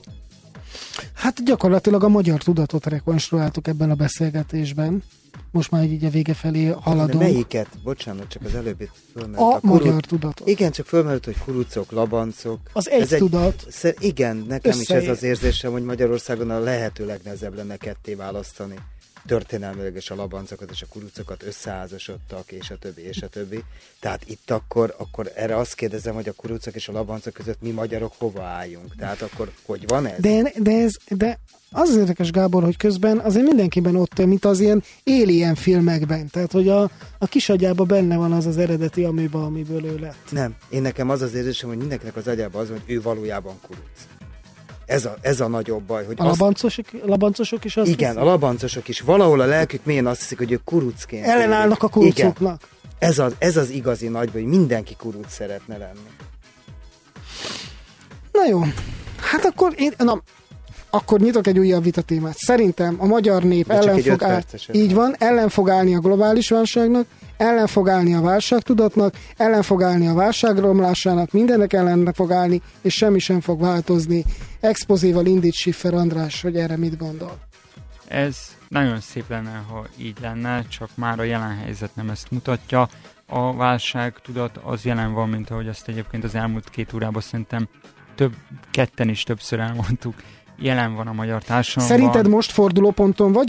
Hát gyakorlatilag a magyar tudatot rekonstruáltuk ebben a beszélgetésben. Most már így a vége felé haladunk. De melyiket? Bocsánat, csak az előbb fölmerült. A, a kurut... magyar tudatot. Igen, csak fölmerült, hogy kurucok, labancok. Az egy, egy tudat. Szer... Igen, nekem Összeér. is ez az érzésem, hogy Magyarországon a lehető legnehezebb lenne ketté választani. Történelmileg és a labancokat és a kurucokat összeházasodtak, és a többi, és a többi. Tehát itt akkor, akkor erre azt kérdezem, hogy a kurucok és a labancok között mi magyarok hova álljunk? Tehát akkor hogy van ez? De, de, ez, de az, az érdekes, Gábor, hogy közben azért mindenkiben ott, mint az ilyen Alien filmekben. Tehát, hogy a, a kisagyában benne van az az eredeti amőba, amiből ő lett. Nem. Én nekem az az érzésem, hogy mindenkinek az agyában az, hogy ő valójában kuruc. Ez a, ez a nagyobb baj. Hogy a azt... labancosok, labancosok is azt Igen, hiszik? A labancosok is. Valahol a lelkük mélyen azt hiszik, hogy ők kurucként. Ellenállnak a kurucoknak. Ez az, ez az igazi nagy baj, hogy mindenki kuruc szeretne lenni. Na jó. Hát akkor én... Na, akkor nyitok egy újabb vitatémát. Szerintem a magyar nép ellen fog, áll, így van, ellen fog állni a globális válságnak, ellen fog állni a válságtudatnak, ellen fog állni a válságromlásának, mindenek ellen fog állni, és semmi sem fog változni. Expozíval indít Schiffer András, hogy erre mit gondol. Ez nagyon szép lenne, ha így lenne, csak már a jelen helyzet nem ezt mutatja. A válságtudat az jelen van, mint ahogy azt egyébként az elmúlt két órában szerintem több, ketten is többször elmondtuk. Jelen van a magyar társadalomban. Szerinted most fordulóponton vagyunk?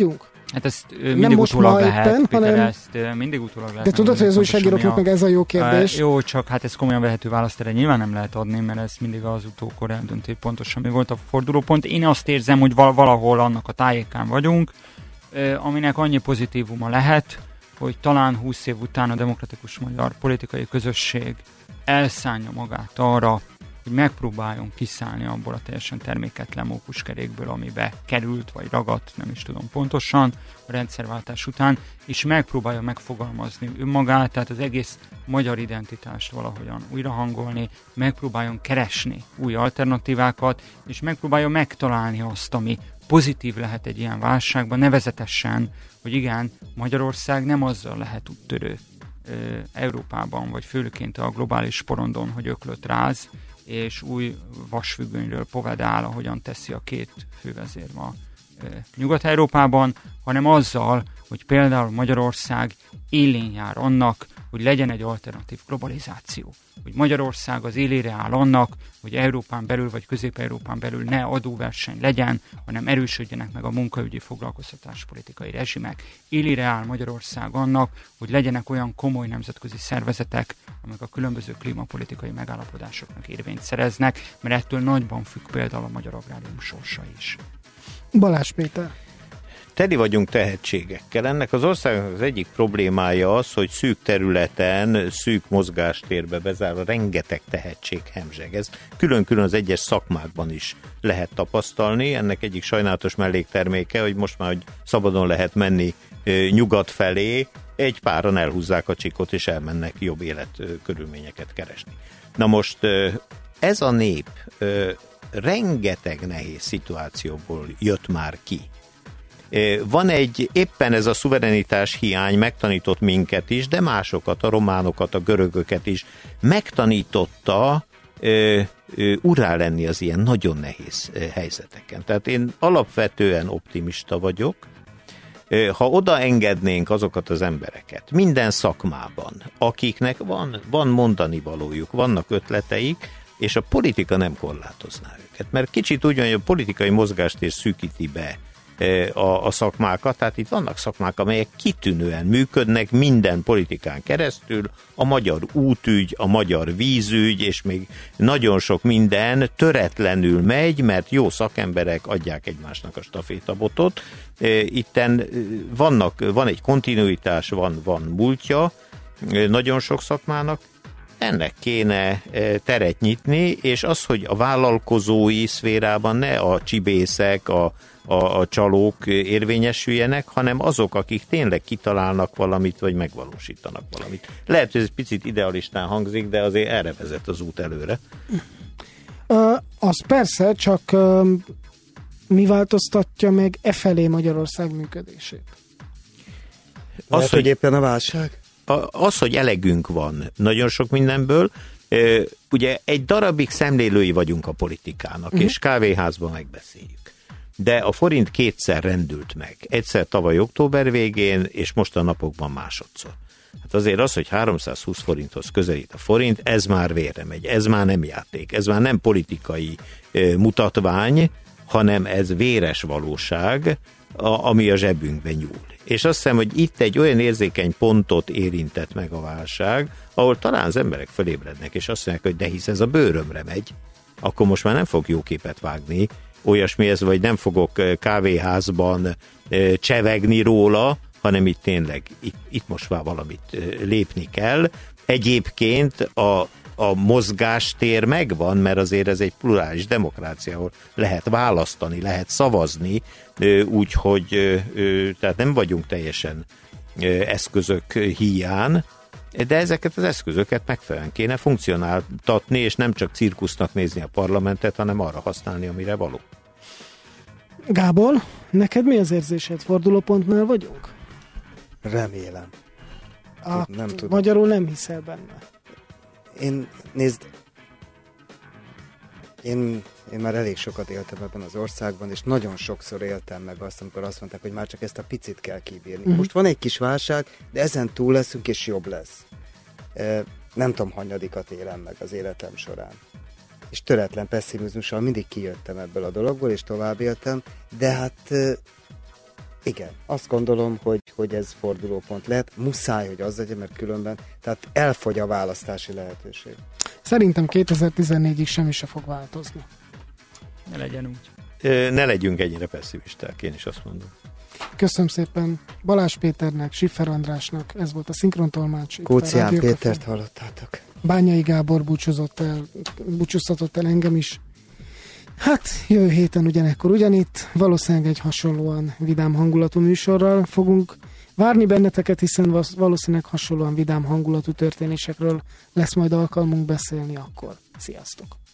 Hát ezt uh, mindig utólag lehet, éppen, Péter, hanem... ezt uh, mindig utólag lehet. De tudod, hogy az újságíróknak meg ez a jó kérdés? Uh, jó, csak hát ez komolyan vehető választ erre nyilván nem lehet adni, mert ez mindig az utókor eldönti, pontosan mi volt a fordulópont. Én azt érzem, hogy val- valahol annak a tájékán vagyunk, uh, aminek annyi pozitívuma lehet, hogy talán húsz év után a demokratikus magyar politikai közösség elszánja magát arra, hogy megpróbáljon kiszállni abból a teljesen terméketlen mókuskerékből, amibe került, vagy ragadt, nem is tudom pontosan, a rendszerváltás után, és megpróbálja megfogalmazni önmagát, tehát az egész magyar identitást valahogyan újrahangolni, megpróbáljon keresni új alternatívákat, és megpróbálja megtalálni azt, ami pozitív lehet egy ilyen válságban, nevezetesen, hogy igen, Magyarország nem azzal lehet úttörő e, Európában, vagy főként a globális porondon, hogy öklöt ráz, és új vasfüggönyről povedál, ahogyan teszi a két fővezér ma e, Nyugat-Európában, hanem azzal, hogy például Magyarország élén jár annak, hogy legyen egy alternatív globalizáció. Hogy Magyarország az élére áll annak, hogy Európán belül vagy Közép-Európán belül ne adóverseny legyen, hanem erősödjenek meg a munkaügyi foglalkoztatáspolitikai rezsimek. Élére áll Magyarország annak, hogy legyenek olyan komoly nemzetközi szervezetek, amik a különböző klímapolitikai megállapodásoknak érvényt szereznek, mert ettől nagyban függ például a magyar agrárium sorsa is. Balázs Péter. Teli vagyunk tehetségekkel. Ennek az országnak az egyik problémája az, hogy szűk területen, szűk mozgástérbe bezárva rengeteg tehetség hemzseg. Ez külön-külön az egyes szakmákban is lehet tapasztalni. Ennek egyik sajnálatos mellékterméke, hogy most már, hogy szabadon lehet menni nyugat felé, egy páran elhúzzák a csikot, és elmennek jobb életkörülményeket keresni. Na most ez a nép rengeteg nehéz szituációból jött már ki. Van egy, éppen ez a szuverenitás hiány megtanított minket is, de másokat, a románokat, a görögöket is megtanította ö, ö, urá lenni az ilyen nagyon nehéz ö, helyzeteken. Tehát én alapvetően optimista vagyok. Ö, ha odaengednénk azokat az embereket minden szakmában, akiknek van, van mondani valójuk, vannak ötleteik, és a politika nem korlátozná őket. Mert kicsit úgy, hogy a politikai mozgástér szűkíti be A, a szakmákat, tehát itt vannak szakmák, amelyek kitűnően működnek minden politikán keresztül, a magyar útügy, a magyar vízügy, és még nagyon sok minden töretlenül megy, mert jó szakemberek adják egymásnak a stafétabotot. Itten vannak, van egy kontinuitás, van, van múltja nagyon sok szakmának, ennek kéne teret nyitni, és az, hogy a vállalkozói szférában ne a csibészek, a A, a csalók érvényesüljenek, hanem azok, akik tényleg kitalálnak valamit, vagy megvalósítanak valamit. Lehet, hogy ez picit idealistán hangzik, de azért erre vezet az út előre. Uh, az persze, csak uh, mi változtatja meg e felé Magyarország működését? Az, Lehet, hogy éppen a válság? Az, hogy elegünk van nagyon sok mindenből, uh, ugye egy darabig szemlélői vagyunk a politikának, uh-huh. és kávéházban megbeszéljük. De a forint kétszer rendült meg. Egyszer tavaly október végén, és most a napokban másodszor. Hát azért az, hogy háromszázhúsz forinthoz közelít a forint, ez már vérre megy, ez már nem játék, ez már nem politikai e, mutatvány, hanem ez véres valóság, a, ami a zsebünkbe nyúl. És azt hiszem, hogy itt egy olyan érzékeny pontot érintett meg a válság, ahol talán az emberek felébrednek, és azt mondják, hogy de hisz ez a bőrömre megy, akkor most már nem fog jó képet vágni, olyasmi ez, vagy nem fogok kávéházban csevegni róla, hanem itt tényleg, itt, itt most már valamit lépni kell. Egyébként a, a mozgástér megvan, mert azért ez egy plurális demokrácia, ahol lehet választani, lehet szavazni, úgyhogy tehát nem vagyunk teljesen eszközök híján, de ezeket az eszközöket megfelelően kéne funkcionáltatni, és nem csak cirkusznak nézni a parlamentet, hanem arra használni, amire való. Gábor, neked mi az érzésed? Fordulópontnál vagyunk? Remélem. A, nem tudom. Magyarul nem hiszel benne. Én, nézd, én, én már elég sokat éltem ebben az országban, és nagyon sokszor éltem meg azt, amikor azt mondták, hogy már csak ezt a picit kell kibírni. Uh-huh. Most van egy kis válság, de ezen túl leszünk, és jobb lesz. E, nem tudom, hanyadikat élem meg az életem során. És töretlen pessimizmussal mindig kijöttem ebből a dologból, és tovább éltem, de hát Igen, azt gondolom, hogy, hogy ez fordulópont lehet. Muszáj, hogy az legyen, mert különben tehát elfogy a választási lehetőség. Szerintem kétezer-tizennégyig semmi se fog változni. Ne legyen úgy. Ne legyünk ennyire pessimisták, én is azt mondom. Köszönöm szépen Balázs Péternek, Schiffer Andrásnak, ez volt a szinkrontolmács. Kócián Pétert hallottátok. Bányai Gábor búcsúzott el, búcsúztatott el engem is. Hát jövő héten ugyanekkor ugyanitt, valószínűleg egy hasonlóan vidám hangulatú műsorral fogunk várni benneteket, hiszen valószínűleg hasonlóan vidám hangulatú történésekről lesz majd alkalmunk beszélni akkor. Sziasztok!